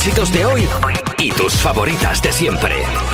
éxitos de hoy y tus favoritas de siempre.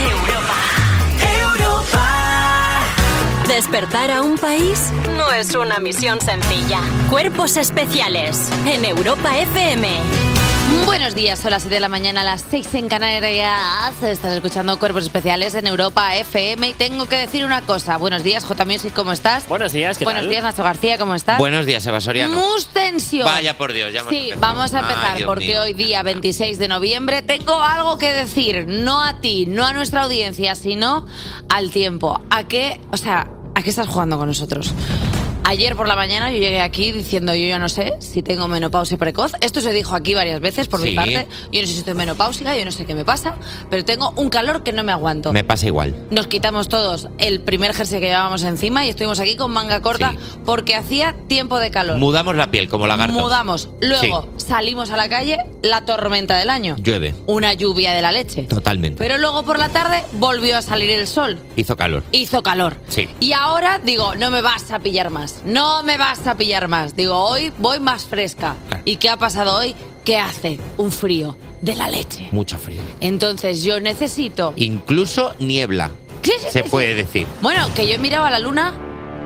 Despertar a un país no es una misión sencilla. Cuerpos especiales en Europa FM. Buenos días, son las 7 de la mañana, a las 6 en Canarias. Estás escuchando Cuerpos Especiales en Europa FM. Y tengo que decir una cosa. Buenos días, J Music, ¿cómo estás? Buenos días, ¿qué Buenos tal? días, Nacho García, ¿cómo estás? Buenos días, Eva Soriano. ¡Mus tensión! Vaya por Dios, ya hemos Sí, empezado. vamos a empezar Ay, Dios porque mío. hoy día 26 de noviembre tengo algo que decir. No a ti, no a nuestra audiencia, sino al tiempo. ¿A qué estás jugando con nosotros? Ayer por la mañana yo llegué aquí diciendo yo ya no sé si tengo menopausia precoz. Esto se dijo aquí varias veces por mi Sí. parte. Yo no sé si estoy menopáusica, yo no sé qué me pasa, pero tengo un calor que no me aguanto. Me pasa igual. Nos quitamos todos el primer jersey que llevábamos encima y estuvimos aquí con manga corta Sí. porque hacía tiempo de calor. Mudamos la piel como lagarto. Mudamos. Luego salimos a la calle, la tormenta del año. Llueve. Una lluvia de la leche. Totalmente. Pero luego por la tarde volvió a salir el sol. Hizo calor. Hizo calor. Sí. Y ahora digo, no me vas a pillar más. No me vas a pillar más. Digo, hoy voy más fresca. Claro. ¿Y qué ha pasado hoy? Que hace un frío de la leche. Mucho frío. Entonces yo necesito... Incluso niebla. Sí, Se puede decir. Bueno, que yo miraba la luna,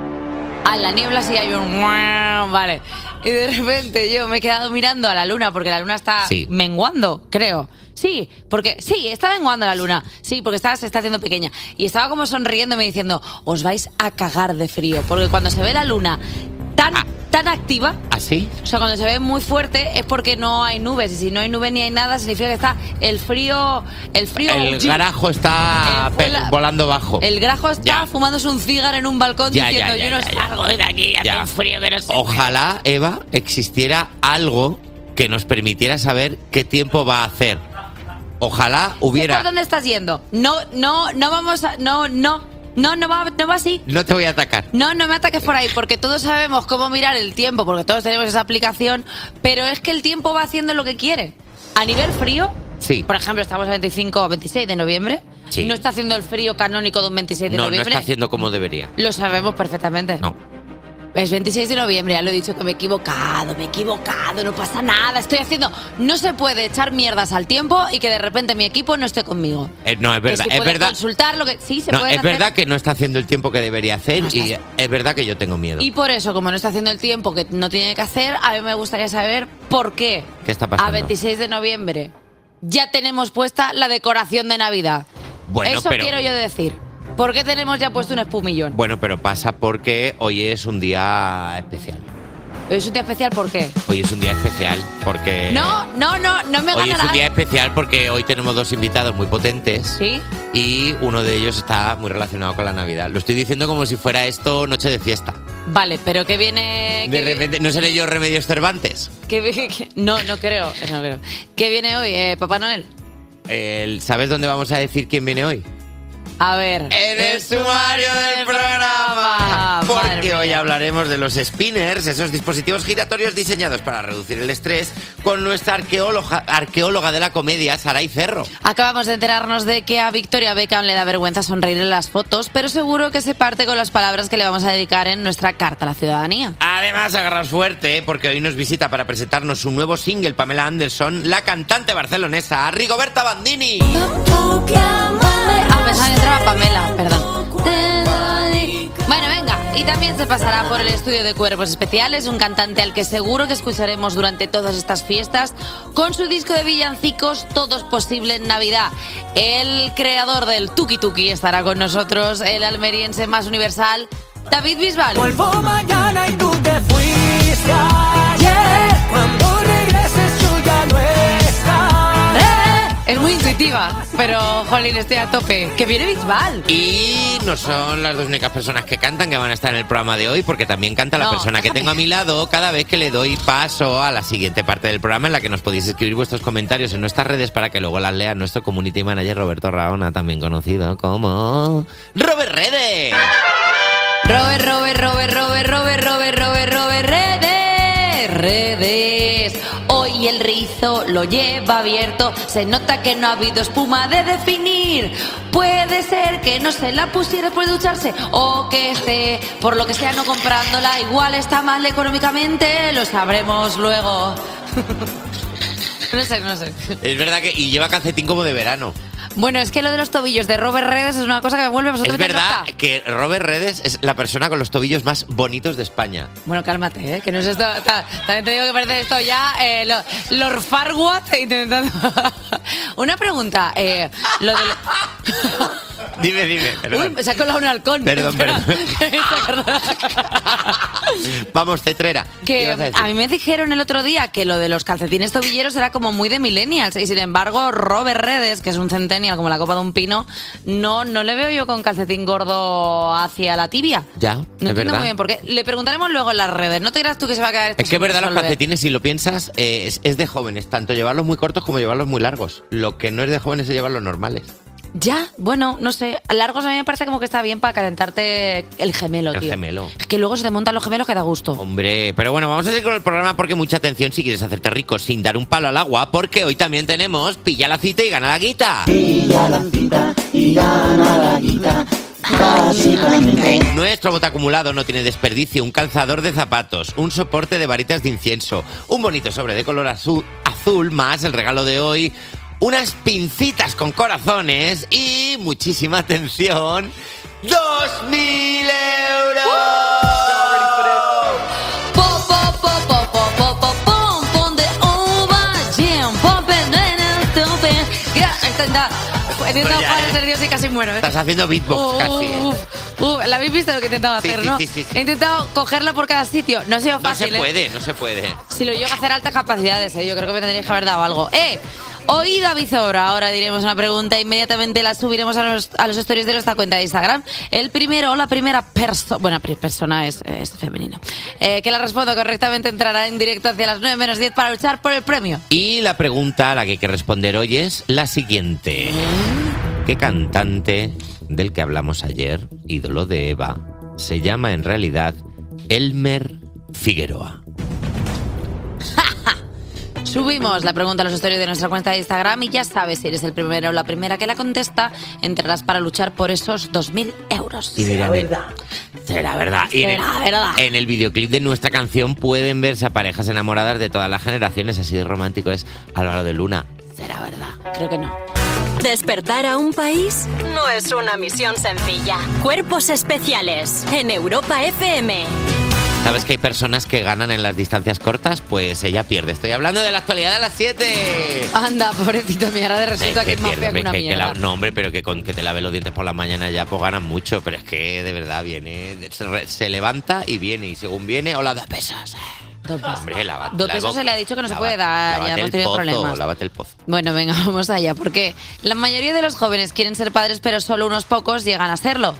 a la niebla sí hay un... Vale. Y de repente yo me he quedado mirando a la luna porque la luna está Sí. menguando, creo. Sí, porque sí, está menguando la luna. Sí, porque se está haciendo pequeña. Y estaba como sonriéndome diciendo, os vais a cagar de frío. Porque cuando se ve la luna tan activa, ¿Así? o sea, cuando se ve muy fuerte es porque no hay nubes. Y si no hay nubes ni hay nada, significa que está el frío... El El garajo está volando bajo. El grajo está Ya. fumándose un cigarro en un balcón Ya, diciendo ya, yo no ya, salgo de aquí, hace Ya. un frío que no sé. Ojalá, Eva, existiera algo que nos permitiera saber qué tiempo va a hacer. Ojalá ¿Por hubiera... dónde estás yendo? No vamos a... No va así. No te voy a atacar. No me ataques por ahí, porque todos sabemos cómo mirar el tiempo, porque todos tenemos esa aplicación, pero es que el tiempo va haciendo lo que quiere. A nivel frío, Sí. por ejemplo, estamos a 25 o 26 de noviembre, Sí. no está haciendo el frío canónico de un 26 de No, no noviembre. está haciendo como debería. Lo sabemos perfectamente. No. Es 26 de noviembre, ya lo he dicho que me he equivocado, no pasa nada, estoy haciendo... No se puede echar mierdas al tiempo y que de repente mi equipo no esté conmigo. No, es verdad. Que si Es pueden verdad. consultar lo que... Sí, se No, pueden es hacer. verdad que no está haciendo el tiempo que debería hacer No y está- es verdad que yo tengo miedo. Y por eso, como no está haciendo el tiempo que no tiene que hacer, a mí me gustaría saber por qué. ¿Qué está pasando? A 26 de noviembre ya tenemos puesta la decoración de Navidad. Bueno, Eso pero- quiero yo decir. ¿Por qué tenemos ya puesto un espumillón? Bueno, pero pasa porque hoy es un día especial. ¿Es un día especial por qué? Hoy es un día especial porque... No me Hoy es ganarás. un día especial porque hoy tenemos dos invitados muy potentes. ¿Sí? Y uno de ellos está muy relacionado con la Navidad. Lo estoy diciendo como si fuera esto noche de fiesta. Vale, pero ¿qué viene...? De repente, ¿no seré yo Remedios Cervantes? No creo. ¿Qué viene hoy, Papá Noel? ¿Sabes dónde vamos a decir quién viene hoy? A ver. En el sumario del programa. Madre Porque mía. hoy hablaremos de los spinners, esos dispositivos giratorios diseñados para reducir el estrés, con nuestra arqueóloga de la comedia, Saray Cerro. Acabamos de enterarnos de que a Victoria Beckham le da vergüenza sonreír en las fotos, pero seguro que se parte con las palabras que le vamos a dedicar en nuestra carta a la ciudadanía. Además, agarraos fuerte, porque hoy nos visita para presentarnos su nuevo single, Pamela Anderson, la cantante barcelonesa Rigoberta Bandini. Pensaba que entraba Pamela, perdón. Bueno, venga, y también se pasará por el estudio de Cuerpos Especiales, un cantante al que seguro que escucharemos durante todas estas fiestas, con su disco de villancicos Todo es posible en Navidad. El creador del Tuki Tuki estará con nosotros, el almeriense más universal, David Bisbal. Vuelvo mañana y tú te fuiste ayer. Cuando regreses yo ya no estaré. Es muy intuitiva, pero, jolín, estoy a tope. Que viene Bisbal. Y no son las dos únicas personas que cantan que van a estar en el programa de hoy, porque también canta la No, persona que déjame. tengo a mi lado cada vez que le doy paso a la siguiente parte del programa, en la que nos podéis escribir vuestros comentarios en nuestras redes para que luego las lea nuestro community manager Roberto Raona, también conocido como Robert Redes. Redes. Hoy el rizo lo lleva abierto, se nota que no ha habido espuma de definir. Puede ser que no se la pusiera por ducharse o que esté, por lo que sea, no comprándola. Igual está mal económicamente, lo sabremos luego. No sé. Es verdad que... Y lleva calcetín como de verano. Bueno, es que lo de los tobillos de Robert Redes es una cosa que me vuelve absolutamente Es verdad loca. que Robert Redes es la persona con los tobillos más bonitos de España. Bueno, cálmate, que no es esto... También te digo que parece esto ya Lord Farquaad intentando... Una pregunta, lo de... Dime. Perdón. Uy, se ha colado un halcón. Perdón. Vamos, cetrera. ¿Qué Que ibas a decir? a mí me dijeron el otro día que lo de los calcetines tobilleros era como muy de millennials y sin embargo Robert Redes, que es un centennial como la copa de un pino, no le veo yo con calcetín gordo hacia la tibia. Ya, No es entiendo verdad. muy bien por qué. Le preguntaremos luego en las redes. No te dirás tú que se va a quedar esto Es que es sin verdad, los resolver. calcetines, si lo piensas, es de jóvenes, tanto llevarlos muy cortos como llevarlos muy largos. Lo que no es de jóvenes es llevarlos normales. Ya, bueno, no sé. Largos a mí me parece como que está bien para calentarte el gemelo, El tío. gemelo. Es que luego se te montan los gemelos que da gusto. Hombre, pero bueno, vamos a seguir con el programa porque mucha atención si quieres hacerte rico sin dar un palo al agua, porque hoy también tenemos Pilla la cita y gana la guita. Nuestro bote acumulado no tiene desperdicio, un calzador de zapatos, un soporte de varitas de incienso, un bonito sobre de color azul más el regalo de hoy, unas pincitas con corazones y muchísima atención, 2.000 euros. Pom de uva, Jim, pompen en el tope. He intentado ya, parar de nervios y casi muero. Estás haciendo beatbox casi. ¿La habéis visto lo que he intentado Sí, hacer, sí, no? sí. He intentado cogerla por cada sitio. No ha sido No fácil, no se puede. Si lo llego a hacer altas capacidades, yo creo que me tendríais que haber dado algo. Oído avisor, ahora diremos una pregunta e inmediatamente la subiremos a los stories de nuestra cuenta de Instagram. El primero o la primera persona, bueno, persona es femenino, que la responda correctamente entrará en directo hacia las 9 menos 10 para luchar por el premio. Y la pregunta a la que hay que responder hoy es la siguiente. ¿Qué cantante del que hablamos ayer, ídolo de Eva, se llama en realidad Elmer Figueroa? Subimos la pregunta a los stories de nuestra cuenta de Instagram y ya sabes, si eres el primero o la primera que la contesta, entrarás para luchar por esos 2.000 euros. Y dirán, será verdad. Y Será verdad. En el videoclip de nuestra canción pueden verse a parejas enamoradas de todas las generaciones, así de romántico es Álvaro de Luna. Será verdad. Creo que no. Despertar a un país no es una misión sencilla. Cuerpos especiales en Europa FM. ¿Sabes que hay personas que ganan en las distancias cortas? Pues ella pierde. Estoy hablando de la actualidad de las 7. Anda, pobrecito, mi ahora resulta que es más fea que una mierda. No, hombre, pero que con que te lave los dientes por la mañana ya pues ganan mucho. Pero es que de verdad viene, se levanta y viene. Y según viene, hola, 2 pesos. 2 pesos. Hombre, lávate. 2 pesos se le ha dicho que no se puede dar, ya hemos tenido problemas. Lávate el pozo. Bueno, venga, vamos allá, porque la mayoría de los jóvenes quieren ser padres, pero solo unos pocos llegan a serlo.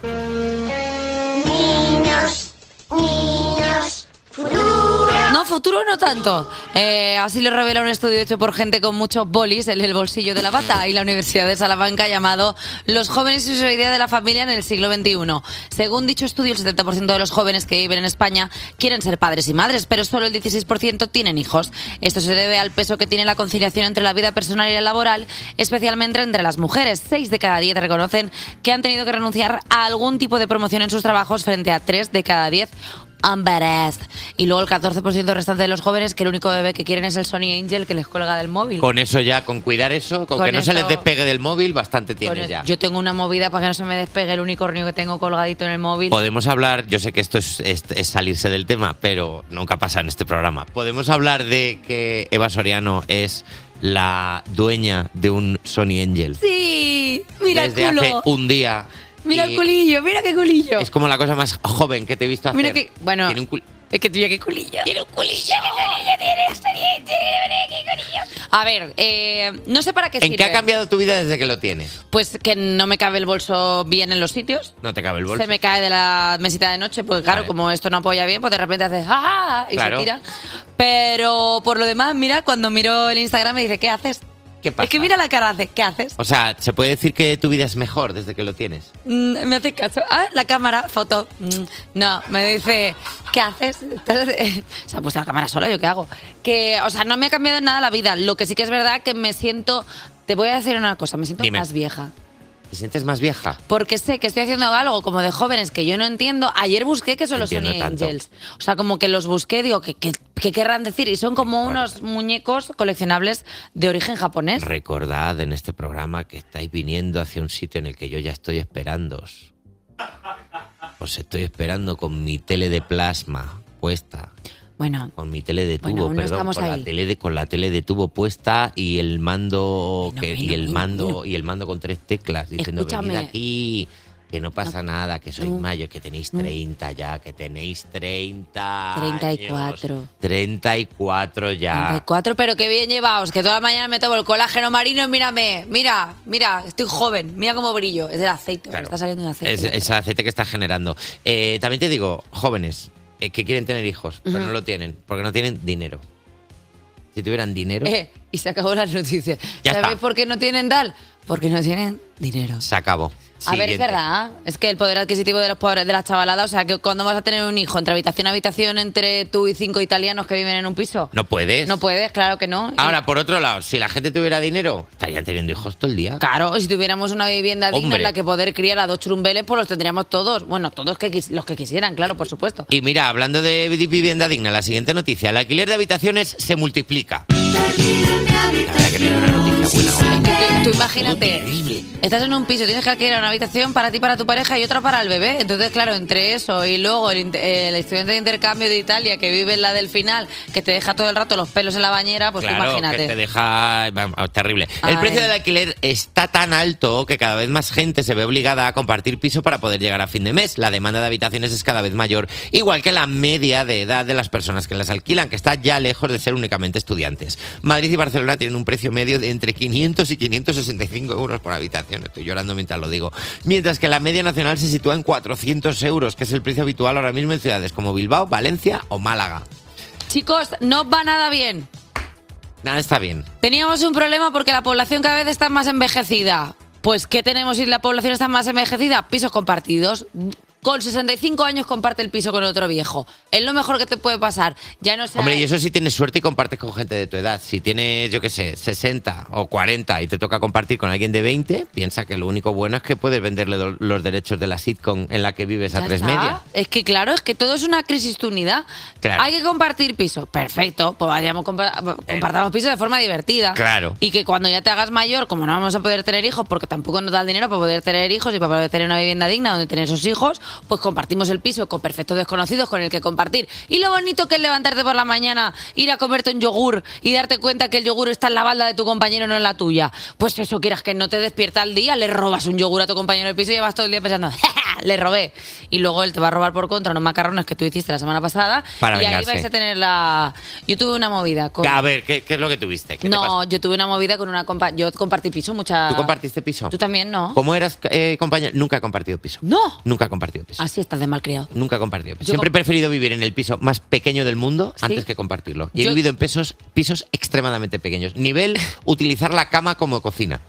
No, futuro no tanto. Así lo revela un estudio hecho por gente con muchos bolis en el bolsillo de la bata y la Universidad de Salamanca llamado Los jóvenes y su idea de la familia en el siglo XXI. Según dicho estudio, el 70% de los jóvenes que viven en España quieren ser padres y madres, pero solo el 16% tienen hijos. Esto se debe al peso que tiene la conciliación entre la vida personal y la laboral, especialmente entre las mujeres. 6 de cada 10 reconocen que han tenido que renunciar a algún tipo de promoción en sus trabajos frente a 3 de cada 10 embarazos. Y luego el 14% restante de los jóvenes que el único bebé que quieren es el Sony Angel que les colga del móvil. Con eso ya, con cuidar eso, con que no se les despegue del móvil, bastante tienes ya. Yo tengo una movida para que no se me despegue el unicornio que tengo colgadito en el móvil. Podemos hablar, yo sé que esto es salirse del tema, pero nunca pasa en este programa. Podemos hablar de que Eva Soriano es la dueña de un Sony Angel. Sí, mira Desde el culo. hace un día. Mira Y el culillo, mira qué culillo. Es como la cosa más joven que te he visto hacer. Mira que, bueno, Tiene un es que tuya qué culillo. Tiene un culillo. A ver, no sé para qué ¿En sirve. qué ha cambiado tu vida desde que lo tienes? Pues que no me cabe el bolso bien en los sitios. No te cabe el bolso. Se me cae de la mesita de noche, pues claro, Vale. como esto no apoya bien, pues de repente haces ¡ah! Y Claro. se tira. Pero por lo demás, mira, cuando miro el Instagram me dice, ¿qué haces? ¿Qué pasa? Es que mira la cara, hace, ¿qué haces? O sea, ¿se puede decir que tu vida es mejor desde que lo tienes? Me hace caso. Ah, la cámara, foto. No, me dice, ¿qué haces? Se ha puesto la cámara sola, ¿yo qué hago? Que, o sea, no me ha cambiado en nada la vida. Lo que sí que es verdad que me siento, te voy a decir una cosa, me siento Dime. más vieja. ¿Te sientes más vieja? Porque sé que estoy haciendo algo como de jóvenes que yo no entiendo. Ayer busqué qué son los Entiendo Sony tanto. Angels. O sea, como que los busqué, digo, ¿qué querrán decir? Y son como unos muñecos coleccionables de origen japonés. Recordad en este programa que estáis viniendo hacia un sitio en el que yo ya estoy esperándoos. Os estoy esperando con mi tele de plasma puesta. Bueno, Con mi tele de tubo, Bueno, aún no perdón, estamos con ahí. con la tele de tubo puesta y el mando Bueno, que, bueno, y el bueno, mando bueno. y el mando con 3 teclas diciendo Escúchame. venid aquí, que no pasa nada, que sois No. mayos, que tenéis 30 ya, que tenéis 30 34. años. 34 ya. 34, pero qué bien llevaos, que toda la mañana me tomo el colágeno marino y mírame, mira, estoy joven, mira cómo brillo, es del aceite, Claro. me está saliendo un aceite. Es el aceite que está generando. También te digo, jóvenes que quieren tener hijos, pero no lo tienen, porque no tienen dinero. Si tuvieran dinero, Y se acabó las noticias. Ya ¿Sabéis está. por qué no tienen tal? Porque no tienen dinero. se acabó. A ver, es Siguiente. verdad, es que el poder adquisitivo de los pobres, de las chavaladas, o sea, que cuando vas a tener un hijo entre habitación a habitación entre tú y 5 italianos que viven en un piso, No puedes. no puedes, claro que no. Y- Ahora, por otro lado, si la gente tuviera dinero, estarían teniendo hijos todo el día. Claro, y si tuviéramos una vivienda digna Hombre. en la que poder criar a 2 churumbeles, pues los tendríamos todos. Bueno, todos los que quisieran, claro, por supuesto. Y mira, hablando de vivienda digna, la siguiente noticia, el alquiler de habitaciones se multiplica. La verdad que no era una noticia buena. Es que tú Todo imagínate, terrible. estás en un piso, tienes que alquilar una habitación para ti, para tu pareja y otra para el bebé. Entonces, claro, entre eso y luego el estudiante de intercambio de Italia que vive en la del final, que te deja todo el rato los pelos en la bañera, pues tú Claro, imagínate. que te deja vamos, terrible. El Ay. precio del alquiler está tan alto que cada vez más gente se ve obligada a compartir piso para poder llegar a fin de mes. La demanda de habitaciones es cada vez mayor, igual que la media de edad de las personas que las alquilan, que está ya lejos de ser únicamente estudiantes. Madrid y Barcelona tienen un precio medio de entre 500 y 565 euros por habitación. Estoy llorando mientras lo digo. Mientras que la media nacional se sitúa en 400 euros, que es el precio habitual ahora mismo en ciudades como Bilbao, Valencia o Málaga. Chicos, no va nada bien. Nada está bien. Teníamos un problema porque la población cada vez está más envejecida. Pues, ¿qué tenemos si la población está más envejecida? Pisos compartidos. Con 65 años comparte el piso con otro viejo. Es lo mejor que te puede pasar. Ya no sé. Hombre, y eso sí tienes suerte y compartes con gente de tu edad. Si tienes, yo qué sé, 60 o 40 y te toca compartir con alguien de 20, piensa que lo único bueno es que puedes venderle los derechos de la sitcom en la que vives a Ya 3 está. media. Es que claro, es que todo es una crisis de unidad. Claro. Hay que compartir piso. Perfecto, pues vayamos compartamos piso de forma divertida. Claro. Y que cuando ya te hagas mayor, como no vamos a poder tener hijos, porque tampoco nos da el dinero para poder tener hijos y para poder tener una vivienda digna donde tener esos hijos, pues compartimos el piso con perfectos desconocidos con el que compartir. Y lo bonito que es levantarte por la mañana, ir a comerte un yogur y darte cuenta que el yogur está en la balda de tu compañero, no en la tuya. Pues eso, quieras que no te despierta al día, le robas un yogur a tu compañero del piso y llevas todo el día pensando, ¡ja, ja! Le robé. Y luego él te va a robar por contra unos macarrones que tú hiciste la semana pasada. Para y ahí vengarse. vais a tener la... Yo tuve una movida con... A ver, ¿qué es lo que tuviste? ¿Qué te No, pasó? yo tuve una movida con una yo compartí piso mucha... ¿Tú compartiste piso? ¿Tú también no? ¿Cómo eras compañero? Nunca he compartido piso. No. Nunca he compartido piso. Así estás de malcriado. Nunca he compartido piso. Yo Siempre he preferido vivir en el piso más pequeño del mundo ¿Sí? antes que compartirlo. Y he Yo- vivido en pisos extremadamente pequeños. Nivel, utilizar la cama como cocina.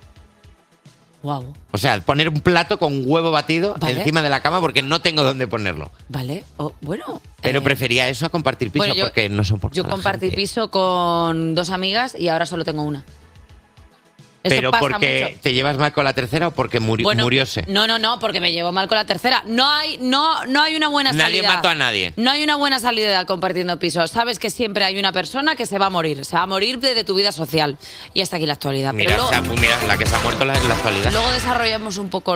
Wow. O sea, poner un plato con huevo batido Vale. encima de la cama porque no tengo dónde ponerlo. Vale. Bueno. Pero prefería eso a compartir piso bueno, yo- porque no soporto Yo a la compartí gente. piso con 2 amigas y ahora solo tengo una. Eso Pero pasa porque mucho. te llevas mal con la tercera o porque Bueno, murióse. No, porque me llevo mal con la tercera. No hay una buena Nadie salida. mató a nadie. No hay una buena salida compartiendo pisos. Sabes que siempre hay una persona que se va a morir. Se va a morir de tu vida social. Y hasta aquí la actualidad. Mira, Pero o sea, mira, la que se ha muerto en la actualidad. luego desarrollamos un poco...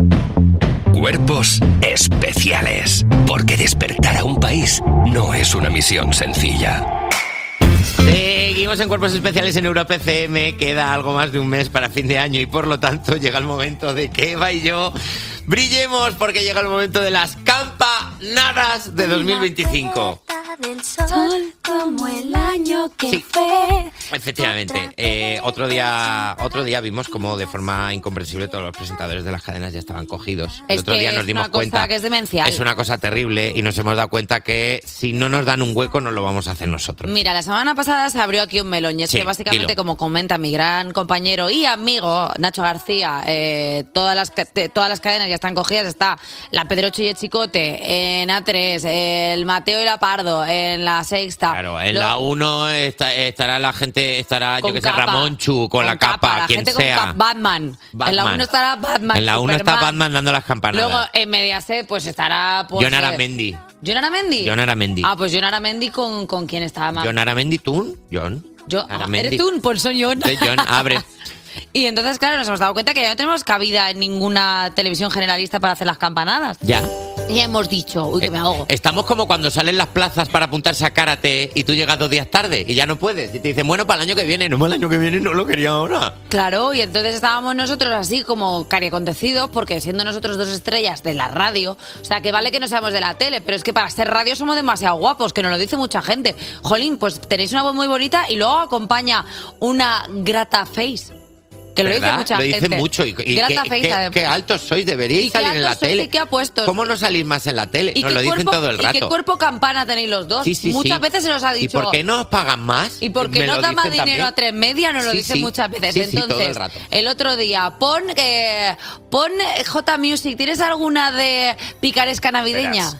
Cuerpos especiales. Porque despertar a un país no es una misión sencilla. Seguimos en Cuerpos Especiales en Europa FM. Queda algo más de un mes para fin de año y por lo tanto llega el momento de que Eva y yo brillemos porque llega el momento de las campanadas de 2025. Sol como el año que Sí. fue. Efectivamente, otro día vimos como de forma incomprensible todos los presentadores de las cadenas ya estaban cogidos. El Es otro que día es nos dimos una cosa cuenta que es demencial. es una cosa terrible y nos hemos dado cuenta que si no nos dan un hueco no lo vamos a hacer nosotros. Mira, la semana pasada se abrió aquí un melón y es Sí, que básicamente, dilo. como comenta mi gran compañero y amigo Nacho García, todas las cadenas ya están cogidas. Está la Pedroche y el Chicote, en A3, el Mateo y la Pardo, en la Sexta. Claro, en Luego, la 1 estará la gente, estará, yo con que sé, capa. Ramón Chu, con la capa, la quien gente sea. con Batman. En la 1 estará Batman. En la 1 está Superman. Batman dando las campanadas. Luego en Mediaset pues estará... Pues, John Aramendi. ¿John Aramendi? John Aramendi. Ah, pues John Aramendi con quién estaba más. John Aramendi, tú, John. Aramendi. ¿Eres tú? Pues soy John. Sí, John, abre. Y entonces, claro, nos hemos dado cuenta que ya no tenemos cabida en ninguna televisión generalista para hacer las campanadas. Ya. Y hemos dicho, uy, que me ahogo. Estamos como cuando salen las plazas para apuntarse a karate y tú llegas 2 días tarde y ya no puedes. Y te dicen, bueno, para el año que viene. No, el año que viene no lo quería ahora. Claro, y entonces estábamos nosotros así como cariacontecidos, porque siendo nosotros 2 estrellas de la radio, o sea, que vale que no seamos de la tele, pero es que para ser radio somos demasiado guapos, que nos lo dice mucha gente. Jolín, pues tenéis una voz muy bonita y luego acompaña una grata face. Que lo dice ¿Verdad? mucha lo gente. dicen mucho. Y Grata face, además. qué altos sois, deberíais salir en la tele. ¿Y qué apuestos? ¿Cómo no salís más en la tele? ¿Y Nos qué lo dicen cuerpo- todo el rato. ¿Y qué cuerpo campana tenéis los dos? Sí, sí, Muchas sí. veces se nos ha ¿Y dicho... por qué no os pagan más? ¿Y por qué Me no lo da más dicen dinero también. a 3 Media? Nos lo Sí, dicen sí. muchas veces. Sí, sí, todo Entonces, el rato. el otro día, pon J Music. ¿Tienes alguna de picaresca navideña?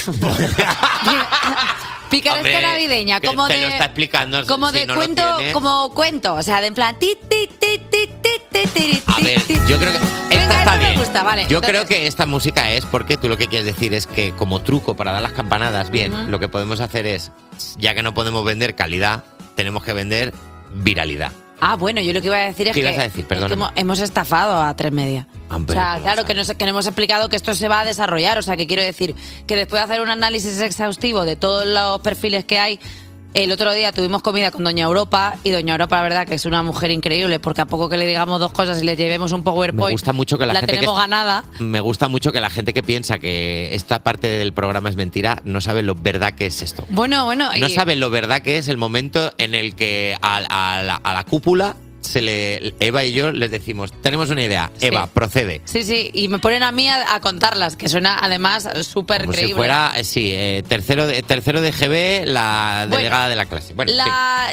Picaresca Hombre, navideña, que como te de... lo está explicando, como si de no lo cuento, tienes. como cuento. O sea, de en plan... ti, ti, ti, ti, ti, ti, ti, A ver, ti, yo creo que Venga, esta está esta me bien. gusta, vale. Yo Entonces- creo que esta música es porque tú lo que quieres decir es que como truco para dar las campanadas bien, Ujú. lo que podemos hacer es, ya que no podemos vender calidad, tenemos que vender viralidad. Ah, bueno, yo lo que iba a decir es ¿Qué que, ibas a decir? es que Perdóname. hemos estafado a 3 Media. Hombre, o sea, pues, claro, que no hemos explicado que esto se va a desarrollar. O sea, que quiero decir que después de hacer un análisis exhaustivo de todos los perfiles que hay, el otro día tuvimos comida con Doña Europa y Doña Europa, la verdad, que es una mujer increíble, porque a poco que le digamos 2 cosas y le llevemos un PowerPoint, Me gusta mucho que la gente tenemos que- ganada. Me gusta mucho que la gente que piensa que esta parte del programa es mentira no sabe lo verdad que es esto. Bueno, No y- saben lo verdad que es el momento en el que a la cúpula Eva y yo les decimos, tenemos una idea, Sí. Eva, procede. Sí, sí, y me ponen a mí a contarlas, que suena además súper Como creíble. si fuera, tercero de GB, la Bueno, delegada de la clase. Bueno, sí.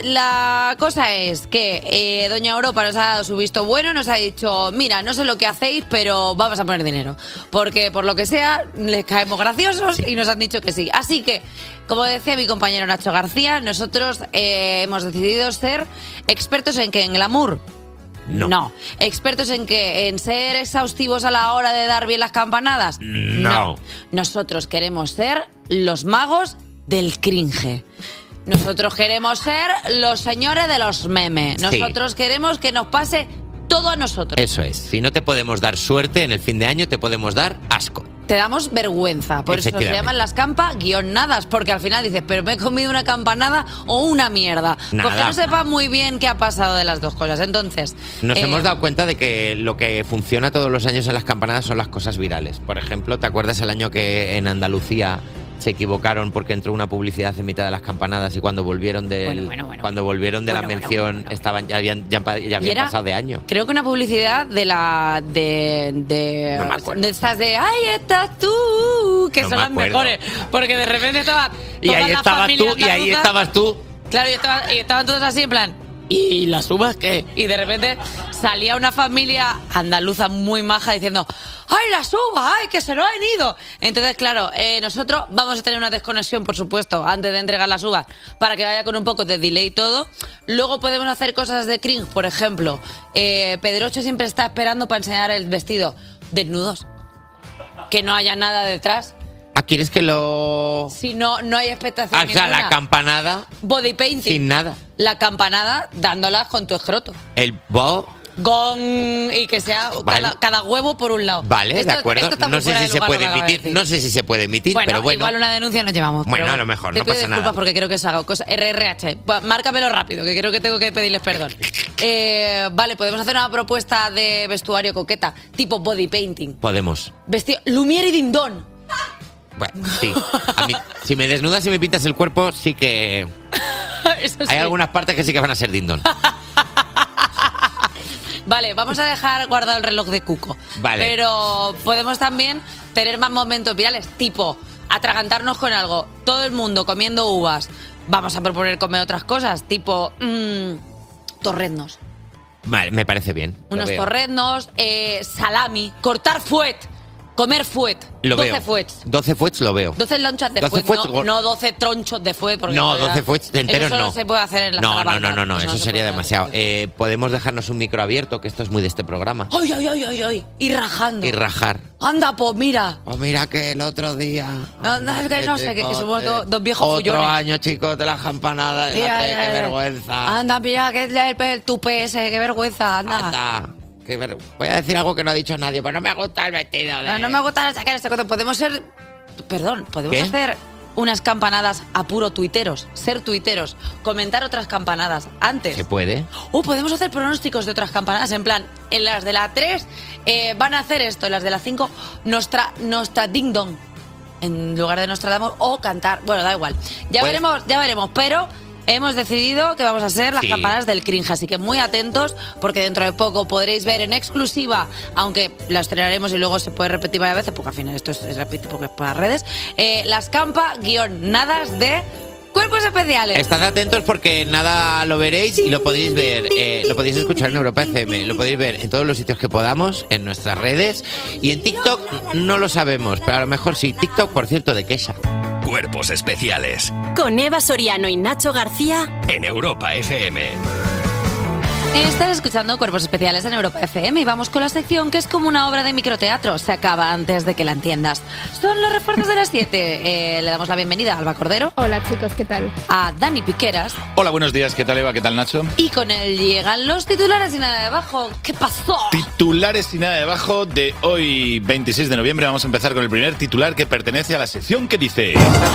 La cosa es que Doña Europa nos ha dado su visto bueno, nos ha dicho, mira, no sé lo que hacéis, pero vamos a poner dinero. Porque por lo que sea, les caemos graciosos y nos han dicho que sí. Así que, como decía mi compañero Nacho García, nosotros hemos decidido ser expertos en que en glamour. No. ¿Expertos en qué? ¿En ser exhaustivos a la hora de dar bien las campanadas? No. Nosotros queremos ser los magos del cringe. Nosotros queremos ser los señores de los memes. Sí. Nosotros queremos que nos pase todo a nosotros. Eso es. Si no te podemos dar suerte en el fin de año, te podemos dar asco. Te damos vergüenza. Por eso se Efectivamente. llaman las campa-nadas. Porque al final dices, pero me he comido una campanada o una mierda. Nada. Porque no sepa muy bien qué ha pasado de las dos cosas. Entonces... Nos hemos dado cuenta de que lo que funciona todos los años en las campanadas son las cosas virales. Por ejemplo, ¿te acuerdas el año que en Andalucía se equivocaron porque entró una publicidad en mitad de las campanadas y cuando volvieron cuando volvieron de la mención estaban ya habían ¿Y era? pasado de año? Creo que una publicidad de la de No me acuerdo. de estas de ¡ay, estás tú! Que No son me las acuerdo. mejores. Porque de repente estaba Y toda ahí la estabas familia tú, y ahí andaluza. estabas tú. Claro, y estaban todos así en plan, ¿y las uvas qué? Y de repente salía una familia andaluza muy maja diciendo, ¡ay, las uvas! ¡Ay, que se nos han ido! Entonces, claro, nosotros vamos a tener una desconexión, por supuesto, antes de entregar las uvas, para que vaya con un poco de delay y todo. Luego podemos hacer cosas de cringe, por ejemplo, Pedrocho siempre está esperando para enseñar el vestido desnudos. Que no haya nada detrás. ¿Ah, quieres que lo...? Si no, no hay expectación O sea, ninguna. la campanada Body painting. sin nada. La campanada dándolas con tu escroto. El bo... Y que sea Vale. cada huevo por un lado. Vale, Esto- de acuerdo. esto está muy No sé fuera si de se lugar puede lo que acabo de emitir. decir. No sé si se puede emitir, Bueno, pero bueno. igual una denuncia nos llevamos. Bueno, pero a lo mejor, te no pido pasa disculpas nada. porque creo que os hago cosas. RRH, márcamelo rápido, que creo que tengo que pedirles perdón. Vale, podemos hacer una propuesta de vestuario coqueta, tipo body painting. Podemos. Vestido Lumière y Dindon. Bueno, sí. A mí, si me desnudas y me pintas el cuerpo, sí que... Eso Hay sí. algunas partes que sí que van a ser dindón. Vale, vamos a dejar guardado el reloj de Cuco. Vale. Pero podemos también tener más momentos virales, tipo atragantarnos con algo. Todo el mundo comiendo uvas. Vamos a proponer comer otras cosas, tipo torreznos. Vale, me parece bien. lo Unos veo. torreznos, salami, cortar fuet. Comer fuet. Lo 12 veo. fuets. 12 fuets lo veo. 12 lonchas de 12 fuet, fuets, no 12 tronchos de fuet. Porque No, eso 12 fuets enteros eso no. no se puede hacer en la sala banca. No, eso se sería puede demasiado. hacer. Podemos dejarnos un micro abierto, que esto es muy de este programa. ¡Ay! Y rajando. Y rajar. Anda, pues mira. Pues mira que el otro día... Anda, es que no sé, que somos dos viejos Otro fullones. año, chicos, de las campanadas. Qué vergüenza. Anda, mira, que es el tupe ese, qué vergüenza, anda. Voy a decir algo que no ha dicho nadie, pero no me gusta el vestido. No me gusta sacar este cuento. Podemos ¿Qué? hacer unas campanadas a puro tuiteros, ser tuiteros, comentar otras campanadas antes. ¿Se puede? Podemos hacer pronósticos de otras campanadas, en plan, en las de la 3 van a hacer esto, en las de la 5 Nostra Ding Dong, en lugar de Nostradamus, o cantar, bueno, da igual. Ya veremos, pero hemos decidido que vamos a hacer las campanadas del cringe, así que muy atentos, porque dentro de poco podréis ver en exclusiva, aunque la estrenaremos y luego se puede repetir varias veces, porque al final esto es repetir porque es para redes, las campa-nadas de Cuerpos Especiales. Estad atentos porque nada lo veréis y lo podéis ver, lo podéis escuchar en Europa FM, lo podéis ver en todos los sitios que podamos, en nuestras redes, y en TikTok no lo sabemos, pero a lo mejor sí. TikTok, por cierto, de Kesha. Cuerpos Especiales Con Eva Soriano y Nacho García en Europa FM. Estás escuchando Cuerpos Especiales en Europa FM y vamos con la sección que es como una obra de microteatro. Se acaba antes de que la entiendas. Son los refuerzos de las 7. Le damos la bienvenida a Alba Cordero. Hola chicos, ¿qué tal? A Dani Piqueras. Hola, buenos días. ¿Qué tal, Eva? ¿Qué tal, Nacho? Y con él llegan los titulares y nada debajo. ¿Qué pasó? Titulares y nada debajo de hoy, 26 de noviembre. Vamos a empezar con el primer titular que pertenece a la sección que dice...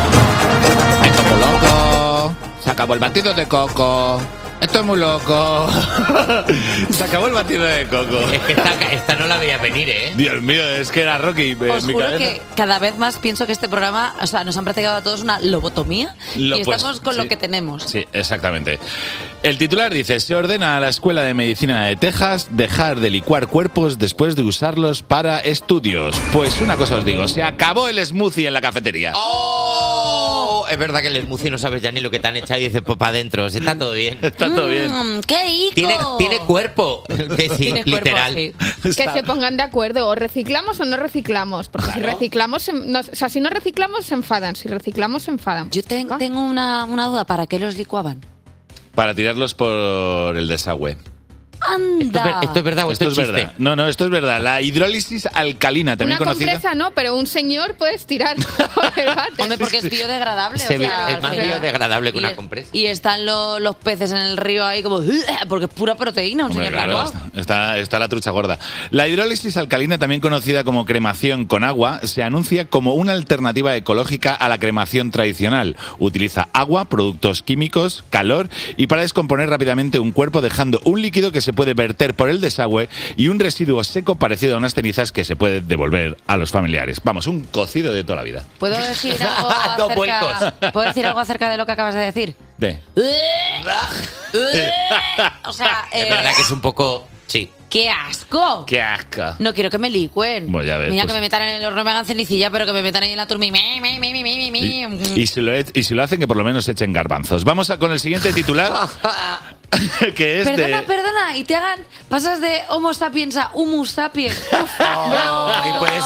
Esto es muy loco. Se acabó el batido de coco. Esto es muy loco. Se acabó el batido de coco. Es que esta no la veía venir, ¿eh? Dios mío, es que era Rocky. Os mi juro cabeza. que cada vez más pienso que este programa, o sea, nos han practicado a todos una lobotomía y estamos con lo que tenemos. Sí, exactamente. El titular dice, se ordena a la Escuela de Medicina de Texas dejar de licuar cuerpos después de usarlos para estudios. Pues una cosa os digo, se acabó el smoothie en la cafetería. ¡Oh! Es verdad que el smoothie no sabes ya ni lo que te han echado y dices, pues para adentro, si está todo bien. Está todo bien. ¡Qué rico! Tiene cuerpo. Que sí, Tiene cuerpo, literal. sí. Que se pongan de acuerdo, o reciclamos o no reciclamos, porque si reciclamos, si no reciclamos se enfadan, si reciclamos se enfadan. Yo tengo una duda, ¿para qué los licuaban? Para tirarlos por el desagüe. ¡Anda! ¿Esto es verdad o Esto es chiste? verdad. No, esto es verdad. La hidrólisis alcalina, también Una conocida. compresa no, pero un señor puedes tirar por el váter. Hombre, porque es biodegradable. Es más biodegradable que una compresa. Y están los peces en el río ahí como... Porque es pura proteína, un Hombre, señor claro, blanco. está la trucha gorda. La hidrólisis alcalina, también conocida como cremación con agua, se anuncia como una alternativa ecológica a la cremación tradicional. Utiliza agua, productos químicos, calor y para descomponer rápidamente un cuerpo, dejando un líquido que se puede verter por el desagüe y un residuo seco parecido a unas cenizas que se puede devolver a los familiares. Vamos, un cocido de toda la vida. ¿Puedo decir Dos algo acerca de lo que acabas de decir? O sea, Es verdad que es un poco... Sí. ¡qué asco! ¡Qué asco! No quiero que me licuen. Pues ya ves, Mira, pues. que me metan en el horno, me hagan cenicilla, pero que me metan ahí en la turmi. Y si lo hacen, que por lo menos echen garbanzos. Vamos con el siguiente titular, que es Perdona, y te hagan... Pasas de Homo sapiens a Humus sapiens. Y puedes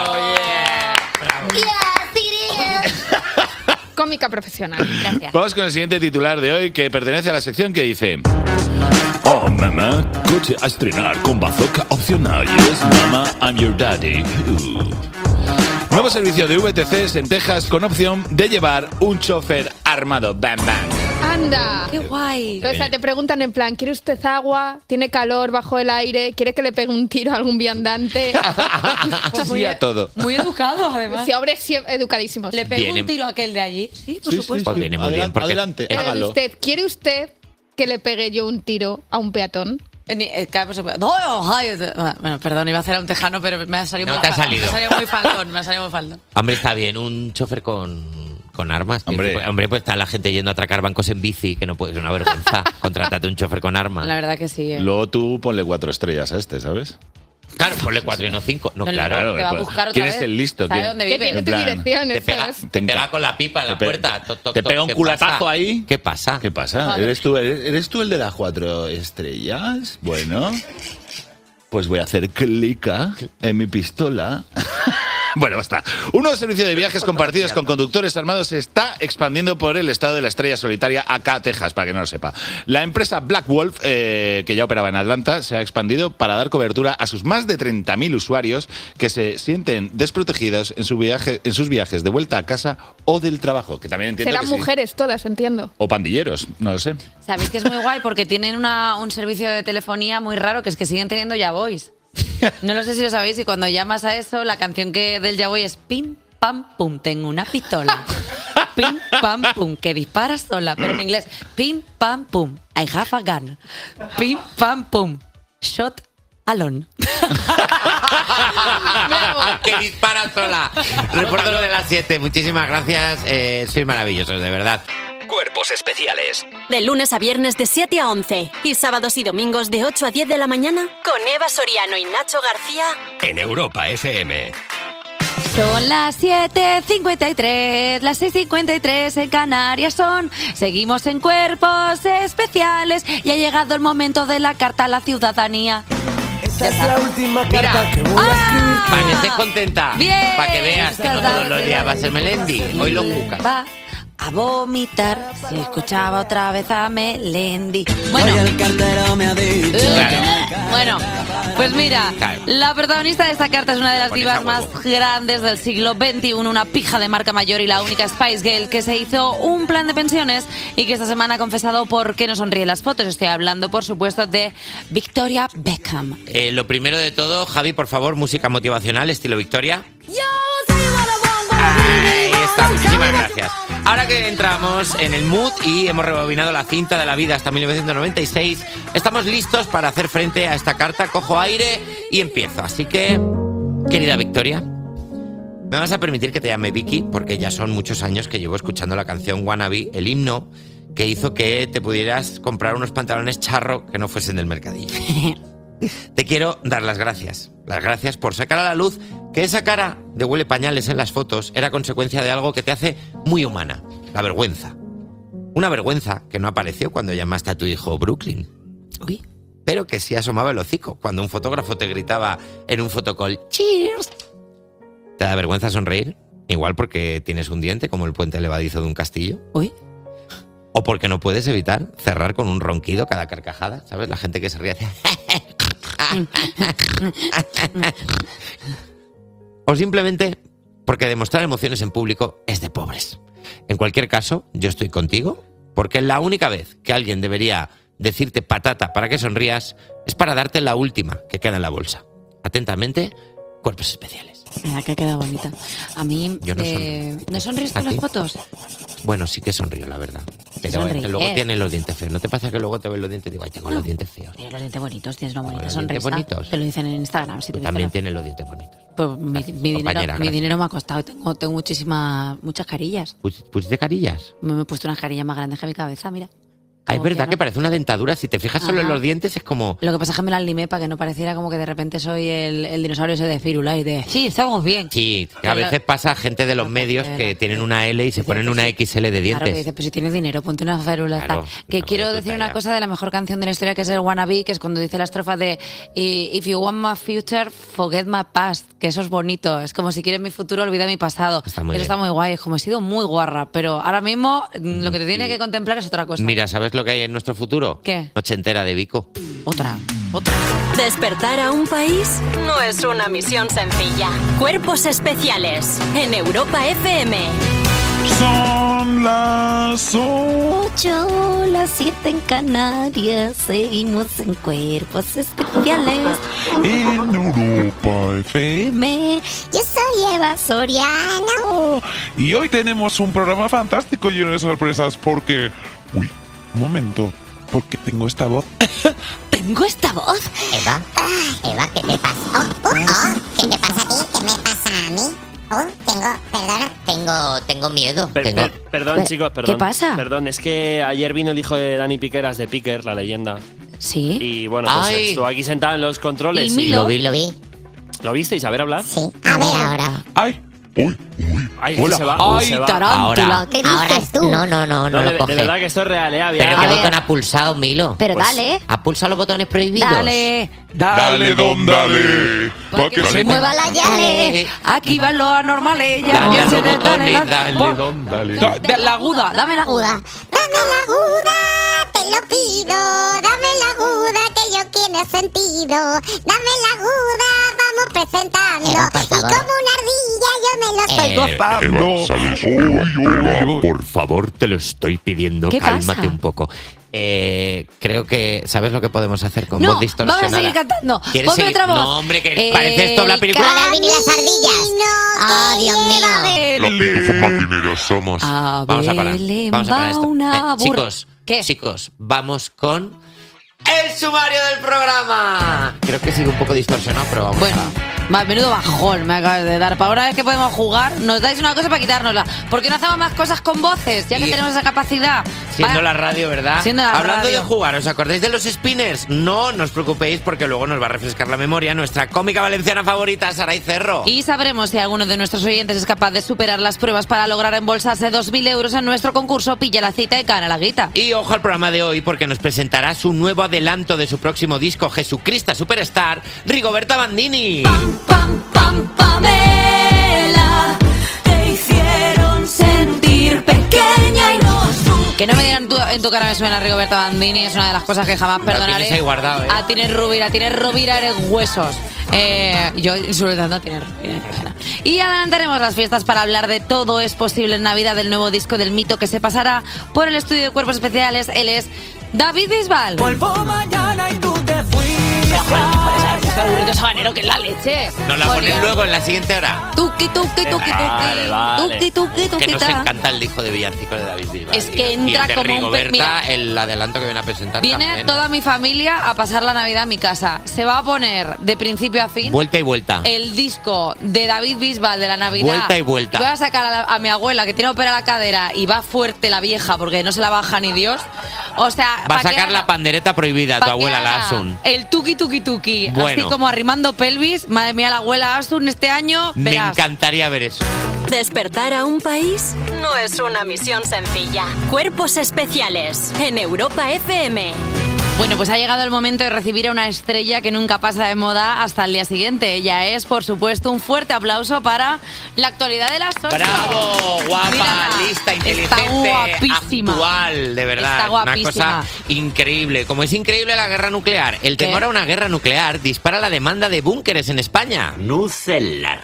Cómica profesional. Gracias. Vamos con el siguiente titular de hoy, que pertenece a la sección que dice... Oh, mamá, coche a estrenar con bazooka opcional. Yes, mama, I'm your daddy. Nuevo servicio de VTCs en Texas con opción de llevar un chofer armado. Bam, bam. ¡Anda! ¡Qué guay! O sea, te preguntan en plan, ¿quiere usted agua? ¿Tiene calor bajo el aire? ¿Quiere que le pegue un tiro a algún viandante? Sí, a todo. Muy educado, además. Sí, hombres educadísimos. ¿Le pego Viene- un tiro a aquel de allí? Sí, por supuesto. Pues viene muy bien, porque- Adelante, Pero hágalo. ¿quiere usted que le pegue yo un tiro a un peatón? Cada persona- No, ay, bueno, perdón, iba a hacer a un tejano, pero me ha salido No muy te ha salido. Me ha salido muy faldón, me ha salido muy faldón. Hombre, está bien, un chofer con armas. Hombre. Pues está la gente yendo a atracar bancos en bici, que no puede ser una vergüenza. Contrátate un chofer con armas. La verdad que sí. Luego tú ponle 4 estrellas a este, ¿sabes? Claro, ponle 4 y no 5. No, claro. Te va a pues, buscar otra ¿quién vez. es el listo? ¿Sabe ¿Quién? dónde Que vive? tiene En tu plan, dirección, Te pega, ¿sabes? te pega con la pipa en la puerta. Toc, toc, te toc. pega un ¿Qué culatazo pasa? ahí. ¿Qué pasa? ¿Qué pasa? Vale. ¿Eres tú el de las 4 estrellas? Bueno, pues voy a hacer clic en mi pistola Bueno, basta. Un nuevo servicio de viajes compartidos con conductores armados se está expandiendo por el estado de la estrella solitaria acá, Texas, para que no lo sepa. La empresa Black Wolf, que ya operaba en Atlanta, se ha expandido para dar cobertura a sus más de 30.000 usuarios que se sienten desprotegidos en sus viajes de vuelta a casa o del trabajo, que también entiendo Serán que mujeres todas, entiendo. O pandilleros, no lo sé. Sabéis que es muy guay porque tienen un servicio de telefonía muy raro, que es que siguen teniendo Ya Voice. No lo sé si lo sabéis, y cuando llamas a eso, la canción del Ya Voice es pim, pam, pum, tengo una pistola. Pim, pam, pum, que dispara sola, pero en inglés. Pim, pam, pum, I have a gun. Pim, pam, pum, shot alone. Que dispara sola. Reportero de las 7. Muchísimas gracias. Sois maravillosos, de verdad. Cuerpos especiales. De lunes a viernes de 7 a 11 y sábados y domingos de 8 a 10 de la mañana con Eva Soriano y Nacho García En Europa FM. Son las 7:53, las 6:53 en Canarias son. Seguimos en Cuerpos Especiales y ha llegado el momento de la carta a la ciudadanía. Esta es la última Mira. carta que voy a escribir. Para que estés contenta. Bien. Para que veas que no todos los días va a ser Melendi. Hoy lo buscas. Va a vomitar si escuchaba otra vez a Melendi. Hoy el cartero me ha dicho. Bueno, pues mira, Claro. la protagonista de esta carta es una de las Con divas esa más huevo. grandes del siglo XXI, una pija de marca mayor y la única Spice Girl que se hizo un plan de pensiones y que esta semana ha confesado por qué no sonríe en las fotos. Estoy hablando, por supuesto, de Victoria Beckham. Lo primero de todo, Javi, por favor, música motivacional, estilo Victoria. Ahí está, muchísimas gracias. Ahora que entramos en el mood y hemos rebobinado la cinta de la vida hasta 1996, estamos listos para hacer frente a esta carta. Cojo aire y empiezo. Así que, querida Victoria, me vas a permitir que te llame Vicky, porque ya son muchos años que llevo escuchando la canción Wannabe, el himno que hizo que te pudieras comprar unos pantalones charro que no fuesen del mercadillo. Te quiero dar las gracias por sacar a la luz que esa cara de huele pañales en las fotos era consecuencia de algo que te hace muy humana, la vergüenza. Una vergüenza que no apareció cuando llamaste a tu hijo Brooklyn. Uy. Pero que sí asomaba el hocico cuando un fotógrafo te gritaba en un fotocall ¡Cheers! ¿Te da vergüenza sonreír? Igual porque tienes un diente como el puente levadizo de un castillo. Uy. O porque no puedes evitar cerrar con un ronquido cada carcajada, ¿sabes? La gente que se ríe hace... O simplemente porque demostrar emociones en público es de pobres. En cualquier caso, yo estoy contigo, porque la única vez que alguien debería decirte patata para que sonrías es para darte la última que queda en la bolsa. Atentamente, Cuerpos Especiales. Mira que queda bonita. A mí, Yo no sonrío. ¿no sonríes con ¿A las ti? fotos? Bueno, sí que sonrío, la verdad. Pero Sonríe. que luego tienes los dientes feos. ¿No te pasa que luego te ves los dientes y digo, ay, tengo los dientes feos? Tienes los dientes bonitos, tienes una bonita los dientes sonrisa. bonitos. Te lo dicen en Instagram. Si Tú te también dicen- tienes los dientes bonitos. Pues mi Compañera, gracias. dinero me ha costado. Tengo muchas carillas. ¿Pusiste carillas? Me he puesto unas carillas más grandes que mi cabeza, mira. Ah, es Como verdad no. que parece una dentadura. Si te fijas solo en Ajá. los dientes es como... Lo que pasa es que me las limé para que no pareciera como que de repente soy el dinosaurio ese de Firula y de... Sí, estamos bien. Sí, que a veces pasa gente de los medios que tienen una L y se ponen una XL de Claro, que dientes. dices, pues si tienes dinero, ponte una férula. Claro, tal. Que una quiero puta decir una ya. cosa de la mejor canción de la historia, que es el Wannabe, que es cuando dice la estrofa de If you want my future, forget my past. Que eso es bonito. Es como si quieres mi futuro, olvida mi pasado. Está muy Eso bien. está muy guay. Es como he sido muy guarra. Pero ahora mismo lo que te tiene que contemplar es otra cosa. Mira, ¿sabes lo que hay en nuestro futuro? ¿Qué? Noche entera de Vico. Otra. Despertar a un país no es una misión sencilla. Cuerpos Especiales en Europa FM. Son las 8, las 7 en Canarias. Seguimos en Cuerpos Especiales. en Europa FM. Yo soy Eva Soriano. Y hoy tenemos un programa fantástico lleno de sorpresas porque... Uy, un momento. Porque tengo esta voz. ¿Tengo esta voz? Eva, ¿qué te pasa? ¿Qué te pasa a ti? ¿Qué me pasa a mí? Tengo miedo. Perdón, chicos, perdón. ¿Qué pasa? Perdón, es que ayer vino el hijo de Dani Piqueras de Piquer, la leyenda. Sí. Y bueno, pues Ay. estuvo aquí sentado en los controles. Y Milo. Lo vi. ¿Lo visteis? ¿A ver hablar? Sí. A ver ahora. ¡Ay! ¡Uy! Ay, Hola. se va. ¡Ay, se va. tarántula! ¿Qué Ahora dices es tú? No No, lo de coge. verdad que esto es real, ¿eh? ¿Pero A qué ver. botón ha pulsado, Milo? Pero Pues, dale. ¿Ha pulsado los botones prohibidos? Dale. Dale, don, dale. Pa' que Se mueva la llave. Aquí van los anormales. Ya Dale que a se los te botones, dale, dale, don, dale. La aguda, dame la aguda. Dame la aguda, te lo pido. Dame la aguda que yo quiero sentido. Dame la aguda, vamos presentando. Y como una ardilla yo me lo estoy gozando. Eva, ¿sabes? Eva, Por favor, te lo estoy pidiendo. ¿Qué Cálmate pasa? un poco. Creo que... ¿Sabes lo que podemos hacer con No, voz distorsionada? vamos a seguir cantando. ¿Quieres Ponme seguir? otra voz. No, hombre, que parece esto la película. Calvin y las ardillas. Ah, Dios mío. los pitufos maquineros somos. Vamos a parar. Vamos a parar esto. Chicos, ¿Qué? chicos, vamos con el sumario del programa. Creo que sigue un poco distorsionado, pero vamos. Bueno, menudo bajón me acabas de dar. Para ahora vez que podemos jugar, nos dais una cosa para quitárnosla. ¿Por qué no hacemos más cosas con voces? Ya que Y- tenemos esa capacidad. Siendo Va- la radio, ¿verdad? Siendo la Hablando radio. de jugar, ¿os acordáis de los spinners? No, no os preocupéis porque luego nos va a refrescar la memoria nuestra cómica valenciana favorita, Saray Cerro. Y sabremos si alguno de nuestros oyentes es capaz de superar las pruebas para lograr embolsarse 2.000 euros en nuestro concurso Pilla la cita y gana la guita. Y ojo al programa de hoy porque nos presentará su nuevo adelanto de su próximo disco, Jesucristo Superstar, Rigoberta Bandini. Pamela, te hicieron sentir pequeña y no. Que no me digan en tu cara me suena Rigoberta Bandini, es una de las cosas que jamás perdonaré. tienes ahí guardado, ¿eh? A Tienes Rubira, eres huesos. Yo insultando a Tienes Rubira. Y adelantaremos las fiestas para hablar de Todo es posible en Navidad, del nuevo disco del Mito que se pasará por el estudio de Cuerpos Especiales. Él es David Bisbal. Vuelvo mañana y tú te fuiste. Qué aburrido sabanero que es la leche. Nos la ponen luego en la siguiente hora. Tuki, tuki, tuki, Vale, vale. tuki, tuki, tuki, Que nos ta. encanta el disco de villancico de David Bisbal. Es que Y entra el de como un Rigoberta, mira. el adelanto que viene a presentar Viene también. toda mi familia a pasar la Navidad a mi casa. Se va a poner de principio a fin Vuelta y vuelta. el disco de David Bisbal de la Navidad. Vuelta y vuelta. Voy a sacar a mi abuela que tiene operada la cadera y va fuerte la vieja porque no se la baja ni Dios. O sea, Va a pa' que sacar haga- la pandereta prohibida, pa' tu que abuela, la haga Asun. El tuki tuki tuki. Bueno. Así como arrimando pelvis. Madre mía, la abuela Asun este año. Me Verás. encantaría ver eso. Despertar a un país no es una misión sencilla. Cuerpos especiales en Europa FM. Bueno, pues ha llegado el momento de recibir a una estrella que nunca pasa de moda hasta el día siguiente. Ella es, por supuesto, un fuerte aplauso para la actualidad de las 8. ¡Bravo! Guapa, Mírala, lista, está inteligente, guapísima. actual, de verdad. Está guapísima. Una cosa increíble. Como es increíble la guerra nuclear, el temor a una guerra nuclear dispara la demanda de búnkeres en España. Nucelar.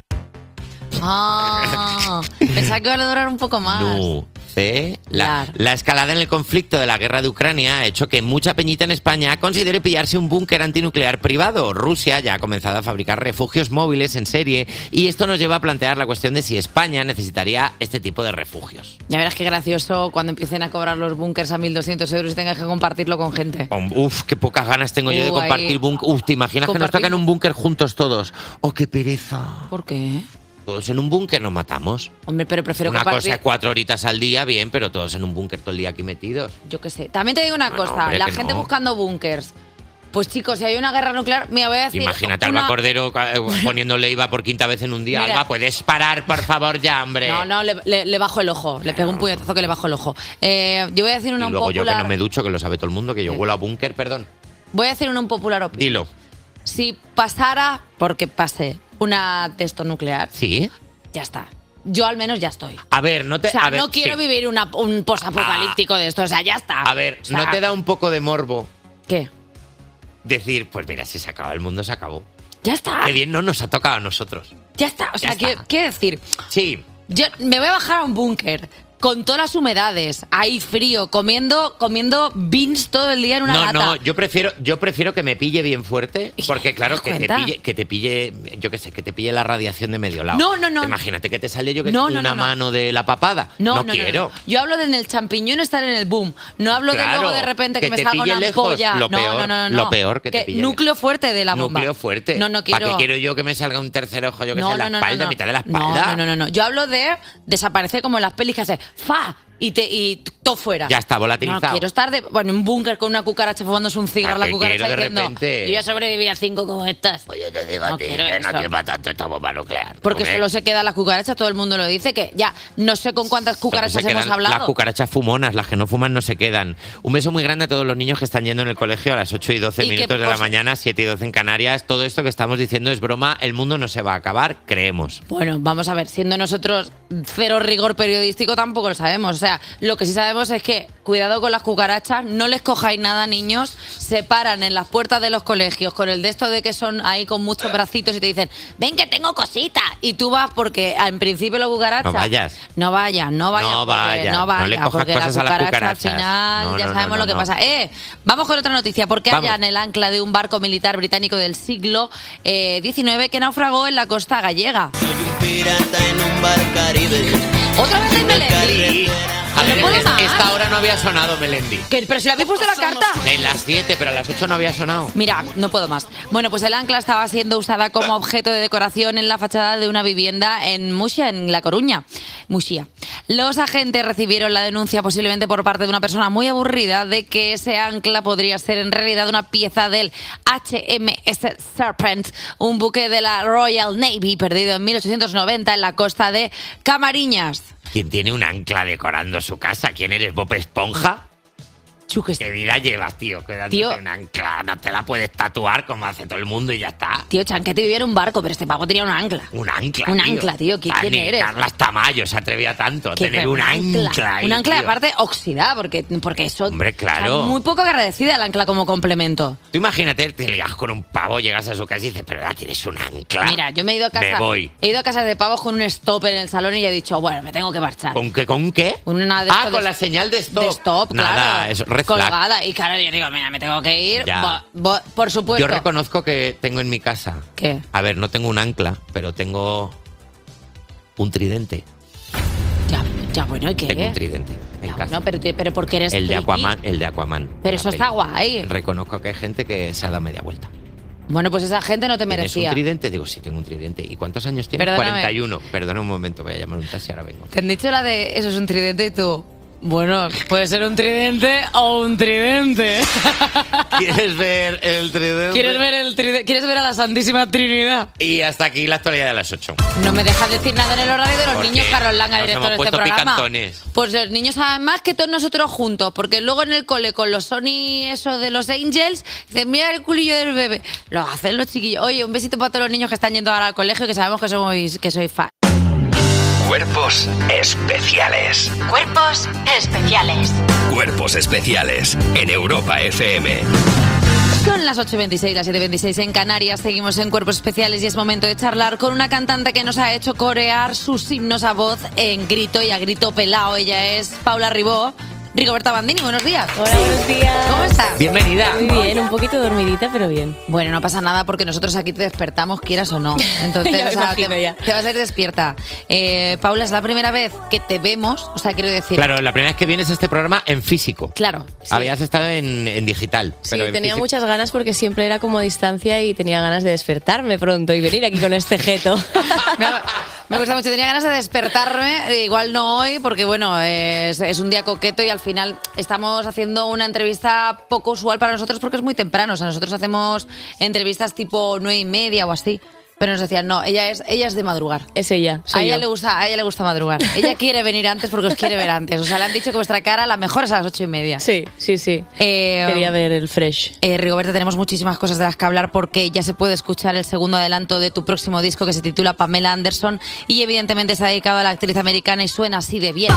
Pensaba que iba a durar un poco más. La escalada en el conflicto de la guerra de Ucrania ha hecho que mucha peñita en España considere pillarse un búnker antinuclear privado. Rusia ya ha comenzado a fabricar refugios móviles en serie y esto nos lleva a plantear la cuestión de si España necesitaría este tipo de refugios. Ya verás qué gracioso cuando empiecen a cobrar los búnkers a 1.200 euros y tengas que compartirlo con gente. Uf, qué pocas ganas tengo yo de compartir ahí. búnker. Uf, ¿te imaginas que nos Compartir. tocan un búnker juntos todos? ¡Oh, qué pereza! ¿Por qué? Todos en un búnker nos matamos. Hombre, pero prefiero Una compartir. cosa 4 horitas al día, bien, pero todos en un búnker todo el día aquí metidos. Yo qué sé. También te digo una cosa, hombre, la que gente no. buscando búnkers. Pues chicos, si hay una guerra nuclear, mira, voy a decir. Imagínate a Alba Cordero poniéndole IVA por quinta vez en un día. Mira. Alba, ¿puedes parar, por favor, ya, hombre? No, le bajo el ojo. Le pego un puñetazo que le bajo el ojo. Yo voy a decir una Y luego popular. yo que no me ducho, que lo sabe todo el mundo, que yo huelo a búnker, perdón. Voy a decir una popular opinión. Dilo. Si pasara, porque pase, una de esto nuclear, ¿Sí? ya está. Yo al menos ya estoy. A ver, no te... O sea, a ver, no quiero sí. vivir un posapocalíptico de esto. O sea, ya está. A ver, O sea, ¿no te da un poco de morbo ¿Qué? decir, pues mira, si se acaba el mundo, se acabó? Ya está. Qué bien, no nos ha tocado a nosotros. Ya está. O sea, Ya está. quiero decir, Sí. yo me voy a bajar a un búnker con todas las humedades, ahí frío, comiendo beans todo el día en una lata. No, yo prefiero que me pille bien fuerte, porque claro, que cuenta? te pille, yo qué sé, que te pille la radiación de medio lado. No. Imagínate que te sale yo que No, una no. mano de la papada. No quiero. Yo hablo de en el champiñón estar en el boom. No hablo de Claro, luego de repente que que me te salga pille una lejos, ampolla. lo peor, no. lo peor que te pille núcleo fuerte de la bomba. Núcleo fuerte. No ¿Para quiero. qué quiero yo que me salga un tercer ojo, yo que sé, en la No. espalda, en mitad de la espalda? No. Yo hablo de desaparecer como en las pelis que hace ¡fa! y todo fuera. Ya está, volatilizado. No quiero estar en un búnker con una cucaracha fumándose un cigarro, la cucaracha de diciendo, repente? yo ya sobreviví a 5 como estas. Pues yo te digo a ti que no lleva tanto esta bomba nuclear. Porque Hombre. solo se quedan las cucarachas, todo el mundo lo dice, que ya no sé con cuántas cucarachas Se quedan hemos hablado. Las cucarachas fumonas, las que no fuman no se quedan. Un beso muy grande a todos los niños que están yendo en el colegio a las 8 y 12 minutos de la mañana, 7 y 12 en Canarias. Todo esto que estamos diciendo es broma, el mundo no se va a acabar, creemos. Bueno, vamos a ver, siendo nosotros cero rigor periodístico tampoco lo sabemos. O sea, lo que sí sabemos es que cuidado con las cucarachas, no les cojáis nada, niños. Se paran en las puertas de los colegios con el de esto de que son ahí con muchos bracitos y te dicen, ven que tengo cositas. Y tú vas porque en principio la cucaracha... No vayas. No vayas. No le cojas porque cosas a las al cucarachas. final No, ya no, sabemos no, lo que no. pasa. Vamos con otra noticia, porque Vamos. hallan el ancla de un barco militar británico del siglo XIX que naufragó en la costa gallega. Pirata en un bar Caribe. Otra vez en Melendi. A ver, No puedo más. esta hora no había sonado, Melendi. Pero si le habéis puesto la carta. En las 7, pero a las 8 no había sonado. Mira, no puedo más. Bueno, pues el ancla estaba siendo usada como objeto de decoración en la fachada de una vivienda en Muxía, en La Coruña. Muxía. Los agentes recibieron la denuncia, posiblemente por parte de una persona muy aburrida, de que ese ancla podría ser en realidad una pieza del HMS Serpent, un buque de la Royal Navy perdido en 1890 en la costa de Camariñas. ¿Quién tiene un ancla decorando su casa? ¿Quién eres, Bob Esponja? ¿Qué vida llevas, tío? Quedándote un ancla. No te la puedes tatuar como hace todo el mundo y ya está. Tío, Chanquete vivía en un barco, pero este pavo tenía un ancla. Un ancla, Un tío. ancla, tío. ¿Quién eres? Carlas Tamayo se atrevía tanto a ¿Qué tener fue? un ancla ahí, Un ancla, tío. aparte, oxidada, porque eso... Hombre, claro. o sea, muy poco agradecida el ancla como complemento. Tú imagínate, te ligas con un pavo, llegas a su casa y dices, pero ya tienes un ancla. Mira, yo me he ido a casa... Me voy. He ido a casa de pavos con un stop en el salón y he dicho, bueno, me tengo que marchar. ¿Con qué? ¿Con qué? Una de Ah, estos con de- la señal de stop. De stop, Nada, claro. eso, red flag. Colgada. Y claro, yo digo, mira, me tengo que ir. Ya. Por supuesto. Yo reconozco que tengo en mi casa. ¿Qué? A ver, no tengo un ancla, pero tengo un tridente. Ya, bueno, ¿y qué? Tengo un tridente en casa. No, pero porque eres El de friki. Aquaman, el de Aquaman. Pero eso está guay. Reconozco que hay gente que se ha dado media vuelta. Bueno, pues esa gente no te ¿Tienes merecía. un tridente? Digo, sí, tengo un tridente. ¿Y cuántos años tienes? Perdóname. 41. Perdona un momento, voy a llamar un taxi, ahora vengo. Te han dicho la de eso es un tridente y tú... Bueno, puede ser un tridente o un tridente. ¿Quieres ver el tridente? ¿Quieres ver el tridente? ¿Quieres ver a la Santísima Trinidad? Y hasta aquí la actualidad de las 8. No me dejas decir nada en el horario de los ¿Por niños, qué? Carlos Langa, Nos director de hemos este puesto programa. picantones. Pues los niños saben más que todos nosotros juntos, porque luego en el cole con los Sony, eso de los Angels, dicen, mira el culillo del bebé. Lo hacen los chiquillos. Oye, un besito para todos los niños que están yendo ahora al colegio, que sabemos que sois fan. Cuerpos especiales. Cuerpos especiales. Cuerpos especiales en Europa FM. Son las 8.26, las 7.26 en Canarias. Seguimos en Cuerpos Especiales y es momento de charlar con una cantante que nos ha hecho corear sus himnos a voz en grito y a grito pelao. Ella es Paula Ribó. Rigoberta Bandini, buenos días. Hola, buenos días. ¿Cómo estás? Bienvenida. Muy bien, un poquito dormidita, pero bien. Bueno, no pasa nada porque nosotros aquí te despertamos, quieras o no. Entonces, Ya me o sea, imagino ya. te vas a ir despierta. Paula, es la primera vez que te vemos, o sea, quiero decir... Claro, la primera vez que vienes a este programa en físico. Claro. Habías estado en digital. Sí, pero en tenía físico. muchas ganas porque siempre era como a distancia y tenía ganas de despertarme pronto y venir aquí con este jeto. Me gusta mucho, tenía ganas de despertarme, igual no hoy, porque bueno, es un día coqueto y al final estamos haciendo una entrevista poco usual para nosotros porque es muy temprano. O sea, nosotros hacemos entrevistas tipo 9:30 o así. Pero nos decían, no, ella es de madrugar. Es ella, soy A ella yo. le gusta madrugar. Ella quiere venir antes porque os quiere ver antes. O sea, le han dicho que vuestra cara la mejor es a las 8:30. Sí. Quería ver el fresh. Rigoberta, tenemos muchísimas cosas de las que hablar porque ya se puede escuchar el segundo adelanto de tu próximo disco que se titula Pamela Anderson y evidentemente está dedicado a la actriz americana y suena así de bien.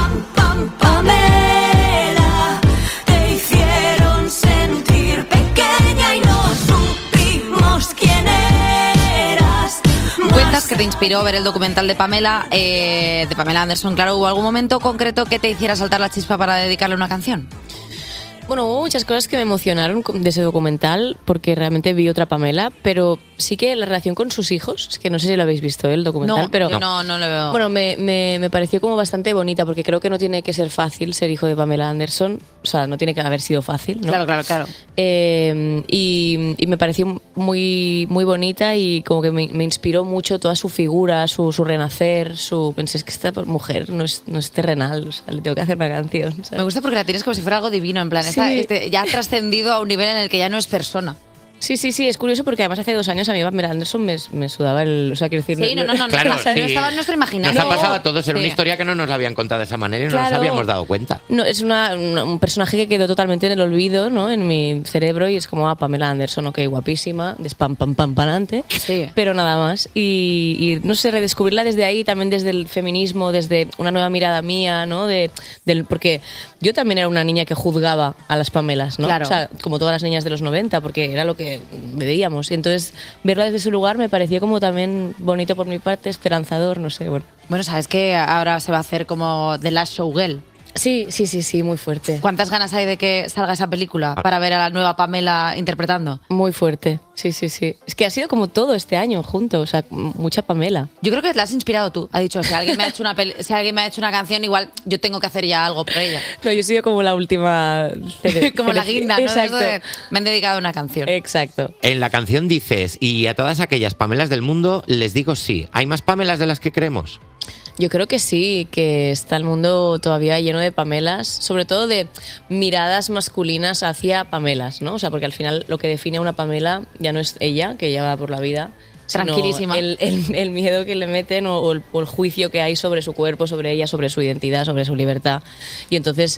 Pamela, te hicieron sentir pequeña y no supimos quién eras. Cuentas que te inspiró ver el documental de Pamela Anderson. Claro, ¿hubo algún momento concreto que te hiciera saltar la chispa para dedicarle una canción? Bueno, hubo muchas cosas que me emocionaron de ese documental porque realmente vi otra Pamela, pero sí que la relación con sus hijos, es que no sé si lo habéis visto el documental, No, pero yo no lo veo. bueno, me pareció como bastante bonita, porque creo que no tiene que ser fácil ser hijo de Pamela Anderson, o sea, no tiene que haber sido fácil, ¿no? Claro. Y me pareció muy, muy bonita y como que me inspiró mucho toda su figura, su renacer, pensé, es que esta mujer no es terrenal, o sea, le tengo que hacer una canción, ¿sabes? Me gusta porque la tienes como si fuera algo divino, en plan, ya ha trascendido a un nivel en el que ya no es persona. Sí, es curioso porque además hace 2 años a mí Pamela Anderson me sudaba o sea, quiero decir... Sí, no, Claro, no estaba en nuestro imaginario. Nos ha pasado a todos, era Sí. una historia que no nos la habían contado de esa manera y no Claro. nos habíamos dado cuenta. No, es un personaje que quedó totalmente en el olvido, ¿no? En mi cerebro y es como, Pamela Anderson, ok, guapísima, de pam, pa'lante, Sí. pero nada más. Y no sé, redescubrirla desde ahí, también desde el feminismo, desde una nueva mirada mía, ¿no? Porque yo también era una niña que juzgaba a las Pamelas, ¿no? Claro. O sea, como todas las niñas de los 90, porque era lo que veíamos. Y entonces, verla desde su lugar me pareció como también bonito por mi parte, esperanzador, no sé, bueno. Bueno, ¿sabes que ahora se va a hacer como The Last Showgirl? Sí, muy fuerte. ¿Cuántas ganas hay de que salga esa película para ver a la nueva Pamela interpretando? Muy fuerte, sí. Es que ha sido como todo este año junto, o sea, mucha Pamela. Yo creo que la has inspirado tú. Ha dicho, si alguien me ha hecho una canción, igual yo tengo que hacer ya algo por ella. No, yo he sido como la última... Como la guinda, ¿no? Exacto. Me han dedicado a una canción. Exacto. En la canción dices, y a todas aquellas Pamelas del mundo les digo sí. ¿Hay más Pamelas de las que creemos? Yo creo que sí, que está el mundo todavía lleno de Pamelas, sobre todo de miradas masculinas hacia Pamelas, ¿no? O sea, porque al final lo que define a una Pamela ya no es ella, que ella va por la vida, sino Tranquilísima. el miedo que le meten o el juicio que hay sobre su cuerpo, sobre ella, sobre su identidad, sobre su libertad. Y entonces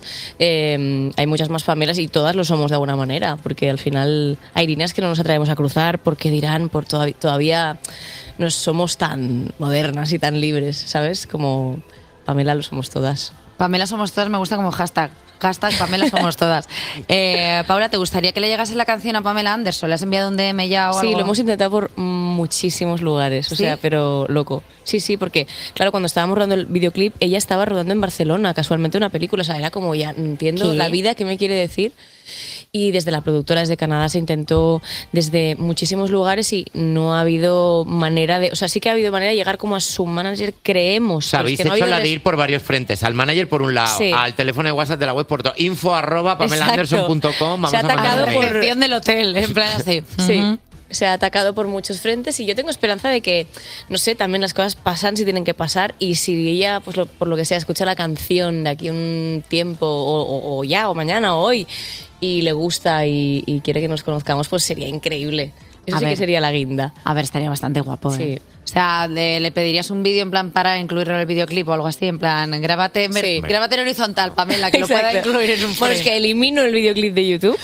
hay muchas más Pamelas y todas lo somos de alguna manera, porque al final hay líneas que no nos atrevemos a cruzar porque dirán, todavía no somos tan modernas y tan libres, ¿sabes? Como Pamela lo somos todas. Pamela somos todas, me gusta como hashtag. Hashtag Pamela somos todas. Paula, ¿te gustaría que le llegase la canción a Pamela Anderson? ¿Le has enviado un DM ya o algo? Sí, lo hemos intentado por muchísimos lugares, o ¿Sí? sea, pero loco. Sí, porque, claro, cuando estábamos rodando el videoclip, ella estaba rodando en Barcelona, casualmente una película, o sea, era como ya, entiendo ¿Qué? la vida que me quiere decir. Y desde la productora, desde Canadá, se intentó desde muchísimos lugares y no ha habido manera de... O sea, sí que ha habido manera de llegar como a su manager, creemos. O sea, habéis que no ha hecho habido la de ir por varios frentes. Al manager por un lado, Sí. al teléfono de WhatsApp de la web por todo. info@pamelaanderson.com. Se ha atacado por... Recepción del hotel, en plan así. Sí. Ujú. Se ha atacado por muchos frentes y yo tengo esperanza de que, no sé, también las cosas pasan si tienen que pasar y si ella, pues por lo que sea, escucha la canción de aquí un tiempo o ya, o mañana, o hoy, y le gusta y quiere que nos conozcamos, pues sería increíble. Eso A sí ver. que sería la guinda. A ver, estaría bastante guapo, ¿eh? Sí. O sea, le pedirías un vídeo en plan para incluirlo en el videoclip o algo así, en plan, grábate en horizontal, Pamela, que lo pueda Exacto. incluir en un Bueno, frame. es que elimino el videoclip de YouTube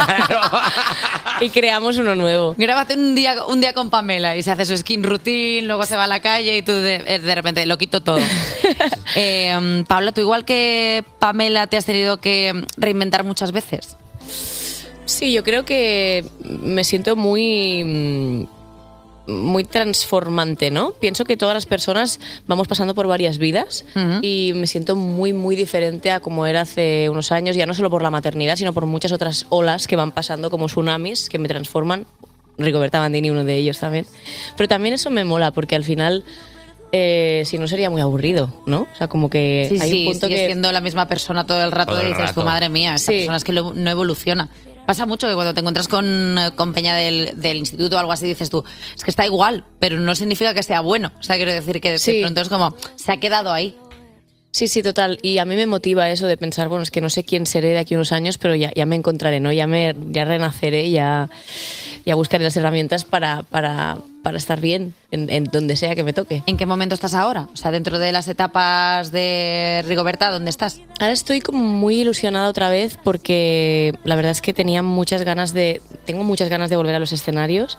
y creamos uno nuevo. Grábate un día con Pamela y se hace su skin routine, luego se va a la calle y tú de repente lo quito todo. Paula, ¿tú igual que Pamela te has tenido que reinventar muchas veces? Sí, yo creo que me siento muy transformante, ¿no? Pienso que todas las personas vamos pasando por varias vidas y me siento muy, muy diferente a como era hace unos años, ya no solo por la maternidad, sino por muchas otras olas que van pasando como tsunamis que me transforman. Rigoberta Bandini, uno de ellos también. Pero también eso me mola, porque al final... si no sería muy aburrido, ¿no? O sea, como que Sí, hay sí, un punto sigues que... siendo la misma persona todo el rato Todo y el dices, rato. tu madre mía, esta Sí. persona es que no evoluciona. Pasa mucho que cuando te encuentras con peña del instituto o algo así, dices tú, es que está igual, pero no significa que sea bueno. O sea, quiero decir que Sí. de pronto es como, se ha quedado ahí. Sí, total. Y a mí me motiva eso de pensar, bueno, es que no sé quién seré de aquí a unos años, pero ya me encontraré, ¿no? Ya renaceré, ya buscaré las herramientas para estar bien en donde sea que me toque. ¿En qué momento estás ahora? O sea, dentro de las etapas de Rigoberta, ¿dónde estás? Ahora estoy como muy ilusionada otra vez porque la verdad es que tengo muchas ganas de volver a los escenarios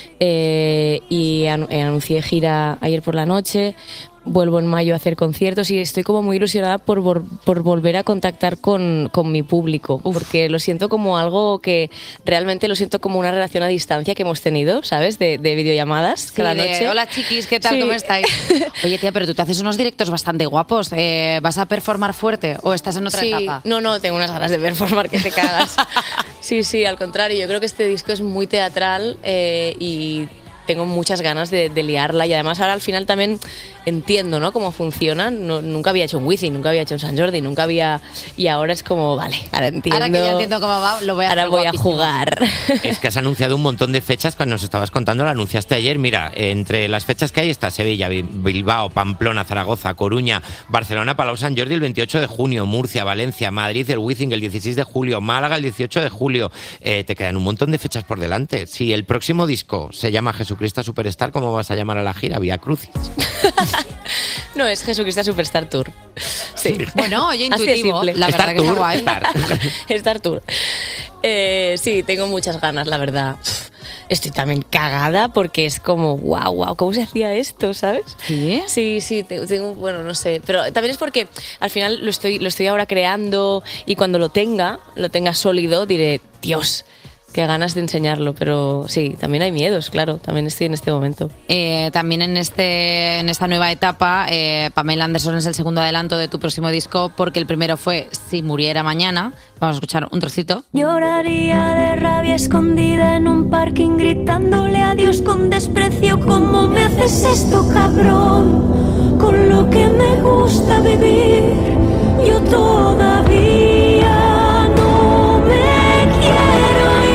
y anuncié gira ayer por la noche. Vuelvo en mayo a hacer conciertos y estoy como muy ilusionada por volver a contactar con mi público, porque lo siento como algo que realmente lo siento como una relación a distancia que hemos tenido, ¿sabes? De videollamadas cada noche. Hola chiquis, ¿qué tal? Sí. ¿Cómo estáis? Oye, tía, pero tú te haces unos directos bastante guapos. ¿Vas a performar fuerte o estás en otra Sí, etapa? no, tengo unas ganas de performar que te cagas. Sí, al contrario, yo creo que este disco es muy teatral y tengo muchas ganas de liarla y además ahora al final también entiendo, ¿no?, cómo funcionan. Nunca había hecho un Wizzing, nunca había hecho un Sant Jordi, nunca había... Y ahora es como, vale, ahora entiendo. Ahora que ya entiendo cómo va, lo voy a hacer. Ahora voy a jugar. Es que has anunciado un montón de fechas cuando nos estabas contando, lo anunciaste ayer. Mira, entre las fechas que hay está Sevilla, Bilbao, Pamplona, Zaragoza, Coruña, Barcelona, Palau Sant Jordi el 28 de junio, Murcia, Valencia, Madrid, el Wizzing el 16 de julio, Málaga el 18 de julio. Te quedan un montón de fechas por delante. Si el próximo disco se llama Jesucristo Superstar, ¿cómo vas a llamar a la gira? Vía Crucis. No, es Jesucristo Superstar Tour. Sí. Bueno, oye, intuitivo. La verdad que está guay. Star Tour. Sí, tengo muchas ganas, la verdad. Estoy también cagada porque es como, wow, ¿cómo se hacía esto, sabes? ¿Sí? Sí, tengo, bueno, no sé. Pero también es porque al final lo estoy ahora creando y cuando lo tenga sólido, diré, Dios, qué ganas de enseñarlo. Pero sí, también hay miedos, claro. También estoy en este momento. También en esta nueva etapa, Pamela Anderson es el segundo adelanto de tu próximo disco, porque el primero fue Si muriera mañana. Vamos a escuchar un trocito. Lloraría de rabia escondida en un parking gritándole a Dios con desprecio. ¿Cómo me haces esto, cabrón? Con lo que me gusta vivir, yo todavía no me quiero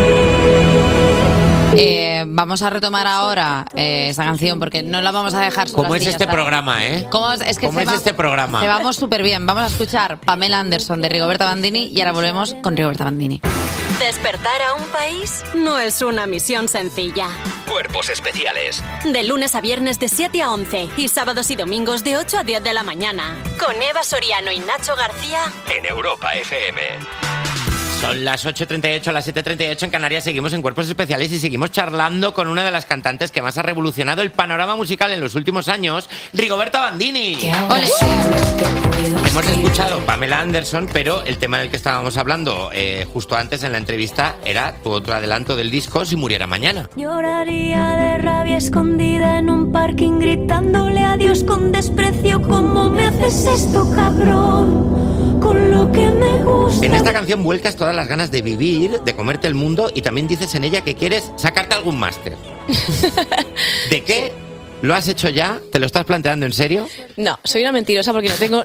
ir. Vamos a retomar ahora esta canción porque no la vamos a dejar sola. ¿Cómo es este programa, eh? ¿Cómo es este programa? Te vamos súper bien. Vamos a escuchar Pamela Anderson de Rigoberta Bandini y ahora volvemos con Rigoberta Bandini. Despertar a un país no es una misión sencilla. Cuerpos especiales. De lunes a viernes de 7 a 11 y sábados y domingos de 8 a 10 de la mañana. Con Eva Soriano y Nacho García. En Europa FM. Son las 8:38, las 7:38 en Canarias. Seguimos en Cuerpos Especiales y seguimos charlando con una de las cantantes que más ha revolucionado el panorama musical en los últimos años, Rigoberta Bandini. ¡Ole! Hemos escuchado Pamela Anderson, pero el tema del que estábamos hablando justo antes en la entrevista era tu otro adelanto del disco, Si muriera mañana. Lloraría de rabia escondida en un parking gritándole a Dios con desprecio. ¿Cómo me haces esto, cabrón? Con lo que me gusta. En esta canción vuelcas todas las ganas de vivir, de comerte el mundo, y también dices en ella que quieres sacarte algún máster. ¿De qué? ¿Lo has hecho ya? ¿Te lo estás planteando en serio? No, soy una mentirosa porque no tengo...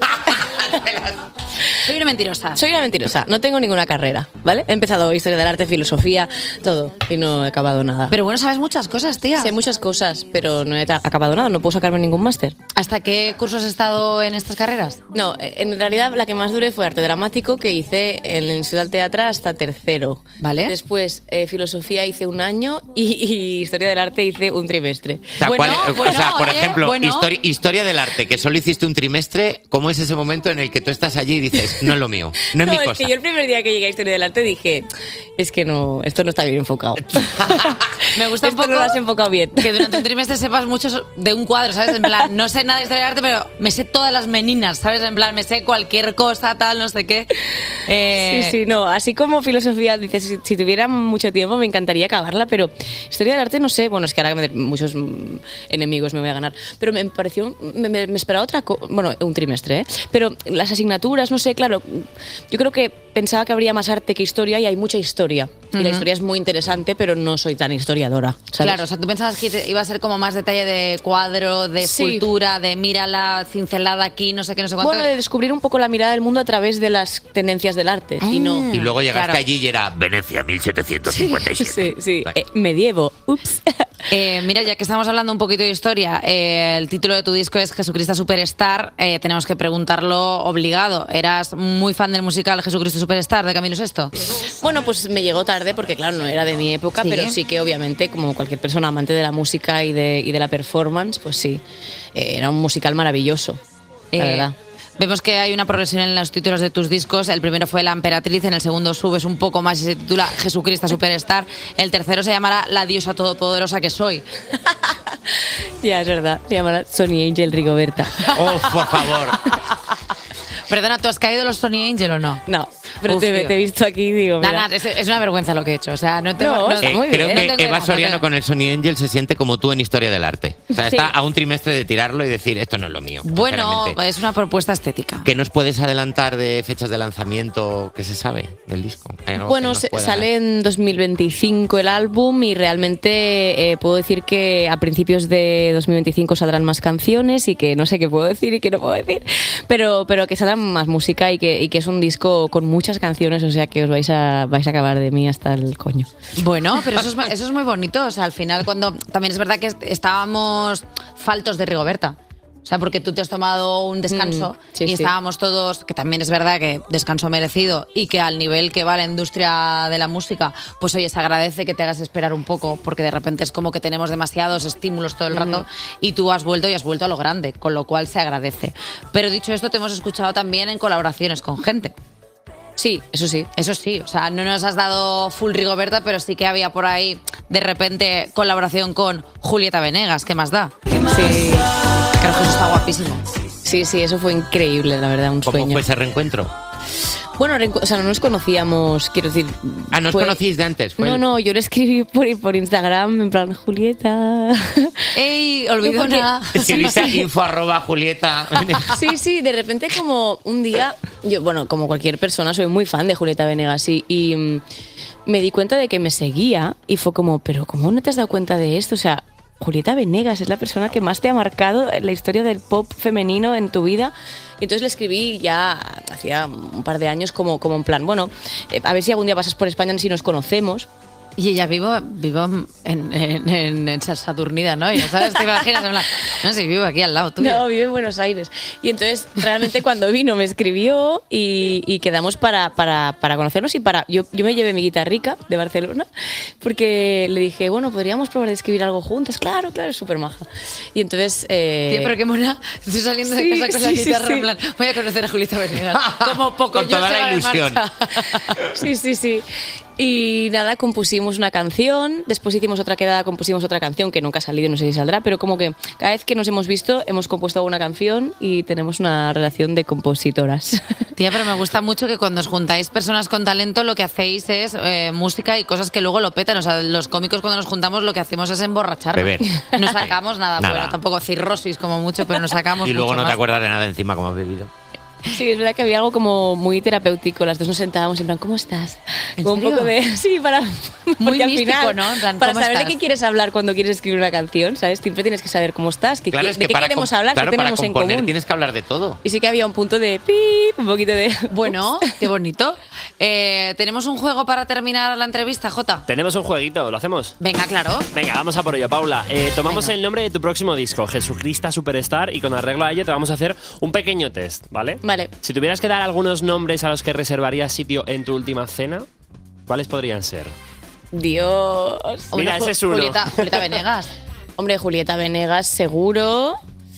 Soy una mentirosa. Soy una mentirosa. No tengo ninguna carrera, ¿vale? He empezado historia del arte, filosofía, todo, y no he acabado nada. Pero bueno, sabes muchas cosas, tía. Sé muchas cosas, pero no he acabado nada. No puedo sacarme ningún máster. ¿Hasta qué cursos has estado en estas carreras? No, en realidad la que más duré fue arte dramático, que hice en el Instituto del Teatro hasta tercero. Vale. Después filosofía hice un año y historia del arte hice un trimestre. O sea, por ejemplo, historia del arte, que solo hiciste un trimestre, ¿cómo es ese momento en el que tú estás allí y dices, no es lo mío, no es mi cosa? Es que yo el primer día que llegué a historia del arte dije, es que no, esto no está bien enfocado. Me gusta un poco, no lo has enfocado bien. Que durante un trimestre sepas mucho de un cuadro, ¿sabes? En plan, no sé nada de historia del arte, pero me sé todas las meninas, ¿sabes? En plan, me sé cualquier cosa, tal, no sé qué. Sí, no, así como filosofía, dices, si tuviera mucho tiempo me encantaría acabarla, pero historia del arte no sé, bueno, es que ahora muchos enemigos me voy a ganar, pero me pareció, me esperaba otra cosa, bueno, un trimestre, pero las asignaturas, no sé, claro, yo creo que pensaba que habría más arte que historia y hay mucha historia. Y la historia es muy interesante, pero no soy tan historiadora, ¿sabes? Claro, o sea, tú pensabas que iba a ser como más detalle de cuadro, de escultura, de mira la cincelada aquí, no sé qué, no sé cuánto. Bueno, de descubrir un poco la mirada del mundo a través de las tendencias del arte. Y luego llegaste allí y era Venecia, 1757. Sí. Medievo. Ups. Mira, ya que estamos hablando un poquito de historia, el título de tu disco es Jesucristo Superstar. Tenemos que preguntarlo obligado. ¿Eras muy fan del musical Jesucristo Superstar de Camilo VI? Bueno, pues me llegó tarde porque, claro, no era de mi época, pero sí que obviamente, como cualquier persona amante de la música y de la performance, pues sí, era un musical maravilloso, la verdad. Vemos que hay una progresión en los títulos de tus discos. El primero fue La Emperatriz, en el segundo subes un poco más y se titula Jesucristo Superstar. El tercero se llamará La Diosa Todopoderosa que soy. Ya, es verdad, se llamará Sony Angel Rigoberta. ¡Oh, por favor! Perdona, ¿tú has caído los Sony Angel o no? No, pero te he visto aquí y digo, mira. Nada, es una vergüenza lo que he hecho. O sea, muy bien. Creo que Eva Soriano con el Sony Angel se siente como tú en historia del arte. O sea, Sí. está a un trimestre de tirarlo y decir, esto no es lo mío. Bueno, sinceramente. es una propuesta estética. ¿Qué nos puedes adelantar de fechas de lanzamiento que se sabe del disco? ¿Hay algo que Bueno, nos pueda- sale en 2025 el álbum y realmente puedo decir que a principios de 2025 saldrán más canciones y que no sé qué puedo decir y qué no puedo decir, pero que saldrá más música y que es un disco con muchas canciones, o sea que os vais a acabar de mí hasta el coño. Bueno, pero eso es muy bonito. O sea, al final, cuando también es verdad que estábamos faltos de Rigoberta. O sea, porque tú te has tomado un descanso sí, y sí. estábamos todos, que también es verdad que descanso merecido y que al nivel que va la industria de la música, pues oye, se agradece que te hagas esperar un poco, porque de repente es como que tenemos demasiados estímulos todo el rato y tú has vuelto a lo grande, con lo cual se agradece. Pero dicho esto, te hemos escuchado también en colaboraciones con gente. Sí, eso sí. Eso sí, o sea, no nos has dado full Rigoberta, pero sí que había por ahí, de repente, colaboración con Julieta Venegas. ¿Qué más da? Sí. Creo que eso está guapísimo. Sí, eso fue increíble, la verdad, un ¿Cómo sueño. fue ese reencuentro? Bueno, o sea, no nos conocíamos, quiero decir. Ah, ¿no os conocís de antes? Fue el- No, yo le escribí por Instagram, en plan, Julieta. ¡Ey, olvidona! Escribiste a info@Julieta. Sí, de repente como un día, yo, bueno, como cualquier persona, soy muy fan de Julieta Venegas y me di cuenta de que me seguía y fue como, pero ¿cómo no te has dado cuenta de esto? O sea, Julieta Venegas es la persona que más te ha marcado en la historia del pop femenino en tu vida. Y entonces le escribí ya hacía un par de años como en plan, bueno, a ver si algún día pasas por España si nos conocemos. Y ella vivo en Saturnida, ¿no? Ya sabes, te imaginas, en plan, no sé, vivo aquí al lado tuyo. No, vive en Buenos Aires. Y entonces, realmente cuando vino me escribió y quedamos para conocernos y yo me llevé mi guitarrica de Barcelona porque le dije, bueno, podríamos probar de escribir algo juntas. Claro, es súper maja. Y entonces... Tía, pero qué mona. Estoy saliendo de casa con la guitarra, en plan, voy a conocer a Julieta Venegas. Como poco Con yo toda se la va de ilusión. marcha. Sí. Y nada, compusimos una canción, después hicimos otra quedada, compusimos otra canción que nunca ha salido, no sé si saldrá, pero como que cada vez que nos hemos visto hemos compuesto una canción y tenemos una relación de compositoras. Tía, pero me gusta mucho que cuando os juntáis personas con talento lo que hacéis es música y cosas que luego lo petan. O sea, los cómicos cuando nos juntamos lo que hacemos es emborracharnos. Beber. No sacamos nada, Nada. bueno, tampoco cirrosis como mucho, pero nos sacamos Y luego mucho no te más. acuerdas de nada encima como has bebido. Sí, es verdad que había algo como muy terapéutico. Las dos nos sentábamos en plan, ¿cómo estás? Como un poco de... Sí, porque al místico, final, ¿no? En plan, para ¿cómo saber estás? de qué quieres hablar cuando quieres escribir una canción, ¿sabes? Siempre tienes que saber cómo estás, Claro, de es que qué para queremos hablar, claro, qué para tenemos en componer común. tienes que hablar de todo. Y sí que había un punto de pip, un poquito de... Bueno, qué bonito. ¿Tenemos un juego para terminar la entrevista, Jota? Tenemos un jueguito, ¿lo hacemos? Venga, claro. Venga, vamos a por ello, Paula. Tomamos el nombre de tu próximo disco, Jesucristo Superstar, y con arreglo a ello te vamos a hacer un pequeño test, ¿vale? Vale. Si tuvieras que dar algunos nombres a los que reservarías sitio en tu última cena, ¿cuáles podrían ser? Dios. Mira, ese es uno. Julieta Venegas. Hombre, Julieta Venegas, seguro.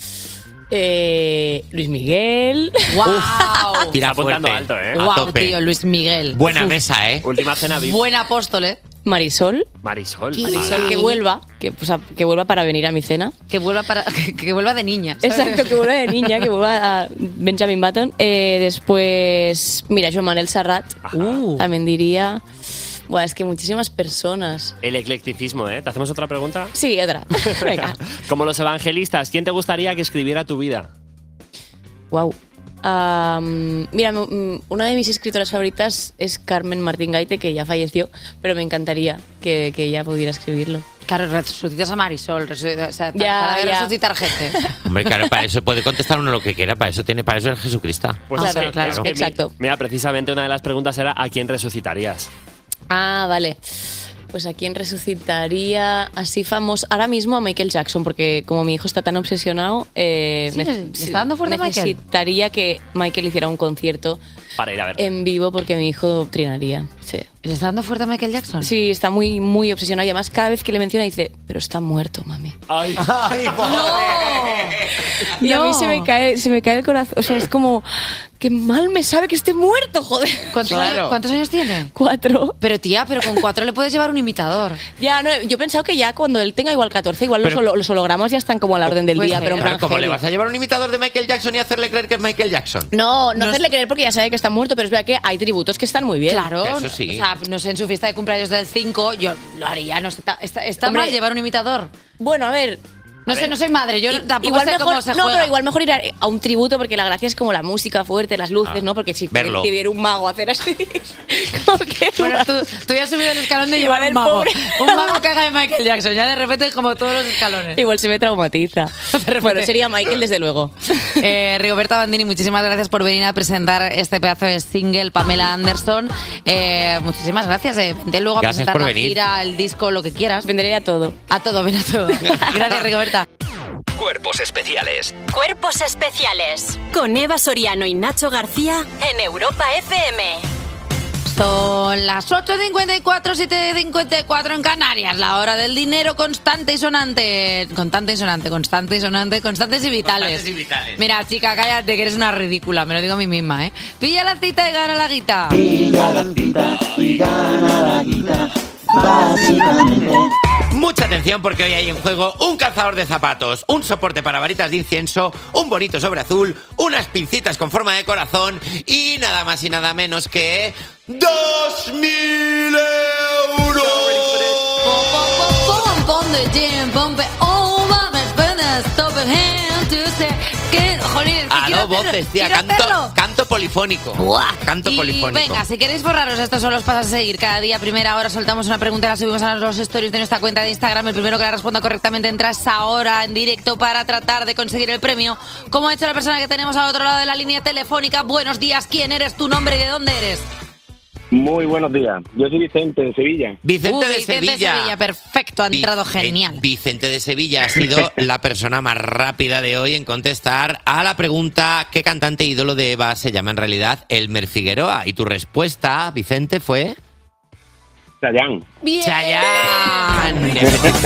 Luis Miguel. ¡Wow! Tira apuntando fuerte. alto, ¿eh? A ¡Wow, tope. tío! Luis Miguel. Buena Uf, mesa, ¿eh? Última cena VIP. Buen apóstol, ¿eh? Marisol. Marisol. Marisol, que vuelva. Que vuelva para venir a mi cena. Que vuelva, que vuelva de niña. ¿sabes? Exacto, que vuelva de niña, que vuelva a Benjamin Button. Después, mira, Joan Manel Serrat. También diría. Bueno, es que muchísimas personas. El eclecticismo, ¿eh? ¿Te hacemos otra pregunta? Sí, otra. Venga. Como los evangelistas, ¿quién te gustaría que escribiera tu vida? Wow. Mira, una de mis escritoras favoritas es Carmen Martín Gaite, que ya falleció, pero me encantaría que ella pudiera escribirlo. Claro, resucitas a Marisol, o sea, Ya, para ya. resucitar gente. Hombre, claro, para eso puede contestar uno lo que quiera, para eso es Jesucristo. Pues Claro, es que- claro, es que exacto. Mira, precisamente una de las preguntas era ¿a quién resucitarías? Ah, vale. Pues a quién resucitaría así famoso. Ahora mismo a Michael Jackson, porque como mi hijo está tan obsesionado, ¿le está dando fuerte a Michael? necesitaría que Michael hiciera un concierto Para ir a ver. en vivo porque mi hijo trinaría. Sí. ¿Le está dando fuerte a Michael Jackson? Sí, está muy, muy obsesionado. Y además, cada vez que le menciona, dice, pero está muerto, mami. Ay, Y a mí se me cae el corazón. O sea, es como, que mal me sabe que esté muerto, joder. ¿Cuántos años tiene? 4. Pero tía, pero con 4 le puedes llevar un imitador. Ya, no, yo he pensado que ya cuando él tenga igual 14, igual Pero- los hologramas ya están como a la orden del Pues día. sí, Pero en Claro, plan ¿cómo le heavy. vas a llevar un imitador de Michael Jackson y hacerle creer que es Michael Jackson? No hacerle creer porque ya sabe que está muerto, pero es verdad que hay tributos que están muy bien. Claro. Eso sí. O sea, no sé, en su fiesta de cumpleaños del 5, yo lo haría. No sé, está Hombre. mal llevar un imitador. Bueno, a ver, No sé, no soy madre, yo tampoco igual sé mejor, cómo se no, juega. pero igual mejor ir a un tributo porque la gracia es como la música fuerte, las luces, ¿no? Porque si verlo. te viera un mago hacer así. Como que Bueno, tú ya has subido el escalón de llevar Igual un el mago. pobre. Un mago que haga de Michael Jackson. Ya de repente como todos los escalones. igual se me traumatiza. Bueno, sería Michael desde luego. Rigoberta Bandini, muchísimas gracias por venir a presentar este pedazo de single, Pamela Anderson. Muchísimas gracias. Vente luego a Gracias presentar por la venir. gira, el disco, lo que quieras. Vendré a todo. A todo, ven a todo. Gracias, Rigoberta. Cuerpos especiales. Cuerpos especiales. Con Eva Soriano y Nacho García en Europa FM. Son las 8:54, 7:54 en Canarias. La hora del dinero constante y sonante. Constante y sonante, constante y sonante, constantes y vitales. Constantes y vitales. Mira, chica, cállate, que eres una ridícula. Me lo digo a mí misma, ¿eh? Pilla la cita y gana la guita. Pilla la cita y gana la guita, básicamente. Mucha atención porque hoy hay en juego un calzador de zapatos, un soporte para varitas de incienso, un bonito sobre azul, unas pincitas con forma de corazón y nada más y nada menos que 2.000 euros. A dos voces, tía, canto polifónico. Canto Y polifónico. venga, si queréis borraros, estos son los pasos a seguir. Cada día, primera hora, soltamos una pregunta y la subimos a los stories de nuestra cuenta de Instagram. El primero que la responda correctamente entra ahora en directo para tratar de conseguir el premio. Como ha hecho la persona que tenemos al otro lado de la línea telefónica. Buenos días, ¿quién eres? ¿Tu nombre y de dónde eres? Muy buenos días. Yo soy Vicente de Sevilla. Vicente de Vicente Sevilla. Perfecto, ha entrado genial. Vicente de Sevilla ha sido la persona más rápida de hoy en contestar a la pregunta ¿qué cantante ídolo de Eva se llama en realidad Elmer Figueroa? Y tu respuesta, Vicente, fue... Chayanne. Bien. Chayanne.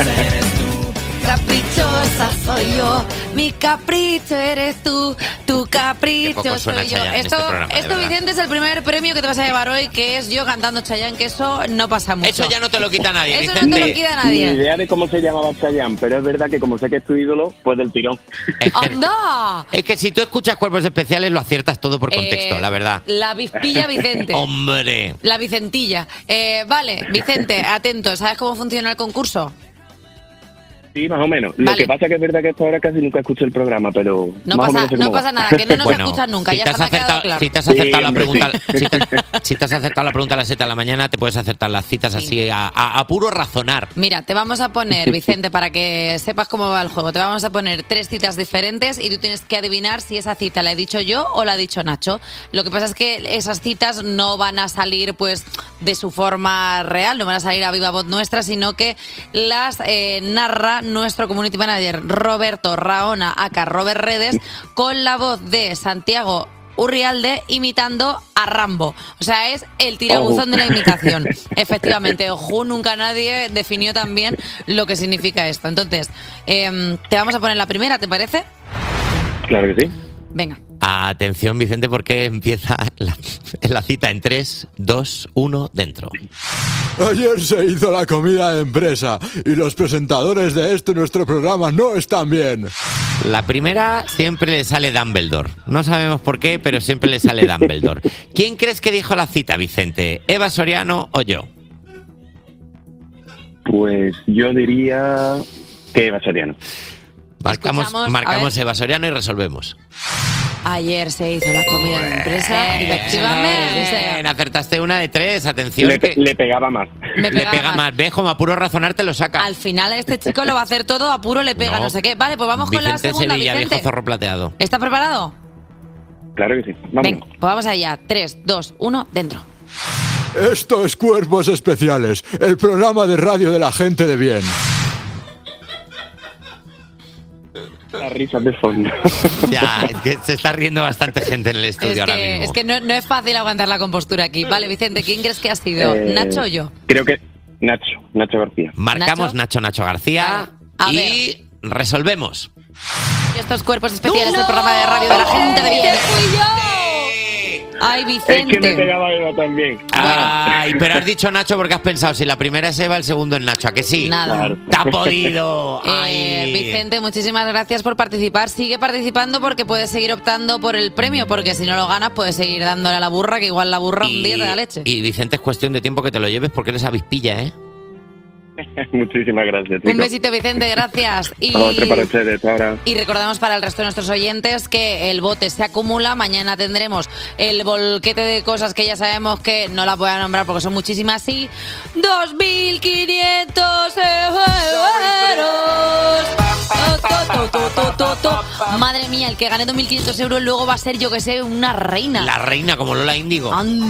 Caprichosa soy yo, mi capricho eres tú, tu Qué capricho poco suena soy yo. Chayanne en Esto, este programa, de esto verdad. Vicente, es el primer premio que te vas a llevar hoy, que es yo cantando Chayanne, que eso no pasa mucho. Eso ya no te lo quita nadie, Eso Vicente. no te lo quita Ni nadie. idea de cómo se llamaba Chayanne, pero es verdad que como sé que es tu ídolo, pues del tirón. ¡Anda! Es que si tú escuchas Cuerpos Especiales lo aciertas todo por contexto, la verdad. La bispilla Vicente. ¡Hombre! La Vicentilla. Vale, Vicente, atento, ¿sabes cómo funciona el concurso? Sí, más o menos. Lo Vale. que pasa que es verdad que hasta ahora casi nunca escucho el programa, pero No más o pasa, menos sé no cómo pasa va. nada, que no nos Bueno, escuchas nunca, si ya te se has me ha quedado acertado, claro. si te has acertado Sí, la hombre, pregunta, sí. si te has acertado la pregunta a las 7 de la mañana, te puedes acertar las citas así a puro razonar. Mira, te vamos a poner, Vicente, para que sepas cómo va el juego, te vamos a poner 3 citas diferentes y tú tienes que adivinar si esa cita la he dicho yo o la ha dicho Nacho. Lo que pasa es que esas citas no van a salir pues de su forma real, no van a salir a viva voz nuestra, sino que las narra nuestro community manager Roberto Raona, aka Robert Redes, con la voz de Santiago Urrialde imitando a Rambo. O sea, es el tirabuzón de la imitación. Efectivamente, ojo, nunca nadie definió tan bien lo que significa esto. Entonces, te vamos a poner la primera, ¿te parece? Claro que sí. Venga. Atención, Vicente, porque empieza la cita en 3, 2, 1, dentro. Ayer se hizo la comida de empresa y los presentadores de nuestro programa no están bien. La primera siempre le sale Dumbledore. No sabemos por qué, pero siempre le sale Dumbledore. ¿Quién crees que dijo la cita, Vicente? ¿Eva Soriano o yo? Pues yo diría que Eva Soriano. Marcamos Eva Soriano y resolvemos. Ayer se hizo la comida de empresa, efectivamente. Bien, acertaste una de 3, atención. Le pegaba más. Me Le pegaba pega más. más. ¿Ves? Como a puro razonar te lo saca. Al final este chico lo va a hacer todo, a puro le pega, no sé qué. Vale, pues vamos con la Vicente segunda, Sevilla, Vicente. viejo zorro plateado. ¿Estás preparado? Claro que sí. Vamos. Venga, pues vamos allá. 3, 2, 1, dentro. Esto es Cuerpos Especiales, el programa de radio de la gente de bien. Las risas de fondo. Ya, es que se está riendo bastante gente en el estudio ahora mismo. Es que no es fácil aguantar la compostura aquí. Vale, Vicente, ¿quién crees que ha sido? ¿Nacho o yo? Creo que Nacho García. Marcamos Nacho García A y resolvemos. Estos Cuerpos Especiales del programa de radio de la gente de bien. Ay, Vicente. Es que me pegaba Eva también. Ay, pero has dicho Nacho porque has pensado, si la primera es Eva, el segundo es Nacho, ¿a que sí? Nada. ¡Te ha podido! Ay. Vicente, muchísimas gracias por participar. Sigue participando porque puedes seguir optando por el premio, porque si no lo ganas puedes seguir dándole a la burra, que igual la burra un día te da leche. Y Vicente, es cuestión de tiempo que te lo lleves porque eres avispilla, ¿eh? Muchísimas gracias, chicos. Un besito, Vicente, gracias. Y, Otro para ustedes, ahora. y recordamos para el resto de nuestros oyentes que el bote se acumula. Mañana tendremos el volquete de cosas que ya sabemos que no las voy a nombrar porque son muchísimas. Y 2.500 euros. Madre mía, el que gane 2.500 euros luego va a ser, yo que sé, una reina. La reina, como Lola Índigo.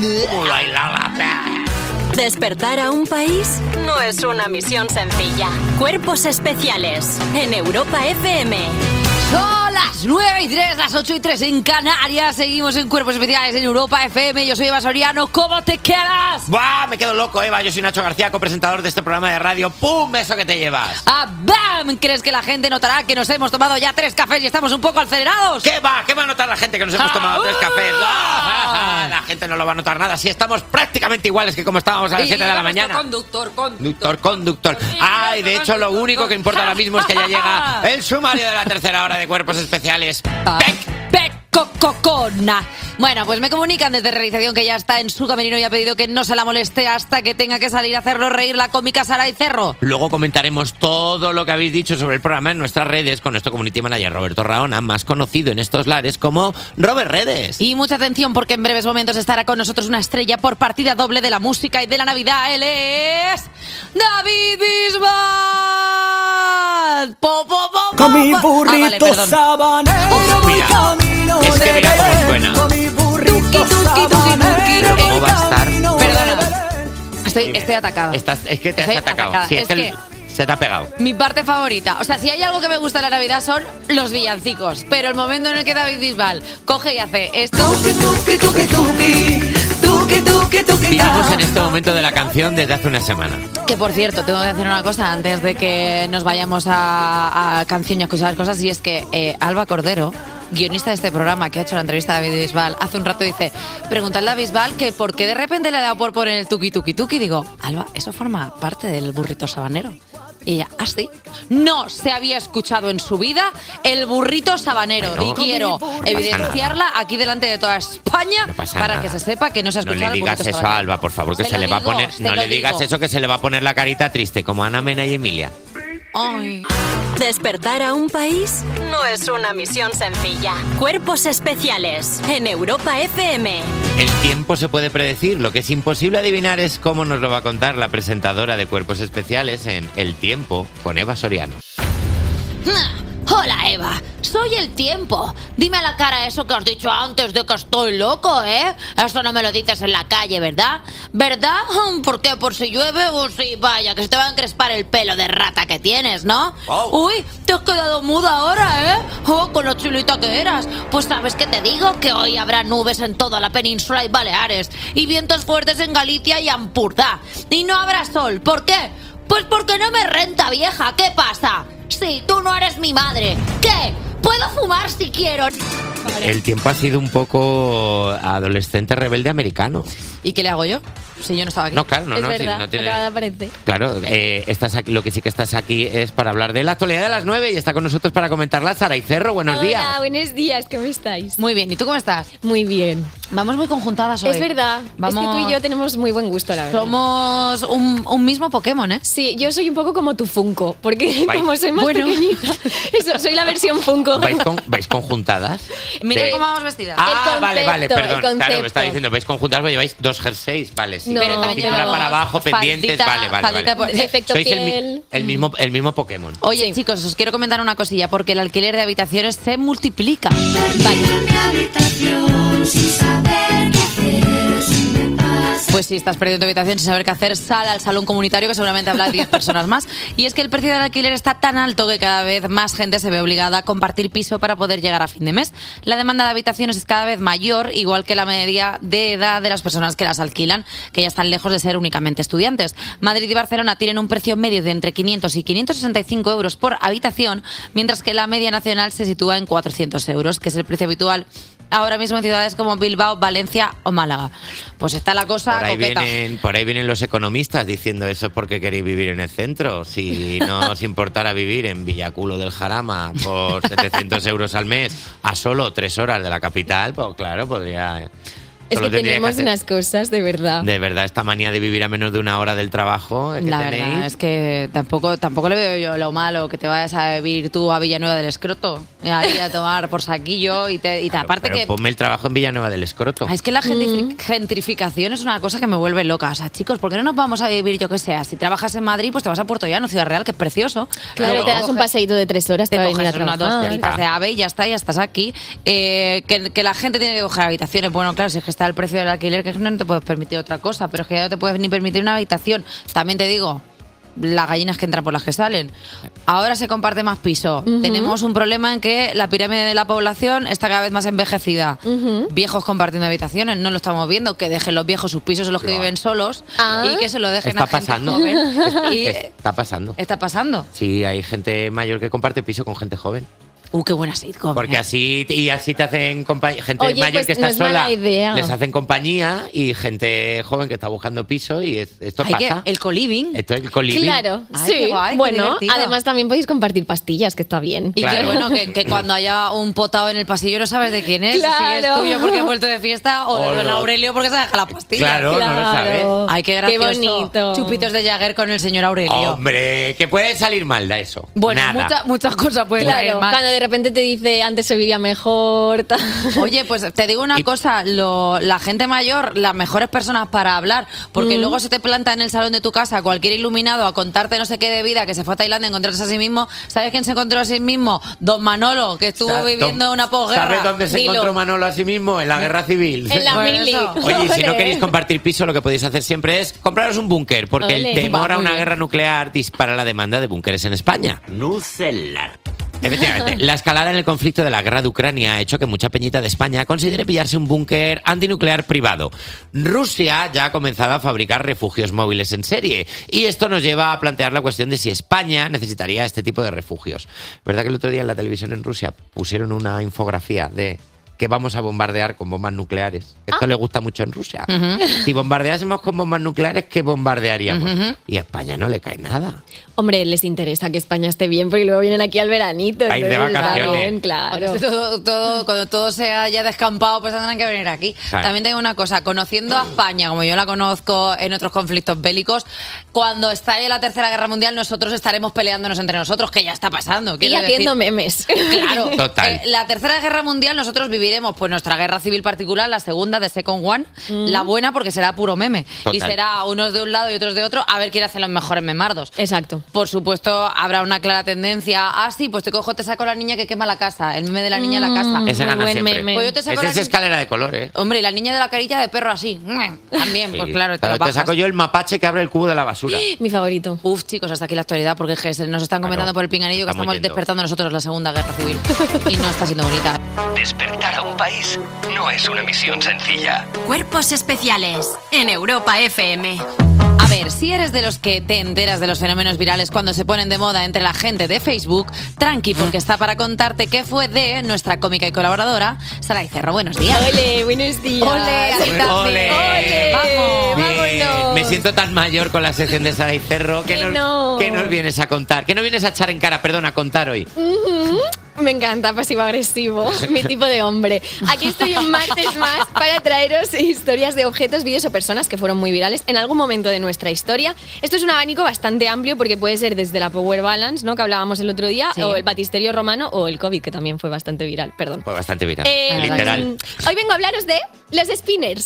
Despertar a un país no es una misión sencilla. Cuerpos especiales en Europa FM. Son las 9:03, las 8:03 en Canarias. Seguimos en Cuerpos Especiales en Europa FM. Yo soy Eva Soriano. ¿Cómo te quedas? ¡Buah! Me quedo loco, Eva. Yo soy Nacho García, copresentador de este programa de radio. ¡Pum! ¡Eso que te llevas! ¡Ah, bam! ¿Crees que la gente notará que nos hemos tomado ya 3 cafés y estamos un poco acelerados? ¿Qué va? ¿Qué va a notar la gente que nos hemos tomado 3 cafés? La gente no lo va a notar nada si estamos prácticamente iguales que como estábamos a las 7 de la mañana. Conductor. Ay, de hecho, lo único que importa ahora mismo es que ya llega el sumario de la tercera hora de Cuerpos Especiales. Cocona. Bueno, pues me comunican desde realización que ya está en su camerino y ha pedido que no se la moleste hasta que tenga que salir a hacerlo reír la cómica Saray Cerro. Luego comentaremos todo lo que habéis dicho sobre el programa en nuestras redes con nuestro community manager Roberto Raona, más conocido en estos lares como Robert Redes. Y mucha atención porque en breves momentos estará con nosotros una estrella por partida doble de la música y de la Navidad. Él es David Bisbal. Con mi burrito sabanero voy camino es que de mira cómo Belén. suena. Con mi burrito sabanero ¿Cómo va a estar? Perdona, estoy atacada. Es que te has Estoy atacado. atacada. Sí, Es que se te ha pegado. mi parte favorita. O sea, si hay algo que me gusta de la Navidad son los villancicos. Pero el momento en el que David Bisbal coge y hace esto... Vivimos en este momento de la canción desde hace una semana. Que por cierto, tengo que hacer una cosa antes de que nos vayamos a canción y a escuchar cosas. Y es que Alba Cordero, guionista de este programa que ha hecho la entrevista a David Bisbal, hace un rato dice, preguntarle a Bisbal que por qué de repente le ha dado por poner el tuki tuki tuki. Digo, Alba, eso forma parte del burrito sabanero. Y ella, ¿ah, sí? No se había escuchado en su vida el burrito sabanero. Bueno, y quiero evidenciarla aquí delante de toda España para que se sepa que no se ha No escuchado le el digas burrito eso sabanero. a Alba, por favor, que Se se lo le va a digo, poner. se No lo le digas digo. eso, que se le va a poner la carita triste, como Ana Mena y Emilia. Ay. Despertar a un país no es una misión sencilla. Cuerpos especiales en Europa FM. El tiempo se puede predecir, lo que es imposible adivinar es cómo nos lo va a contar la presentadora de Cuerpos Especiales en El Tiempo con Eva Soriano. Hola, Eva. Soy el tiempo. Dime a la cara eso que has dicho antes de que estoy loco, ¿eh? Eso no me lo dices en la calle, ¿verdad? ¿Verdad? ¿Por qué? ¿Por si llueve? O sí, vaya, que se te va a encrespar el pelo de rata que tienes, ¿no? Oh. Uy, te has quedado muda ahora, ¿eh? Oh, con lo chulita que eras. Pues ¿sabes qué te digo? Que hoy habrá nubes en toda la península y Baleares y vientos fuertes en Galicia y Ampurdá. Y no habrá sol. ¿Por qué? Pues porque no me renta, vieja. ¿Qué pasa? Sí, tú no eres mi madre. ¿Qué? ¿Puedo fumar si quiero? El tiempo ha sido un poco adolescente rebelde americano. ¿Y qué le hago yo? Si yo no estaba aquí. No, claro, no, es no, verdad, si no tiene- acaba de aparecer. Claro, estás aquí, lo que sí que estás aquí es para hablar de la actualidad de las 9 y está con nosotros para comentarla Saray Cerro. Buenos días. Hola, buenos días, ¿cómo estáis? Muy bien, ¿y tú cómo estás? Muy bien. Vamos muy conjuntadas hoy. Es verdad, Vamos... es que tú y yo tenemos muy buen gusto, la verdad. Somos un mismo Pokémon, ¿eh? Sí, yo soy un poco como tu Funko, porque Vais- como soy más Bueno. pequeñita, eso, soy la versión Funko. ¿Vais conjuntadas? Mira De- cómo vamos vestidas. Ah, vale, concepto, perdón. el Claro, me concepto. estaba diciendo, vais conjuntadas, pero lleváis 2 jerseys, vale, sí. No, Pero también Cintura llevamos para abajo, pendientes, faldita, vale. faldita por- Efecto Sois piel. el mismo Pokémon. Oye, chicos, os quiero comentar una cosilla, porque el alquiler de habitaciones se multiplica. Pues si estás perdiendo tu habitación sin saber qué hacer, sal al salón comunitario, que seguramente habrá 10 personas más. Y es que el precio del alquiler está tan alto que cada vez más gente se ve obligada a compartir piso para poder llegar a fin de mes. La demanda de habitaciones es cada vez mayor, igual que la media de edad de las personas que las alquilan, que ya están lejos de ser únicamente estudiantes. Madrid y Barcelona tienen un precio medio de entre 500 y 565 euros por habitación, mientras que la media nacional se sitúa en 400 euros, que es el precio habitual ahora mismo en ciudades como Bilbao, Valencia o Málaga. Pues está la cosa coqueta. Por ahí vienen los economistas diciendo eso es porque queréis vivir en el centro. Si no os importara vivir en Villaculo del Jarama por 700 euros al mes a solo 3 horas de la capital, pues claro, podría... Es que tendría tenemos hacer. unas cosas, de verdad. De verdad, esta manía de vivir a menos de una hora del trabajo. La verdad es que tampoco le veo yo lo malo que te vayas a vivir tú a Villanueva del Escroto. Ahí a tomar por saquillo y aparte Pero que... ponme el trabajo en Villanueva del Escroto. Es que la gentrificación es una cosa que me vuelve loca. O sea, chicos, ¿por qué no nos vamos a vivir, yo que sé? Si trabajas en Madrid, pues te vas a Puerto Llano, Ciudad Real, que es precioso. Claro, te das un paseíto de 3 horas te para venir a coges unas dos trabajar. horitas de AVE y ya está, ya estás aquí. Que la gente tiene que coger habitaciones. Bueno, claro, si es que está el precio del alquiler, que no te puedes permitir otra cosa, pero es que ya no te puedes ni permitir una habitación. También te digo, las gallinas que entran por las que salen. Ahora se comparte más piso. Tenemos un problema en que la pirámide de la población está cada vez más envejecida. Viejos compartiendo habitaciones, no lo estamos viendo. Que dejen los viejos sus pisos en los que viven solos y que se lo dejen Está a gente pasando. joven. Y Está pasando. está pasando. Sí, hay gente mayor que comparte piso con gente joven. Qué buena sitcom. Porque así te hacen compañía. Gente Oye, mayor pues que está no es mala sola idea. les hacen compañía y gente joven que está buscando piso y esto Ay, pasa. el co-living. Esto es el co-living. Claro, Ay, sí. qué guay, qué Bueno, divertido. además también podéis compartir pastillas, que está bien. Y Claro. que bueno, que cuando haya un potado en el pasillo no sabes de quién es. Si es Claro. tuyo porque has vuelto de fiesta o de O don no. Aurelio porque se deja la pastilla. Claro, no lo sabes. Ay, qué Qué gracioso. bonito. Chupitos de Jagger con el señor Aurelio. Hombre, que puede salir mal de eso. Bueno, Nada. muchas cosas pueden salir Claro, mal. cuando de repente te dice antes se vivía mejor. Oye, pues te digo una cosa, la gente mayor, las mejores personas para hablar, porque luego se te planta en el salón de tu casa cualquier iluminado a contarte no sé qué de vida, que se fue a Tailandia a encontrarse a sí mismo. ¿Sabes quién se encontró a sí mismo? Don Manolo, que estuvo Exacto. viviendo una posguerra. ¿Sabes dónde se Dilo. encontró Manolo a sí mismo? En la guerra civil. En la Bueno, mili. eso. Oye, y si no Ole. queréis compartir piso, lo que podéis hacer siempre es compraros un búnker, porque Ole. el temor Va, a muy una bien. guerra nuclear dispara la demanda de búnkeres en España. Nucelar. Efectivamente, la escalada en el conflicto de la guerra de Ucrania ha hecho que mucha peñita de España considere pillarse un búnker antinuclear privado. Rusia ya ha comenzado a fabricar refugios móviles en serie y esto nos lleva a plantear la cuestión de si España necesitaría este tipo de refugios. ¿Verdad que el otro día en la televisión en Rusia pusieron una infografía de que vamos a bombardear con bombas nucleares? Esto le gusta mucho en Rusia. Si bombardeásemos con bombas nucleares, ¿qué bombardearíamos? Y a España no le cae nada. Hombre, les interesa que España esté bien porque luego vienen aquí al veranito. Ahí de entonces está vacaciones. bien, claro. Cuando todo se haya descampado, pues tendrán que venir aquí. Claro. También tengo una cosa, conociendo a España, como yo la conozco en otros conflictos bélicos, cuando estalle la Tercera Guerra Mundial, nosotros estaremos peleándonos entre nosotros, que ya está pasando. Y quiero haciendo decir. memes. Claro. Total. La Tercera Guerra Mundial nosotros viviremos pues nuestra guerra civil particular, la segunda, de Second One, la buena porque será puro meme. Total. Y será unos de un lado y otros de otro, a ver quién hace los mejores memardos. Exacto. Por supuesto, habrá una clara tendencia. Ah, sí, pues te cojo, te saco a la niña que quema la casa. El meme de la niña en la casa. Ese gana buen siempre. meme. Pues yo te saco Esa la es escalera de color, ¿eh? Hombre, y la niña de la carilla de perro así. También, pues claro, te lo Te bajas. saco yo el mapache que abre el cubo de la basura. Mi favorito. Uf, chicos, hasta aquí la actualidad, porque es que nos están comentando Claro. por el pinganillo que Estamos estamos yendo. despertando nosotros la Segunda Guerra Civil. Y no está siendo bonita. Despertar a un país no es una misión sencilla. Cuerpos especiales en Europa FM. A ver, si eres de los que te enteras de los fenómenos virales cuando se ponen de moda entre la gente de Facebook, tranqui, porque está para contarte qué fue de nuestra cómica y colaboradora, Saray Cerro. Buenos días. Ole, buenos días. Ole, así también. Ole. Vamos, Bien. vámonos. Me siento tan mayor con la sección de Sara y Cerro. Que no. ¿Qué nos vienes a contar? ¿Qué nos vienes a echar en cara? Perdona, a contar hoy. Me encanta pasivo-agresivo, mi tipo de hombre. Aquí estoy un martes más para traeros historias de objetos, vídeos o personas que fueron muy virales en algún momento de nuestra historia. Esto es un abanico bastante amplio porque puede ser desde la Power Balance, ¿no?, que hablábamos el otro día, Sí. o el batisterio romano o el COVID, que también fue bastante viral. Perdón. Fue bastante viral. Literal. Hoy vengo a hablaros de los spinners.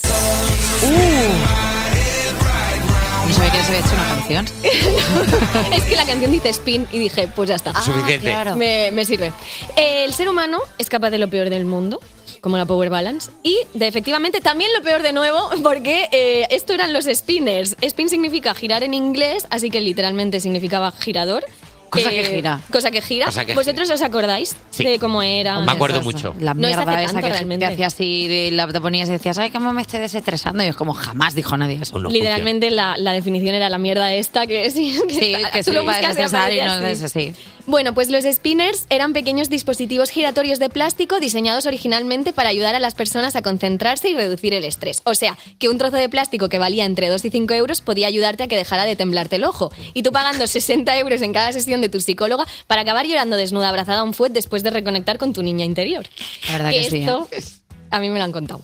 No sabía que les había hecho una canción. Es que la canción dice spin y dije, pues ya está. Suficiente. claro. Me sirve. El ser humano es capaz de lo peor del mundo, como la Power Balance, y de efectivamente también lo peor de nuevo, porque esto eran los spinners. Spin significa girar en inglés, así que literalmente significaba girador. Cosa que gira. Cosa que gira. Cosa que ¿Vosotros os acordáis Sí. de cómo era? Me acuerdo mucho. La No es mierda hace esa tanto, que realmente. te hacía así, te ponías y decías, ay, cómo me estoy desestresando. Y es como, jamás dijo nadie eso. No Literalmente la definición era la mierda esta que sí, Sí, que tú sí, lo para buscas y desestresar y aparece no así. es así. Bueno, pues los spinners eran pequeños dispositivos giratorios de plástico diseñados originalmente para ayudar a las personas a concentrarse y reducir el estrés. O sea, que un trozo de plástico que valía entre 2 y 5 euros podía ayudarte a que dejara de temblarte el ojo. Y tú pagando 60 euros en cada sesión de tu psicóloga para acabar llorando desnuda abrazada a un fuet después de reconectar con tu niña interior. La verdad que sí, Esto A mí me lo han contado.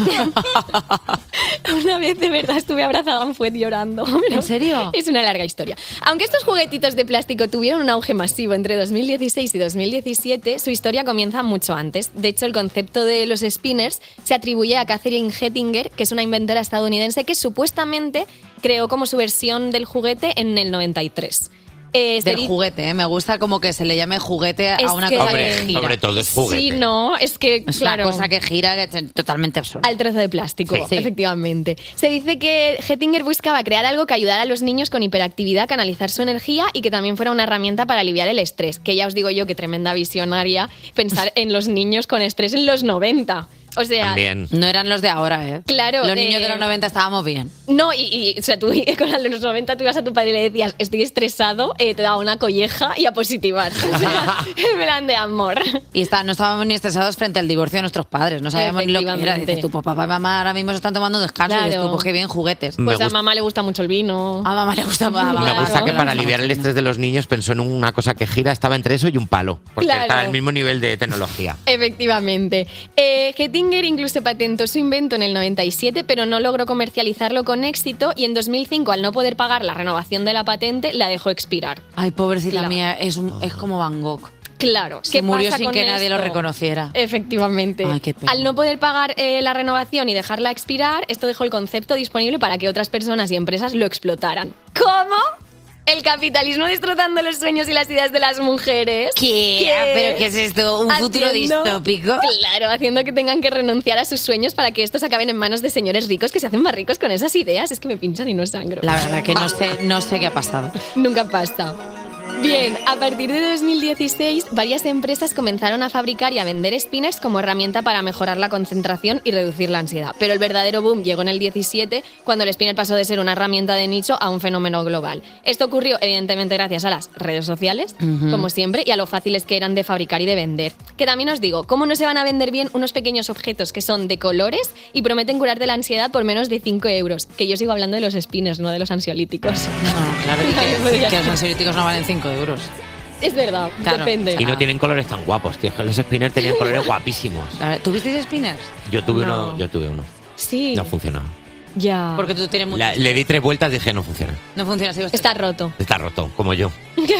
Una vez de verdad estuve abrazada a un fuet llorando. ¿En serio? Es una larga historia. Aunque estos juguetitos de plástico tuvieron un auge masivo entre 2016 y 2017, su historia comienza mucho antes. De hecho, el concepto de los spinners se atribuye a Catherine Hettinger, que es una inventora estadounidense que supuestamente creó como su versión del juguete en el 93. Del juguete, ¿eh? Me gusta como que se le llame juguete a una cosa que gira. Sobre todo es juguete. Sí, no, es que, es claro. una cosa que gira, que es totalmente absurda. Al trozo de plástico, Sí. efectivamente. Se dice que Hettinger buscaba crear algo que ayudara a los niños con hiperactividad a canalizar su energía y que también fuera una herramienta para aliviar el estrés. Que ya os digo yo que tremenda visionaria pensar en los niños con estrés en los 90. O sea, También. No eran los de ahora, ¿eh? Claro. Los niños de los 90 estábamos bien. No, o sea, tú con los 90 tú ibas a tu padre y le decías, estoy estresado, te daba una colleja y a positivar. O sea, en plan de amor. Y no estábamos ni estresados frente al divorcio de nuestros padres. No sabíamos ni lo que era. Dices tú, pues papá y mamá ahora mismo se están tomando un descanso. Claro. Y dices tú, pues qué bien, juguetes. Pues a mamá le gusta mucho el vino. A mamá le gusta más. Me gusta que para aliviar el estrés de los niños pensó en una cosa que gira, estaba entre eso y un palo. Porque Claro. está al mismo nivel de tecnología. Efectivamente. Hettinger incluso patentó su invento en el 97, pero no logró comercializarlo con éxito y en 2005, al no poder pagar la renovación de la patente, la dejó expirar. Ay, pobrecita Claro. mía, es como Van Gogh. Claro. Se ¿qué murió pasa sin con que nadie lo esto? reconociera. Efectivamente. Ay, qué pena. Al no poder pagar la renovación y dejarla expirar, esto dejó el concepto disponible para que otras personas y empresas lo explotaran. ¿Cómo? El capitalismo destrozando los sueños y las ideas de las mujeres. ¿Qué? ¿Pero qué es esto? ¿Un futuro distópico? Claro, haciendo que tengan que renunciar a sus sueños para que estos acaben en manos de señores ricos que se hacen más ricos con esas ideas. Es que me pinchan y no sangro. La verdad que no sé qué ha pasado. Nunca pasa. Bien, a partir de 2016, varias empresas comenzaron a fabricar y a vender spinners como herramienta para mejorar la concentración y reducir la ansiedad. Pero el verdadero boom llegó en el 17, cuando el spinner pasó de ser una herramienta de nicho a un fenómeno global. Esto ocurrió, evidentemente, gracias a las redes sociales, como siempre, y a lo fáciles que eran de fabricar y de vender. Que también os digo, ¿cómo no se van a vender bien unos pequeños objetos que son de colores y prometen curarte la ansiedad por menos de 5 euros? Que yo sigo hablando de los spinners, no de los ansiolíticos. No, claro que los ansiolíticos no valen 5 euros. Es verdad, Claro. depende. Y no tienen colores tan guapos, tío. Los spinners tenían colores guapísimos. A ver, ¿tuvisteis spinners? Yo tuve No. uno. Sí. No funcionó. Ya. Porque tú tienes mucho. Le di 3 vueltas y dije, no funciona. No funciona así. Está roto. Está roto, como yo.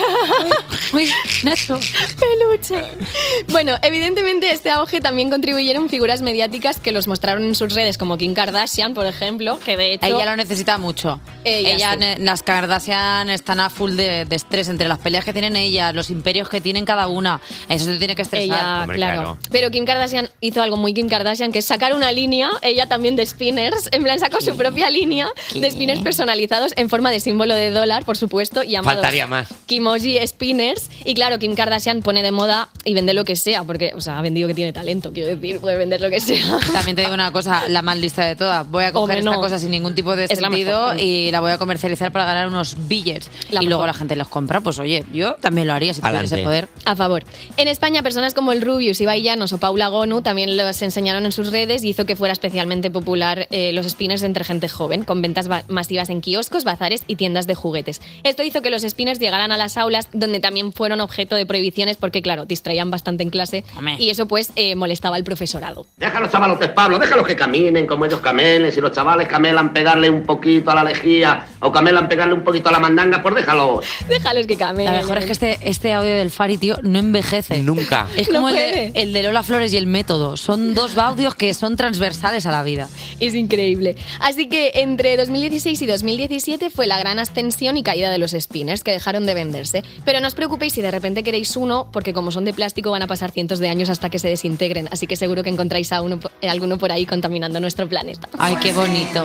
Uy, Nacho. Peluche. Bueno, evidentemente este auge también contribuyeron figuras mediáticas que los mostraron en sus redes, como Kim Kardashian, por ejemplo, que de hecho... Ella lo necesita mucho. Ella sí. Las Kardashian están a full de estrés entre las peleas que tienen ellas, los imperios que tienen cada una. Eso te tiene que estresar. Ella, Hombre, claro. claro. Pero Kim Kardashian hizo algo muy Kim Kardashian, que es sacar una línea, ella también de spinners, en plan sacó su propia línea de spinners personalizados en forma de símbolo de dólar, por supuesto, llamados Faltaría más. Kimoji Spinners. Y claro, Kim Kardashian pone de moda y vende lo que sea, porque, o sea, ha vendido que tiene talento, quiero decir, puede vender lo que sea. También te digo una cosa, la más lista de todas. Voy a coger Hombre, esta no. cosa sin ningún tipo de Es la sentido mejor. y la voy a comercializar para ganar unos billets. La Y luego mejor. la gente los compra. Pues oye, yo también lo haría si tuviera ese Adelante. poder. A favor. En España, personas como el Rubius, Ibai Llanos o Paula Gonu también los enseñaron en sus redes y hizo que fuera especialmente popular los spinners entre gente joven, con ventas masivas en kioscos, bazares y tiendas de juguetes. Esto hizo que los spinners llegaran a las aulas, donde también fueron objeto de prohibiciones porque, claro, distraían bastante en clase y eso pues molestaba al profesorado. Deja a los chavalotes, Pablo, déjalos que caminen como ellos camelen. Si los chavales camelan pegarle un poquito a la lejía o camelan pegarle un poquito a la mandanga, pues déjalos. Déjalos que camelen. La mejor es que este audio del Fari, tío, no envejece. Nunca. Es No como puede. el de Lola Flores y el método. Son dos audios que son transversales a la vida. Es increíble. Así que entre 2016 y 2017 fue la gran ascensión y caída de los spinners, que dejaron de venderse. Pero no os preocupéis si de repente queréis uno, porque como son de plástico van a pasar cientos de años hasta que se desintegren. Así que seguro que encontráis a alguno por ahí contaminando nuestro planeta. Ay, qué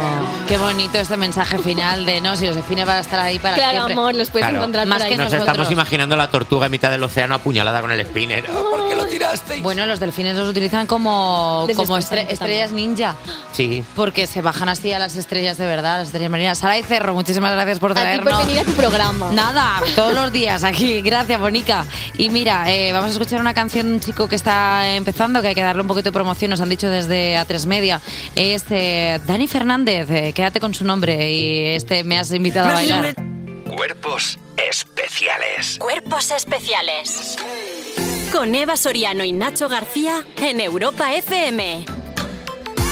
bonito este mensaje final de no, si los spinners van a estar ahí para Claro, siempre. amor, los puedes encontrar más por ahí. que Nos nosotros. estamos imaginando la tortuga en mitad del océano apuñalada con el spinner. ¿Por qué lo tirasteis? Bueno, los delfines los utilizan como Desestresante estrellas ninja. Sí. Porque se bajan así a las estrellas de verdad, las estrellas marinas. Sara y Cerro, muchísimas gracias por A ti traernos. por venir a tu programa. Nada, todos los días aquí. Gracias, Bonica. Y mira, vamos a escuchar una canción de un chico que está empezando, que hay que darle un poquito de promoción, nos han dicho desde A3 Media. Es Dani Fernández, quédate con su nombre y me has invitado a bailar. Cuerpos especiales. Cuerpos especiales. Con Eva Soriano y Nacho García en Europa FM.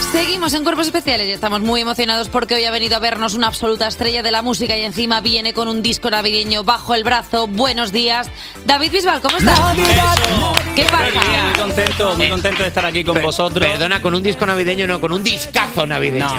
Seguimos en Cuerpos Especiales y estamos muy emocionados porque hoy ha venido a vernos una absoluta estrella de la música y encima viene con un disco navideño bajo el brazo. Buenos días, David Bisbal, ¿cómo estás? ¿Qué pasa? Muy contento de estar aquí con vosotros. Perdona, con un disco navideño, no, con un discazo navideño.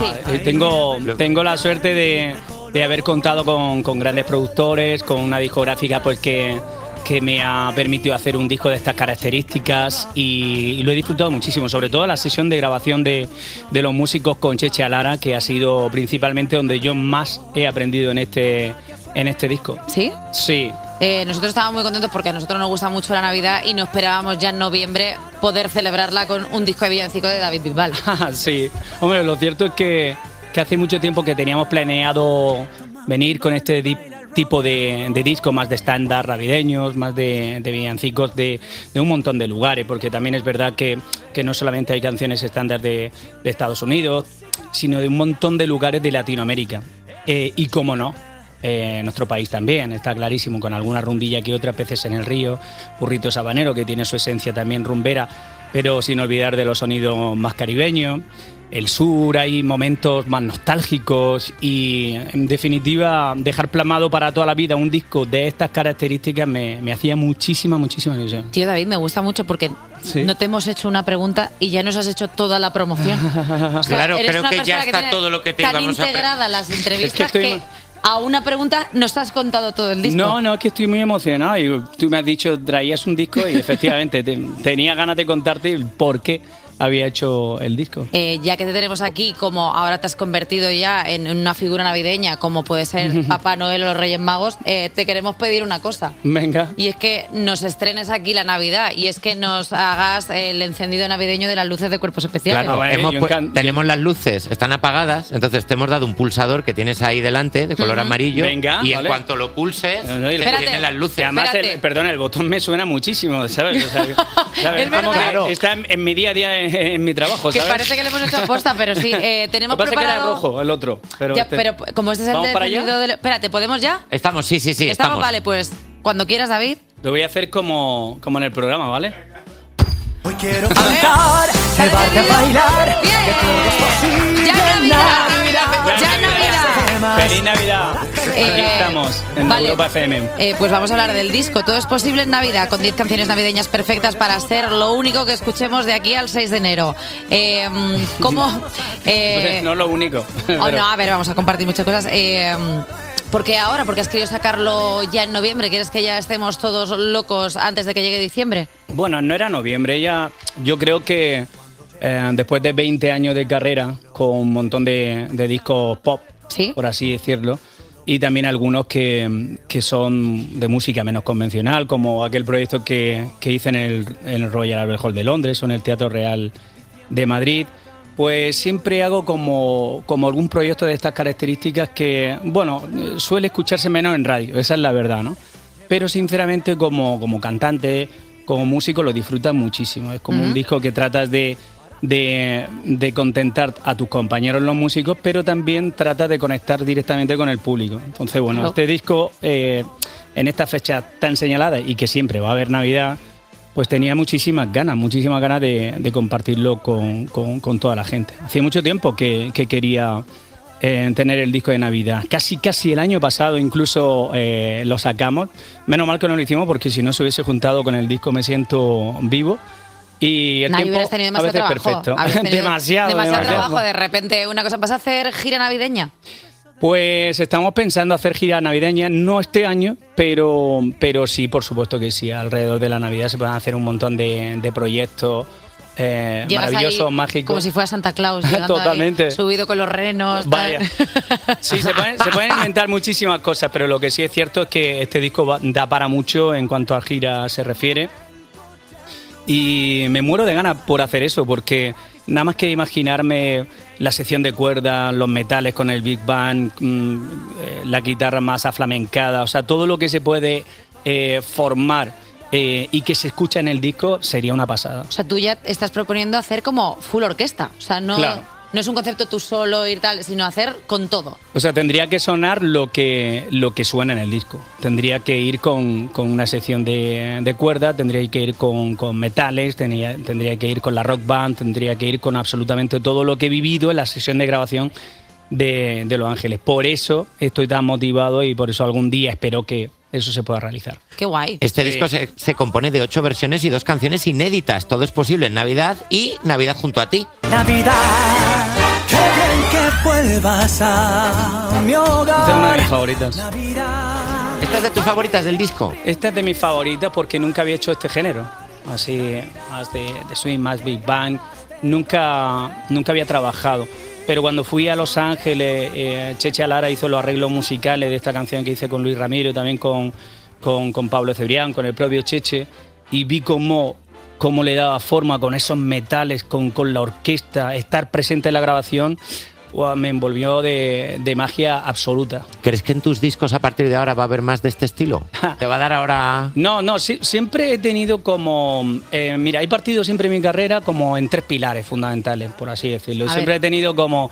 No, tengo la suerte de haber contado con grandes productores, con una discográfica pues que me ha permitido hacer un disco de estas características y lo he disfrutado muchísimo, sobre todo la sesión de grabación de los músicos con Cheche Alara, que ha sido principalmente donde yo más he aprendido en este disco. ¿Sí? Sí. Nosotros estábamos muy contentos porque a nosotros nos gusta mucho la Navidad y nos esperábamos ya en noviembre poder celebrarla con un disco de villancico de David Bisbal. Sí, hombre, lo cierto es que hace mucho tiempo que teníamos planeado venir con este tipo de disco más de estándar navideños, más de villancicos de un montón de lugares, porque también es verdad que no solamente hay canciones estándar de Estados Unidos, sino de un montón de lugares de Latinoamérica. Y cómo no, nuestro país también, está clarísimo, con alguna rundilla que otra, Peces en el Río, Burrito Sabanero, que tiene su esencia también rumbera, pero sin olvidar de los sonidos más caribeños. El sur, hay momentos más nostálgicos y, en definitiva, dejar plasmado para toda la vida un disco de estas características me hacía muchísima ilusión. Tío David, me gusta mucho porque no te hemos hecho una pregunta y ya nos has hecho toda la promoción. O sea, Claro, eres creo una que ya persona está tiene todo lo que te tan íbamos a integrada las entrevistas Es que que a una pregunta nos has contado todo el disco. No, es que estoy muy emocionado y tú me has dicho, traías un disco y efectivamente tenía ganas de contarte el por qué había hecho el disco. Ya que te tenemos aquí, como ahora te has convertido ya en una figura navideña, como puede ser Papá Noel o los Reyes Magos, te queremos pedir una cosa. Venga. Y es que nos estrenes aquí la Navidad y es que nos hagas el encendido navideño de las luces de Cuerpos Especiales. Claro, tenemos las luces, están apagadas, entonces te hemos dado un pulsador que tienes ahí delante, de color amarillo, Venga, y vale. en cuanto lo pulses, tienen las luces. Y además, perdona, el botón me suena muchísimo, ¿sabes? O sea, ¿sabes? Es verdad. Como que está en mi día a día en mi trabajo, Que ¿sabes? parece que le hemos hecho aposta, pero sí, tenemos Lo que pasa preparado... es que era rojo, el otro. Pero, Ya, pero como este es el ¿Vamos para allá? encendido del... Espérate, ¿podemos ya? Estamos, sí, Estamos, vale, pues cuando quieras, David. Lo voy a hacer como en el programa, ¿vale? Hoy quiero cantar, llevarte a bailar, que todo es posible. ¡Ya Navidad! ¡Ya Navidad! ¡Feliz Navidad! Aquí estamos, en vale. Europa FM. Pues vamos a hablar del disco. Todo es posible en Navidad, con 10 canciones navideñas perfectas para ser lo único que escuchemos de aquí al 6 de enero. ¿Cómo? Pues no lo único. No, a ver, vamos a compartir muchas cosas. ¿Por qué ahora? ¿Porque has querido sacarlo ya en noviembre? ¿Quieres que ya estemos todos locos antes de que llegue diciembre? Bueno, no era noviembre. Yo creo que después de 20 años de carrera, con un montón de discos pop, por así decirlo, y también algunos que son de música menos convencional, como aquel proyecto que hice en el Royal Albert Hall de Londres o en el Teatro Real de Madrid, pues siempre hago como algún proyecto de estas características que, bueno, suele escucharse menos en radio, esa es la verdad, ¿no? Pero sinceramente como cantante, como músico, lo disfrutas muchísimo. Es como un disco que tratas de contentar a tus compañeros los músicos, pero también tratas de conectar directamente con el público. Entonces, bueno, este disco, en esta fecha tan señalada y que siempre va a haber Navidad, pues tenía muchísimas ganas de compartirlo con toda la gente. Hacía mucho tiempo que quería tener el disco de Navidad. Casi el año pasado incluso lo sacamos. Menos mal que no lo hicimos porque si no se hubiese juntado con el disco Me Siento Vivo. Y el tiempo hubieras tenido a veces trabajo. perfecto. Habrías tenido Demasiado trabajo. De repente, una cosa, ¿vas a hacer gira navideña? Pues estamos pensando hacer gira navideña, no este año, pero sí, por supuesto que sí. Alrededor de la Navidad se pueden hacer un montón de proyectos maravillosos, ahí mágicos. Como si fuera Santa Claus. Totalmente. Ahí, subido con los renos. Vaya. Sí, se pueden inventar muchísimas cosas, pero lo que sí es cierto es que este disco da para mucho en cuanto a gira se refiere. Y me muero de ganas por hacer eso, porque nada más que imaginarme la sección de cuerdas, los metales con el Big Band, la guitarra más aflamencada, o sea, todo lo que se puede formar y que se escucha en el disco sería una pasada. O sea, tú ya estás proponiendo hacer como full orquesta. O sea, no. Claro. No es un concepto tú solo ir tal, sino hacer con todo. O sea, tendría que sonar lo que suena en el disco. Tendría que ir con una sección de cuerda, tendría que ir con metales, tendría que ir con la rock band, tendría que ir con absolutamente todo lo que he vivido en la sesión de grabación de Los Ángeles. Por eso estoy tan motivado y por eso algún día espero que eso se pueda realizar. Qué guay. Este disco se compone de 8 versiones y 2 canciones inéditas. Todo es posible en Navidad y Navidad junto a ti. Navidad, qué bien que vuelvas a mi hogar. Esta es una de mis favoritas. ¿Esta es de tus favoritas del disco? Esta es de mis favoritas porque nunca había hecho este género. Así, más de swing, más big bang. Nunca había trabajado. Pero cuando fui a Los Ángeles, Cheche Alara hizo los arreglos musicales de esta canción que hice con Luis Ramiro, también con Pablo Cebrián, con el propio Cheche, y vi cómo le daba forma con esos metales, con la orquesta, estar presente en la grabación. Me envolvió de magia absoluta. ¿Crees que en tus discos a partir de ahora va a haber más de este estilo? ¿Te va a dar ahora...? No, siempre he tenido como... mira, he partido siempre mi carrera como en 3 pilares fundamentales, por así decirlo. Siempre he tenido como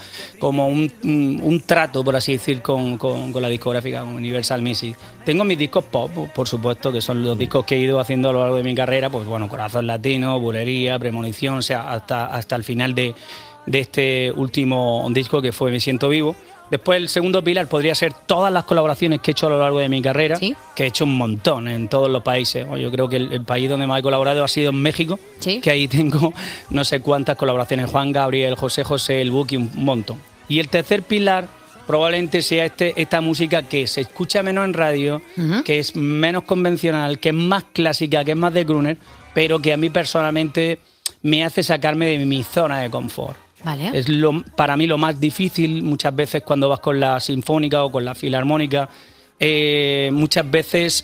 un trato, por así decir, con la discográfica Universal Music. Tengo mis discos pop, por supuesto, que son los discos que he ido haciendo a lo largo de mi carrera, pues bueno, Corazón Latino, Bulería, Premonición, o sea, hasta el final de este último disco que fue Me Siento Vivo. Después el segundo pilar podría ser todas las colaboraciones que he hecho a lo largo de mi carrera, que he hecho un montón en todos los países. Yo creo que el país donde más he colaborado ha sido en México, que ahí tengo no sé cuántas colaboraciones, Juan Gabriel, José José, el Buki, un montón. Y el tercer pilar probablemente sea esta música que se escucha menos en radio, que es menos convencional, que es más clásica, que es más de crooner, pero que a mí personalmente me hace sacarme de mi zona de confort. Vale. Es para mí lo más difícil muchas veces cuando vas con la sinfónica o con la filarmónica. Muchas veces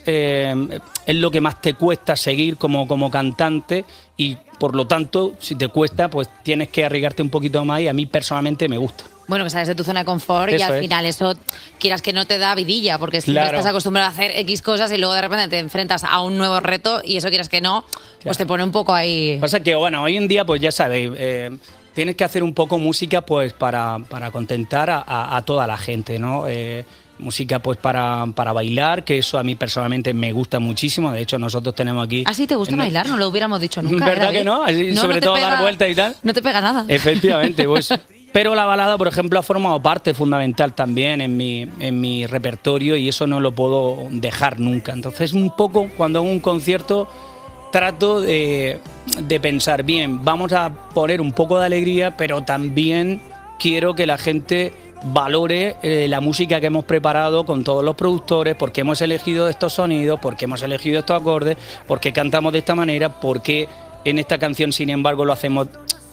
es lo que más te cuesta seguir como cantante y por lo tanto si te cuesta pues tienes que arriesgarte un poquito más y a mí personalmente me gusta. Bueno, que sales de tu zona de confort y al final eso, quieras que no te da vidilla, porque siempre estás acostumbrado a hacer X cosas y luego de repente te enfrentas a un nuevo reto y eso quieras que no, pues te pone un poco ahí... Pasa que, bueno, hoy en día, pues ya sabéis, tienes que hacer un poco música pues para contentar a toda la gente, ¿no? Música pues para bailar, que eso a mí personalmente me gusta muchísimo. De hecho, nosotros tenemos aquí... ¿Ah, sí te gusta bailar? No lo hubiéramos dicho nunca. ¿Verdad que no? Así, sobre todo dar vueltas y tal. No te pega nada. Efectivamente, pues... Pero la balada, por ejemplo, ha formado parte fundamental también en mi repertorio y eso no lo puedo dejar nunca. Entonces, un poco, cuando hago un concierto, trato de pensar, bien, vamos a poner un poco de alegría, pero también quiero que la gente valore la música que hemos preparado con todos los productores, porque hemos elegido estos sonidos, porque hemos elegido estos acordes, porque cantamos de esta manera, porque en esta canción, sin embargo, lo hacemos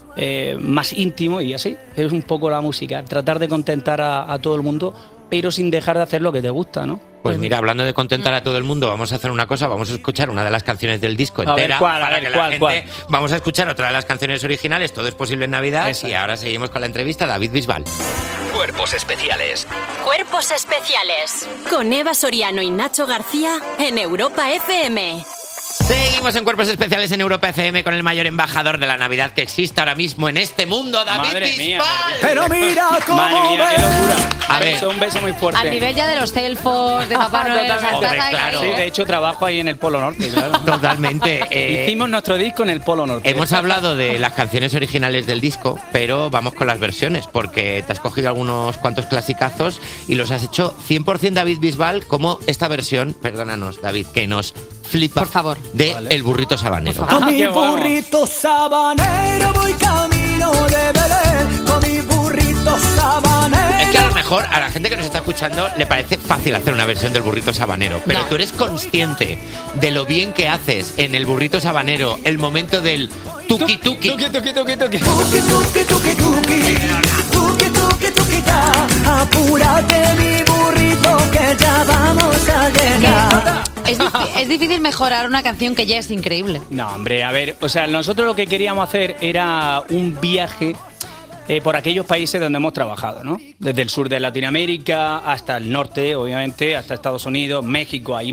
más íntimo y así. Es un poco la música, tratar de contentar a todo el mundo, pero sin dejar de hacer lo que te gusta, ¿no? Pues mira, hablando de contentar a todo el mundo, vamos a hacer una cosa, vamos a escuchar una de las canciones del disco entera. ¿Cuál? Vamos a escuchar otra de las canciones originales, Todo es posible en Navidad. Y ahora seguimos con la entrevista a David Bisbal. Cuerpos especiales. Cuerpos especiales. Con Eva Soriano y Nacho García en Europa FM. Seguimos en Cuerpos Especiales en Europa FM con el mayor embajador de la Navidad que existe ahora mismo en este mundo, David Bisbal. Pero mira cómo qué locura. A ver, un beso muy fuerte. Al nivel ya de los Telfos, de Papá Noel. Claro. Sí, de hecho trabajo ahí en el Polo Norte. Claro. Totalmente. Hicimos nuestro disco en el Polo Norte. Hemos hablado de las canciones originales del disco, pero vamos con las versiones, porque te has cogido algunos cuantos clasicazos y los has hecho 100% David Bisbal, como esta versión, perdónanos, David, que nos flipa. Por favor. De El burrito sabanero. Con mi burrito sabanero voy camino de Belén. Con mi burrito sabanero. Es que a lo mejor a la gente que nos está escuchando le parece fácil hacer una versión del burrito sabanero, pero tú eres consciente de lo bien que haces en el burrito sabanero, el momento del tuki tuki. Tuki tuki tuki tuki. Tuki tuki tuki tuki. Tuki tuki tuki ya. Apúrate mi burrito que ya vamos a llegar. Es difícil mejorar una canción que ya es increíble. No, hombre, a ver, o sea, nosotros lo que queríamos hacer era un viaje por aquellos países donde hemos trabajado, ¿no? Desde el sur de Latinoamérica hasta el norte, obviamente, hasta Estados Unidos, México, hay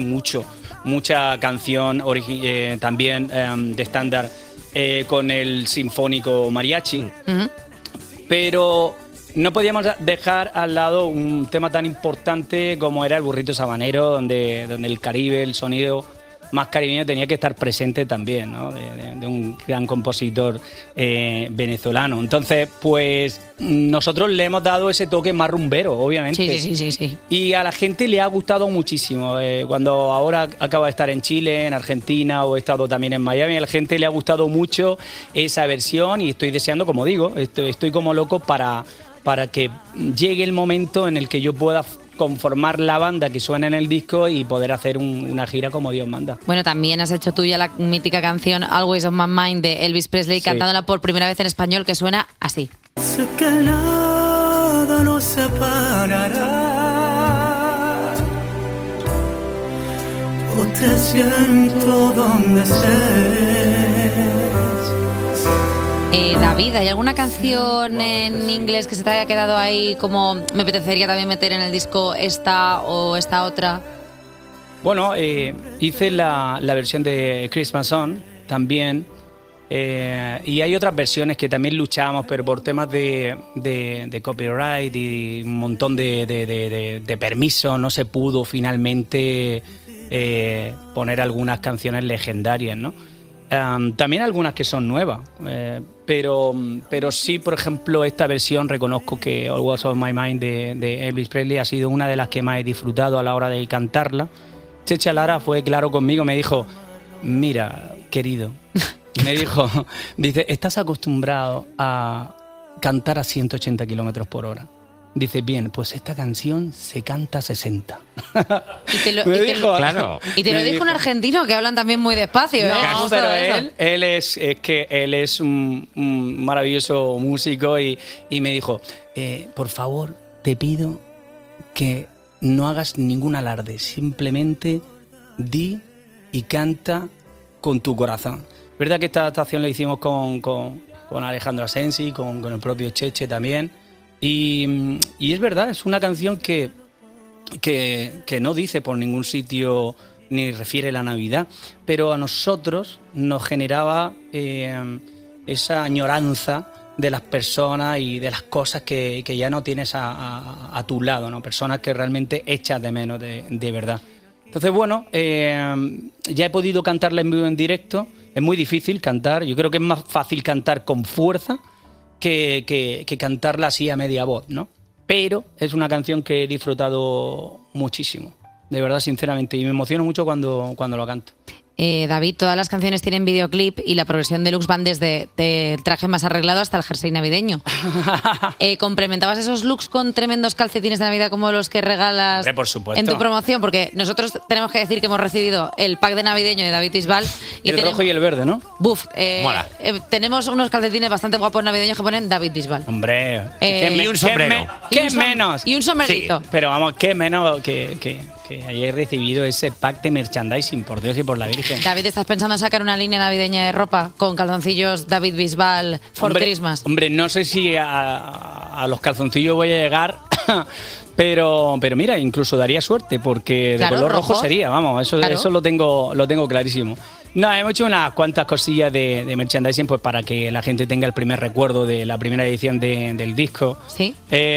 mucha canción también de estándar con el sinfónico mariachi. pero no podíamos dejar al lado un tema tan importante como era el burrito sabanero, donde el Caribe, el sonido más caribeño tenía que estar presente también, ¿no? de un gran compositor venezolano. Entonces, pues nosotros le hemos dado ese toque más rumbero, obviamente. Sí. Y a la gente le ha gustado muchísimo. Cuando ahora acabo de estar en Chile, en Argentina, o he estado también en Miami, a la gente le ha gustado mucho esa versión y estoy deseando, como digo, estoy como loco para que llegue el momento en el que yo pueda conformar la banda que suena en el disco y poder hacer una gira como Dios manda. Bueno, también has hecho tuya la mítica canción Always on My Mind de Elvis Presley, cantándola por primera vez en español, que suena así. Sé que nada nos separará. Yo te siento donde estés. David, ¿hay alguna canción en inglés que se te haya quedado ahí como me apetecería también meter en el disco esta o esta otra? Bueno, hice la versión de Christmas Song también, y hay otras versiones que también luchamos, pero por temas de copyright y un montón de permiso no se pudo finalmente poner algunas canciones legendarias, ¿no? También algunas que son nuevas, pero sí, por ejemplo, esta versión reconozco que Always on My Mind de Elvis Presley ha sido una de las que más he disfrutado a la hora de cantarla. Checha Lara fue claro conmigo, me dijo, mira, querido, me dijo, dice, estás acostumbrado a cantar a 180 kilómetros por hora. Dice, bien, pues esta canción se canta a 60. Y te lo dijo un argentino que hablan también muy despacio. No, pero él es un maravilloso músico y me dijo, por favor, te pido que no hagas ningún alarde, simplemente di y canta con tu corazón. Verdad que esta actuación la hicimos con Alejandro Asensi, con el propio Cheche también. Y es verdad, es una canción que no dice por ningún sitio ni refiere la Navidad, pero a nosotros nos generaba esa añoranza de las personas y de las cosas que ya no tienes a tu lado, ¿no? Personas que realmente echas de menos de verdad. Entonces, bueno, ya he podido cantarla en vivo, en directo. Es muy difícil cantar, yo creo que es más fácil cantar con fuerza que cantarla así a media voz, ¿no? Pero es una canción que he disfrutado muchísimo, de verdad, sinceramente, y me emociono mucho cuando lo canto. David, todas las canciones tienen videoclip y la progresión deluxe van desde el traje más arreglado hasta el jersey navideño. ¿Complementabas esos looks con tremendos calcetines de Navidad como los que regalas por supuesto, en tu promoción? Porque nosotros tenemos que decir que hemos recibido el pack de navideño de David Bisbal. Y el rojo y el verde, ¿no? Mola. Tenemos unos calcetines bastante guapos navideños que ponen David Bisbal. Hombre, y un sombrero. ¿Qué menos? Y un sombrerito. Sí, pero vamos, qué menos que hayáis recibido ese pack de merchandising, por Dios y por la Virgen. David, ¿estás pensando en sacar una línea navideña de ropa con calzoncillos David Bisbal for Christmas? Hombre, no sé si a los calzoncillos voy a llegar, pero mira, incluso daría suerte, porque de color rojo sería, vamos, eso lo tengo clarísimo. No, hemos hecho unas cuantas cosillas de merchandising pues para que la gente tenga el primer recuerdo de la primera edición del disco. Sí.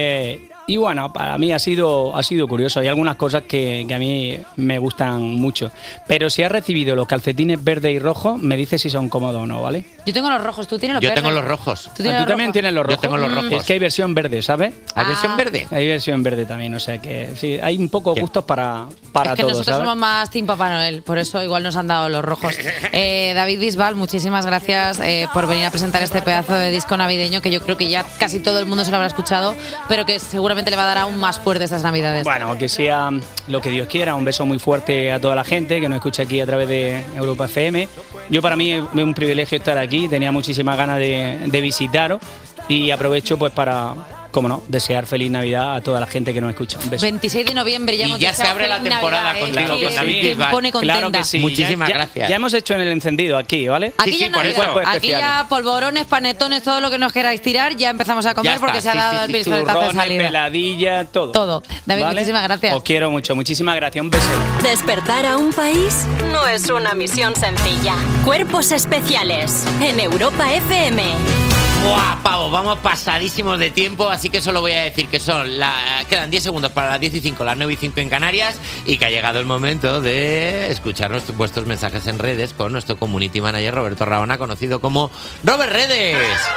Y bueno, para mí ha sido curioso. Hay algunas cosas que a mí me gustan mucho. Pero si has recibido los calcetines verde y rojo, me dices si son cómodos o no, ¿vale? Yo tengo los rojos, tú tienes los Yo verdes. tengo los rojos. ¿Tú también tienes los rojos? Yo tengo los rojos. Es que hay versión verde, ¿sabes? ¿Hay versión verde? Hay versión verde también, o sea que sí, hay un poco gustos para es que todos, nosotros ¿sabes? somos más Team Papá Noel, por eso igual nos han dado los rojos. David Bisbal, muchísimas gracias por venir a presentar este pedazo de disco navideño que yo creo que ya casi todo el mundo se lo habrá escuchado, pero que seguramente le va a dar aún más fuerte estas Navidades. Bueno, que sea lo que Dios quiera. Un beso muy fuerte a toda la gente que nos escucha aquí a través de Europa FM. Yo, para mí es un privilegio estar aquí, tenía muchísimas ganas de visitaros y aprovecho pues para, como no, desear feliz Navidad a toda la gente que nos escucha. Un beso. 26 de noviembre ya hemos ya se abre la temporada contigo, con David. Pone contenta. Claro que sí. Muchísimas gracias. Ya hemos hecho en el encendido aquí, ¿vale? Aquí, Sí, ya, sí, por Navidad. eso. Aquí ya polvorones, panetones, todo lo que nos queráis tirar, ya empezamos a comer Ya porque está, se ha dado el pistoletazo de Turrones, salida. peladilla, todo. Todo. David, ¿Vale? muchísimas gracias. Os quiero mucho. Muchísimas gracias. Un beso. Despertar a un país no es una misión sencilla. Cuerpos especiales en Europa FM. Buah, pavo, vamos pasadísimos de tiempo, así que solo voy a decir que quedan 10 segundos para las 10 y 5, las 9 y 5 en Canarias, y que ha llegado el momento de escuchar vuestros mensajes en redes con nuestro community manager Roberto Raona, conocido como Robert Redes.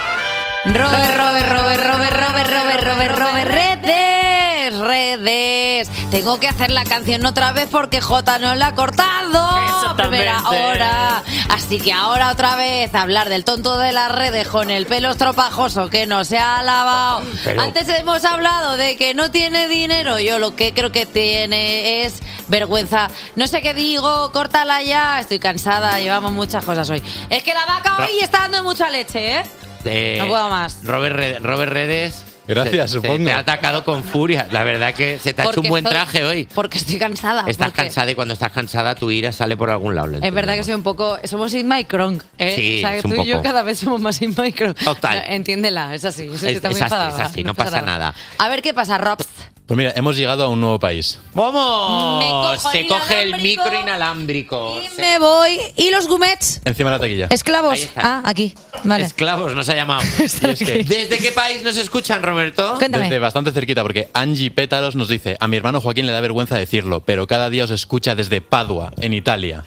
Redes. Tengo que hacer la canción otra vez porque Jota no la ha cortado a primera hora. Así que ahora otra vez hablar del tonto de las redes con el pelo estropajoso que no se ha lavado. Antes hemos hablado de que no tiene dinero. Yo lo que creo que tiene es vergüenza. No sé qué digo, córtala ya. Estoy cansada, llevamos muchas cosas hoy. Es que la vaca hoy está dando mucha leche, ¿eh? No puedo más. Robert Redes. Gracias, supongo. Te ha atacado con furia. La verdad que se te ha hecho un buen traje hoy. Porque estoy cansada. Estás cansada y cuando estás cansada tu ira sale por algún lado. Es verdad que soy un poco... Somos in my cronk, ¿eh? Sí, o sea, que tú y yo cada vez somos más in my cronk. Total. Entiéndela, es así. Es así, no pasa nada. A ver qué pasa, Robs. Pues mira, hemos llegado a un nuevo país. ¡Vamos! Se coge el micro inalámbrico. Me voy. ¿Y los gumets? Encima de la taquilla. Esclavos. Aquí. Vale. Esclavos nos ha llamado. ¿Desde qué país nos escuchan, Roberto? Cuéntame. Desde bastante cerquita, porque Angie Pétalos nos dice: a mi hermano Joaquín le da vergüenza decirlo, pero cada día os escucha desde Padua, en Italia.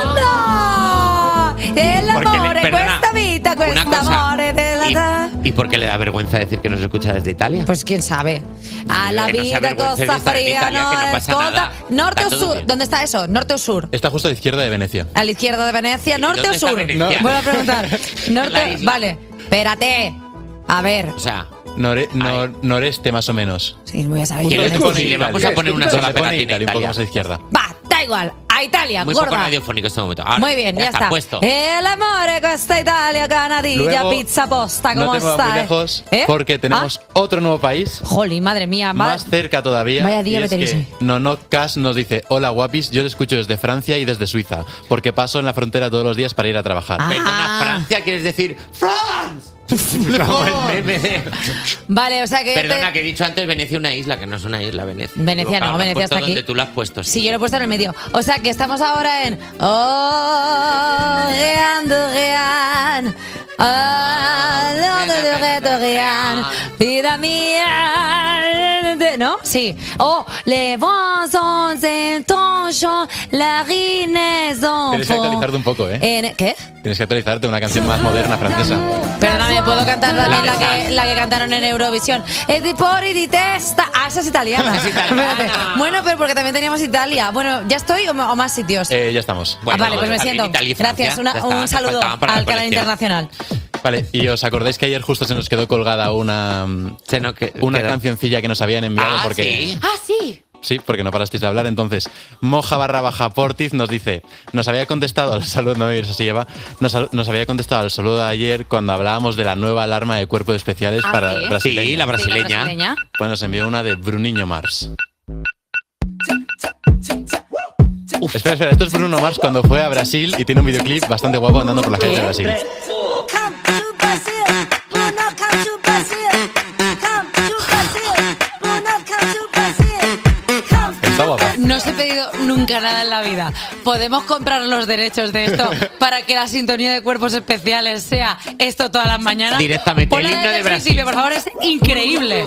¡Hola! El amor cuesta vida, cuesta amor de la... ¿Y por qué le da vergüenza decir que nos escucha desde Italia? Pues quién sabe. A la vida cosa fría no es conta. ¿Norte o sur? ¿Dónde está eso? ¿Norte o sur? Está justo a la izquierda de Venecia. A la izquierda de Venecia. ¿Norte o sur? No. Voy a preguntar. ¿Norte? Vale. Espérate. A ver. O sea... noreste, más o menos. Sí, voy a saber. Le vamos a poner una sola pegatina Italia, un poco más a la izquierda. Va, da igual. A Italia, muy gorda. Poco radiofónico este momento. Ahora, muy bien, ya está. Puesto. El amore costa Italia, canadilla, luego, pizza posta, ¿cómo no está? Muy lejos, porque tenemos otro nuevo país. Jolín, madre mía. Más cerca todavía. Vaya día que tenéis. Nonot Cas nos dice: hola guapis, yo te escucho desde Francia y desde Suiza, porque paso en la frontera todos los días para ir a trabajar. Perdona, Francia, ¿quieres decir France? Como el meme. Vale, o sea que... Perdona, que he dicho antes Venecia una isla, que no es una isla, Venecia. Venecia no, Venecia está aquí. Donde tú lo has puesto. Sí, yo lo he puesto en el medio. O sea que estamos ahora en... Oh, Rean, vida mía. ¿No? Sí. Oh, les vents sont intentions, la rinaison. Tienes que actualizarte un poco, ¿eh? ¿Qué? Tienes que actualizarte, una canción más moderna francesa. Perdóname, ¿puedo cantar también la que cantaron en Eurovisión? Es di pori di testa. Ah, esa es italiana. Bueno, pero porque también teníamos Italia. Bueno, ¿ya estoy o más sitios? Ya estamos. Bueno, vale, pues me siento. Gracias, un saludo al canal internacional. Vale, y os acordáis que ayer justo se nos quedó colgada una cancioncilla que nos habían enviado porque... ¿sí? Ah, sí. Sí, porque no parasteis de hablar. Entonces, Moja_Portiz nos dice: nos había contestado al saludo, no eso se lleva, nos había contestado al saludo de ayer cuando hablábamos de la nueva alarma de cuerpos especiales para brasileña. Sí, la brasileña. Pues nos envió una de Bruninho Mars. Espera, esto es Bruno Mars cuando fue a Brasil y tiene un videoclip bastante guapo andando por la calle de Brasil. No os he pedido nunca nada en la vida. ¿Podemos comprar los derechos de esto para que la sintonía de cuerpos especiales sea esto todas las mañanas? Directamente, el himno de Brasil. Por favor, es increíble.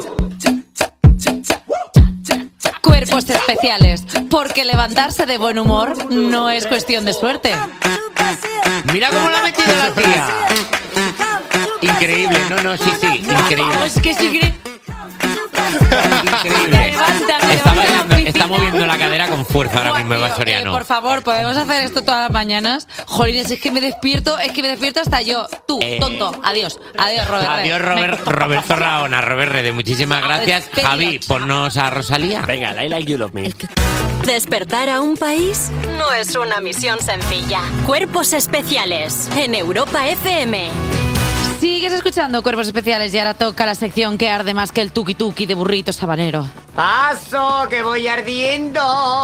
Cuerpos especiales, porque levantarse de buen humor no es cuestión de suerte. Mira cómo la ha metido la tía. Increíble, sí, increíble. Es que es increíble. Increíble. Está moviendo la cadera con fuerza ahora mismo Eva Soriano. Por favor, ¿podemos hacer esto todas las mañanas? Jolines, es que me despierto hasta yo. Tú, tonto. Adiós, Robert. Adiós, Roberto Raona, Robert Rede. Muchísimas gracias. Javi, ponnos a Rosalía. Venga, I Like You Love Me. Despertar a un país no es una misión sencilla. Cuerpos especiales en Europa FM. Sigues escuchando Cuerpos Especiales y ahora toca la sección que arde más que el tuki tuki de burrito sabanero. ¡Paso, que voy ardiendo!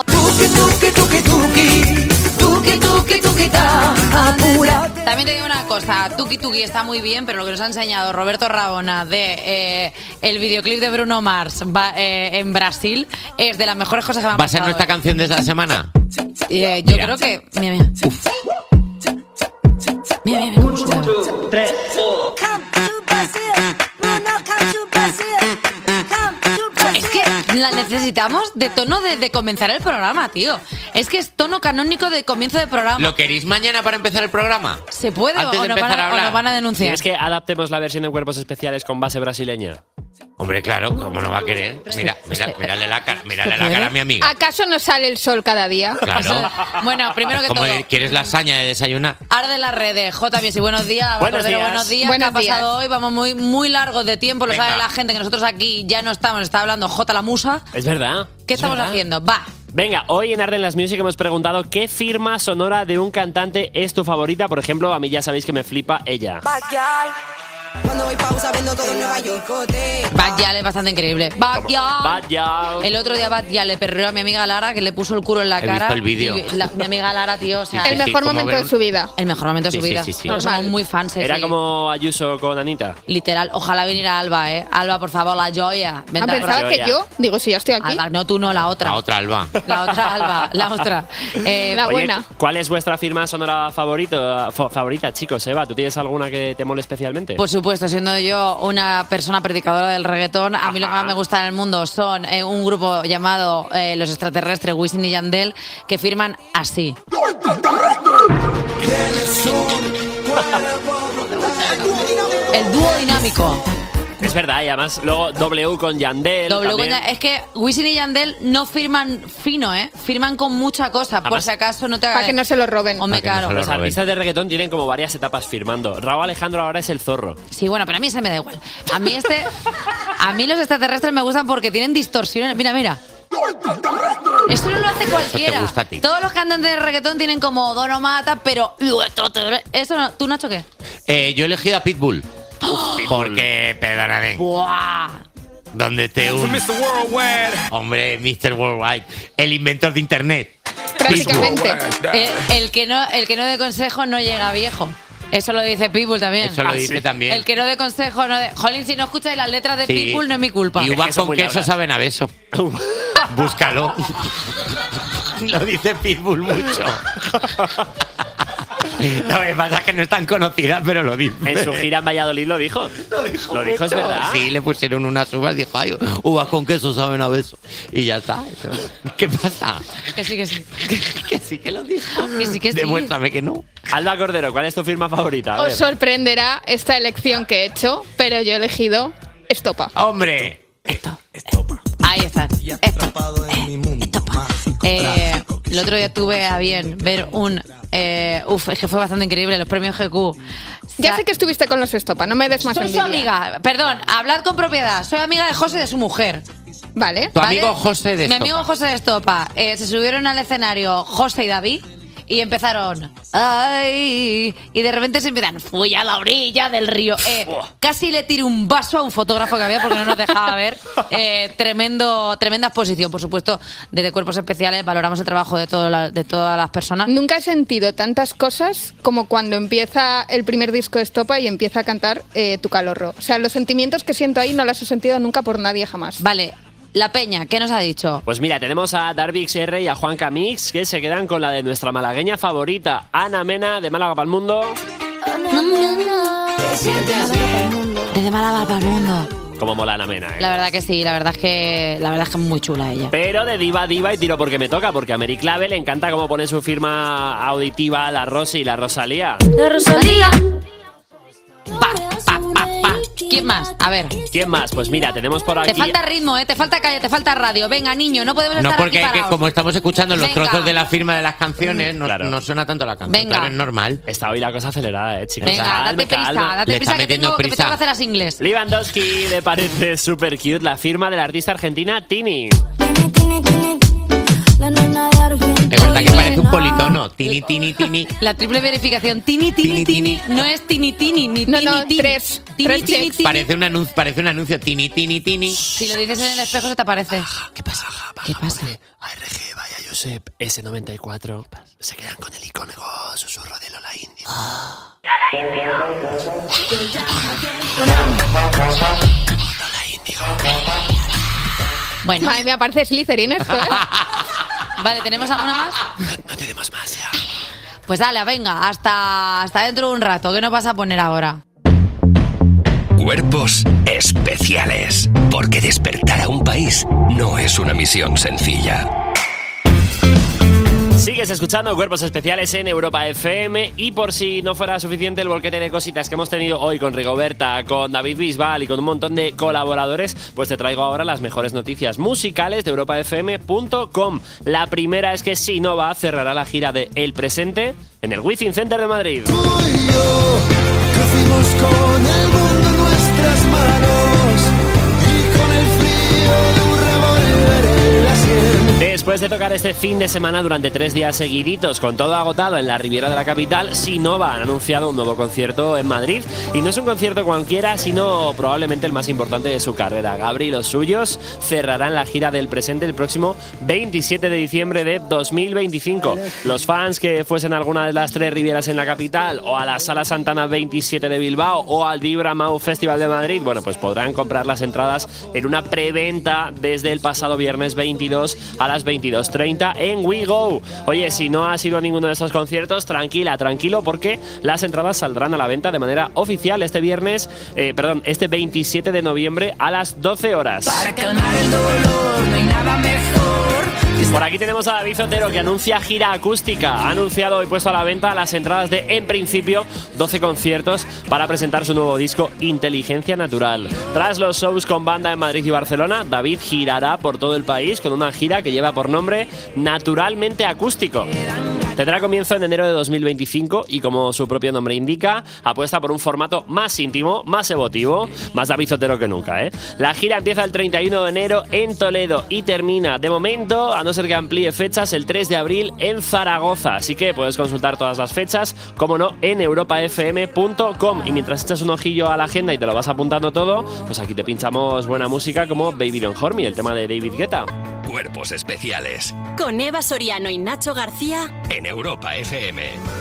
También te digo una cosa, tuki tuki está muy bien, pero lo que nos ha enseñado Roberto Raona de el videoclip de Bruno Mars en Brasil es de las mejores cosas que me han pasado. ¿Va a ser nuestra canción de esta semana? Yo creo que... Mira. Mira, 1, 2, 3, 4. La necesitamos de tono de comenzar el programa, tío. Es que es tono canónico de comienzo de programa. ¿Lo queréis mañana para empezar el programa? ¿Se puede Antes o de nos empezar a hablar. nos van a denunciar? ¿Quieres que adaptemos la versión de Cuerpos Especiales con base brasileña? Hombre, claro, ¿cómo no va a querer? Mírale la cara a mi amiga. ¿Acaso no sale el sol cada día? Claro. Bueno, primero que ¿Cómo todo, quieres lasaña de desayunar? arde las redes. J. Biesi, buenos días. Buenos Cordero, días. buenos días. Buenos ¿Qué ha pasado días. hoy? Vamos muy largos de tiempo. Lo Venga. sabe la gente que nosotros aquí ya no estamos. Está hablando J. la musa. Es verdad. ¿Qué es estamos verdad. haciendo? Va. Venga, hoy en Arden Las Music hemos preguntado qué firma sonora de un cantante es tu favorita. Por ejemplo, a mí ya sabéis que me flipa ella. Cuando voy pausa vendo todo en Nueva York. Bad Gyal es bastante increíble. Bad Gyal. Bad Gyal. El otro día Bad Gyal le perreó a mi amiga Lara, que le puso el culo en la He cara. visto el vídeo. Y mi amiga Lara, tío, o sea, El mejor como momento ver- de su vida. el mejor momento de su Sí, sí, vida. sí, sí. Nosotros somos muy fans. Era sí. como Ayuso con Anita. Literal. Ojalá viniera Alba, ¿eh? Alba, por favor, la joya. Vente a Pensaba Yo que ya. yo, digo, si ya estoy aquí. Alba, no tú, no, la otra. La otra Alba. La otra Alba, la otra. La Oye, buena. ¿cuál es vuestra firma sonora favorita, chicos? Eva, ¿tú tienes alguna que te mole especialmente? Por supuesto, siendo yo una persona predicadora del reggaetón, a mí lo que más me gusta en el mundo son un grupo llamado Los Extraterrestres, Wisin y Yandel, que firman así. El dúo dinámico. Es verdad, y además luego W con Yandel. también. Es que Wisin y Yandel no firman fino, ¿eh? Firman con mucha cosa, por Además, si acaso no te Para que no se lo roben. Hombre, claro. Los artistas de reggaetón tienen como varias etapas firmando. Raúl Alejandro ahora es el zorro. Sí, bueno, pero a mí se me da igual. A mí los extraterrestres me gustan porque tienen distorsiones. Mira, mira. Eso no lo hace cualquiera. Eso te gusta a ti. Todos los cantantes de reggaetón tienen como Dono Mata, pero eso no. ¿Tú, Nacho, qué? Yo he elegido a Pitbull. Porque, perdóname, ¡Buah! donde esté un... Hombre, Mr. Worldwide, el inventor de Internet. Prácticamente. El que no dé consejo no llega viejo. Eso lo dice Pitbull también. Eso lo dice también. El que no dé consejo no dé... Jolín, si no escucháis las letras de Sí. Pitbull no es mi culpa. Y uvas Es que son con muy queso largas. saben a beso. Búscalo. Lo dice Pitbull mucho. Lo que pasa es que no es tan conocida, pero lo dice. En su gira en Valladolid lo dijo. Lo dijo, es verdad. Sí, le pusieron unas uvas y dijo, ay, uvas con queso saben a beso. Y ya está. ¿Qué pasa? Que sí, que sí. Que sí que lo dijo. Que sí, que sí. Demuéstrame que no. Alba Cordero, ¿cuál es tu firma favorita? A Os ver. sorprenderá esta elección que he hecho, pero yo he elegido Estopa. ¡Hombre! Ahí está. El otro día tuve a bien ver es que fue bastante increíble, los premios GQ. Ya sé que estuviste con los Estopa, no me des más Soy su envidia. amiga, perdón, hablad con propiedad. Soy amiga de José y de su mujer. Vale. Tu amigo José de Mi Estopa. amigo José de Estopa. Se subieron al escenario José y David y empezaron. ¡Ay! Y de repente se empiezan. Fui a la orilla del río. Casi le tiré un vaso a un fotógrafo que había porque no nos dejaba ver. Tremenda exposición, por supuesto, desde Cuerpos Especiales. Valoramos el trabajo de todas las personas. Nunca he sentido tantas cosas como cuando empieza el primer disco de Estopa y empieza a cantar Tu Calorro. O sea, los sentimientos que siento ahí no los he sentido nunca por nadie jamás. Vale, La Peña, ¿qué nos ha dicho? Pues mira, tenemos a Darby XR y a Juan Camix que se quedan con la de nuestra malagueña favorita, Ana Mena, de Málaga para el Mundo. Desde Málaga para el mundo. Como mola Ana Mena, ¿eh? La verdad que sí, la verdad es que es muy chula ella. Pero de diva a diva y tiro porque me toca, porque a Mary Clave le encanta cómo pone su firma auditiva la Rosy y la Rosalía. La Rosalía. ¿Quién más? A ver. ¿Quién más? Pues mira, tenemos por aquí... Te falta ritmo, te falta calle, te falta radio. Venga, niño, no podemos No, estar porque aquí es que parados. como estamos escuchando los Venga. trozos de la firma de las canciones, no, Claro. no suena tanto la canción. Venga. Claro, es normal. Está hoy la cosa acelerada, chicos. Venga, Calma, date prisa, calma. date Le prisa está que metiendo me tengo que prisa. hacer las inglés. Lewandowski le parece súper cute la firma de la artista argentina Tini. Es verdad que parece un politono. Tini, tini, tini. La triple verificación. Tini, tini, tini. No es tini, tini, ni No, tini, no, tini. tres. Tini, Tres tini, checks. tini. Parece un anuncio. Tini, tini, tini. Si lo dices en el espejo se te aparece. ¿Qué pasa? ¿Qué pasa? ARG, vaya Josep, S94. Se quedan con el icónico susurro de Lola Indio. Bueno, Madre mía, parece Slytherin esto, ¿eh? vale, ¿tenemos alguna más? No tenemos más ya. Pues dale, venga, hasta dentro de un rato. ¿Qué nos vas a poner ahora? Cuerpos especiales. Porque despertar a un país no es una misión sencilla. Sigues escuchando Cuerpos Especiales en Europa FM y por si no fuera suficiente el volquete de cositas que hemos tenido hoy con Rigoberta, con David Bisbal y con un montón de colaboradores, pues te traigo ahora las mejores noticias musicales de europafm.com. La primera es que Sinova cerrará la gira de El Presente en el Wizzing Center de Madrid. Tú y yo crecimos con el mundo en nuestras manos y con el frío de un revólver en la sien. Después de tocar este fin de semana durante 3 días seguiditos, con todo agotado en la Riviera de la capital, Sinova han anunciado un nuevo concierto en Madrid. Y no es un concierto cualquiera, sino probablemente el más importante de su carrera. Gabri y los suyos cerrarán la gira del Presente el próximo 27 de diciembre de 2025. Los fans que fuesen a alguna de las 3 Rivieras en la capital, o a la Sala Santana 27 de Bilbao, o al Vibra Mau Festival de Madrid, bueno, pues podrán comprar las entradas en una preventa desde el pasado viernes 22 a las 22:30 en WeGo. Oye, si no has ido a ninguno de estos conciertos, tranquilo, porque las entradas saldrán a la venta de manera oficial este este 27 de noviembre a las 12 horas. Para calmar el dolor, no hay nada mejor. Por aquí tenemos a David Otero, que anuncia gira acústica. Ha anunciado y puesto a la venta las entradas de, en principio, 12 conciertos para presentar su nuevo disco Inteligencia Natural. Tras los shows con banda en Madrid y Barcelona, David girará por todo el país con una gira que lleva por nombre Naturalmente Acústico. Tendrá comienzo en enero de 2025 y, como su propio nombre indica, apuesta por un formato más íntimo, más emotivo, más David Otero que nunca, ¿eh? La gira empieza el 31 de enero en Toledo y termina, de momento, a no ser que amplíe fechas, el 3 de abril en Zaragoza. Así que puedes consultar todas las fechas, como no, en europafm.com. Y mientras echas un ojillo a la agenda y te lo vas apuntando todo, pues aquí te pinchamos buena música como Baby Don't Hurt Me, el tema de David Guetta. Cuerpos Especiales Con Eva Soriano y Nacho García en Europa FM.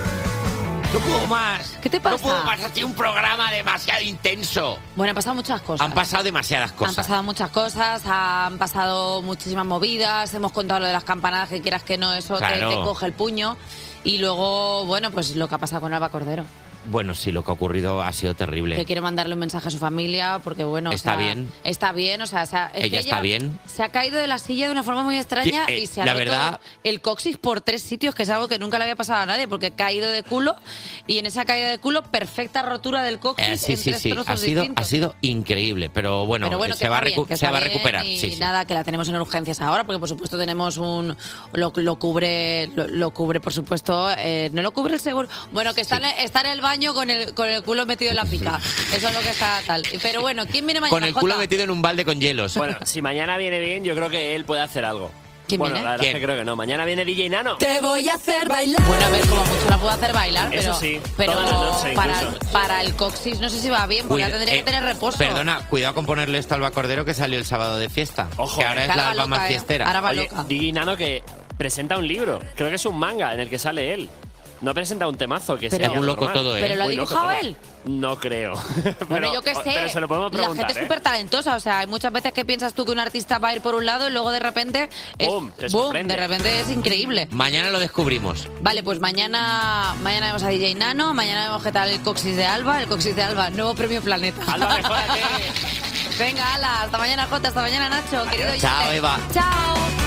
No puedo más. ¿Qué te pasa? No puedo más, ha sido un programa demasiado intenso. Bueno, han pasado muchas cosas. Han pasado demasiadas cosas. Han pasado muchas cosas, han pasado muchísimas movidas, hemos contado lo de las campanadas, que quieras que no, eso Claro. te coge el puño. Y luego, bueno, pues lo que ha pasado con Alba Cordero. Bueno, sí, lo que ha ocurrido ha sido terrible. Que quiere mandarle un mensaje a su familia, porque bueno... Está bien. Está bien, o sea... es que Ella está bien. Se ha caído de la silla de una forma muy extraña Sí, y se ha la roto verdad- el coxis por 3 sitios, que es algo que nunca le había pasado a nadie, porque ha caído de culo y en esa caída de culo, perfecta rotura del coxis Sí, en sí, 3 sí. trozos Ha distintos. sido increíble, pero bueno, Pero bueno, se va a recuperar. Y Sí, sí. nada, que la tenemos en urgencias ahora, porque por supuesto tenemos lo cubre por supuesto, no lo cubre el seguro. Bueno, que está en el baño con el culo metido en la pica. Eso es lo que está tal. Pero bueno, ¿quién viene mañana? Con el culo Jota? metido en un balde con hielos. Bueno, si mañana viene bien, yo creo que él puede hacer algo. ¿Quién bueno, viene? la verdad ¿Quién? es que creo que no. Mañana viene DJ Nano. Te voy a hacer bailar. Bueno, a ver, como mucho la puedo hacer bailar, Eso pero, sí, pero toda la noche incluso. para el coxis no sé si va bien, porque Cuida- ya tendría que tener reposo. Perdona, cuidado con ponerle esto a Alba Cordero, que salió el sábado de fiesta. Ojo, que ahora es ahora la va Alba loca, más ¿eh? fiestera. Ahora va Oye, loca. DJ Nano que presenta un libro. Creo que es un manga en el que sale él. No presenta un temazo que Pero- sea Es un loco normal. todo, ¿eh? ¿Pero lo ha Muy loco dibujado todo. él? No creo. Bueno, yo qué sé. Pero se lo podemos la preguntar. gente es ¿eh? súper talentosa, o sea, hay muchas veces que piensas tú que un artista va a ir por un lado y luego de repente ¡Bum! Te sorprende. de repente es increíble. Mañana lo descubrimos. Vale, pues mañana vemos a DJ Nano, mañana vemos qué tal el coxis de Alba, nuevo premio Planeta. Alba, mejórate. Venga, ala, hasta mañana Jota, hasta mañana Nacho, querido Chao, oyente. Eva. Chao.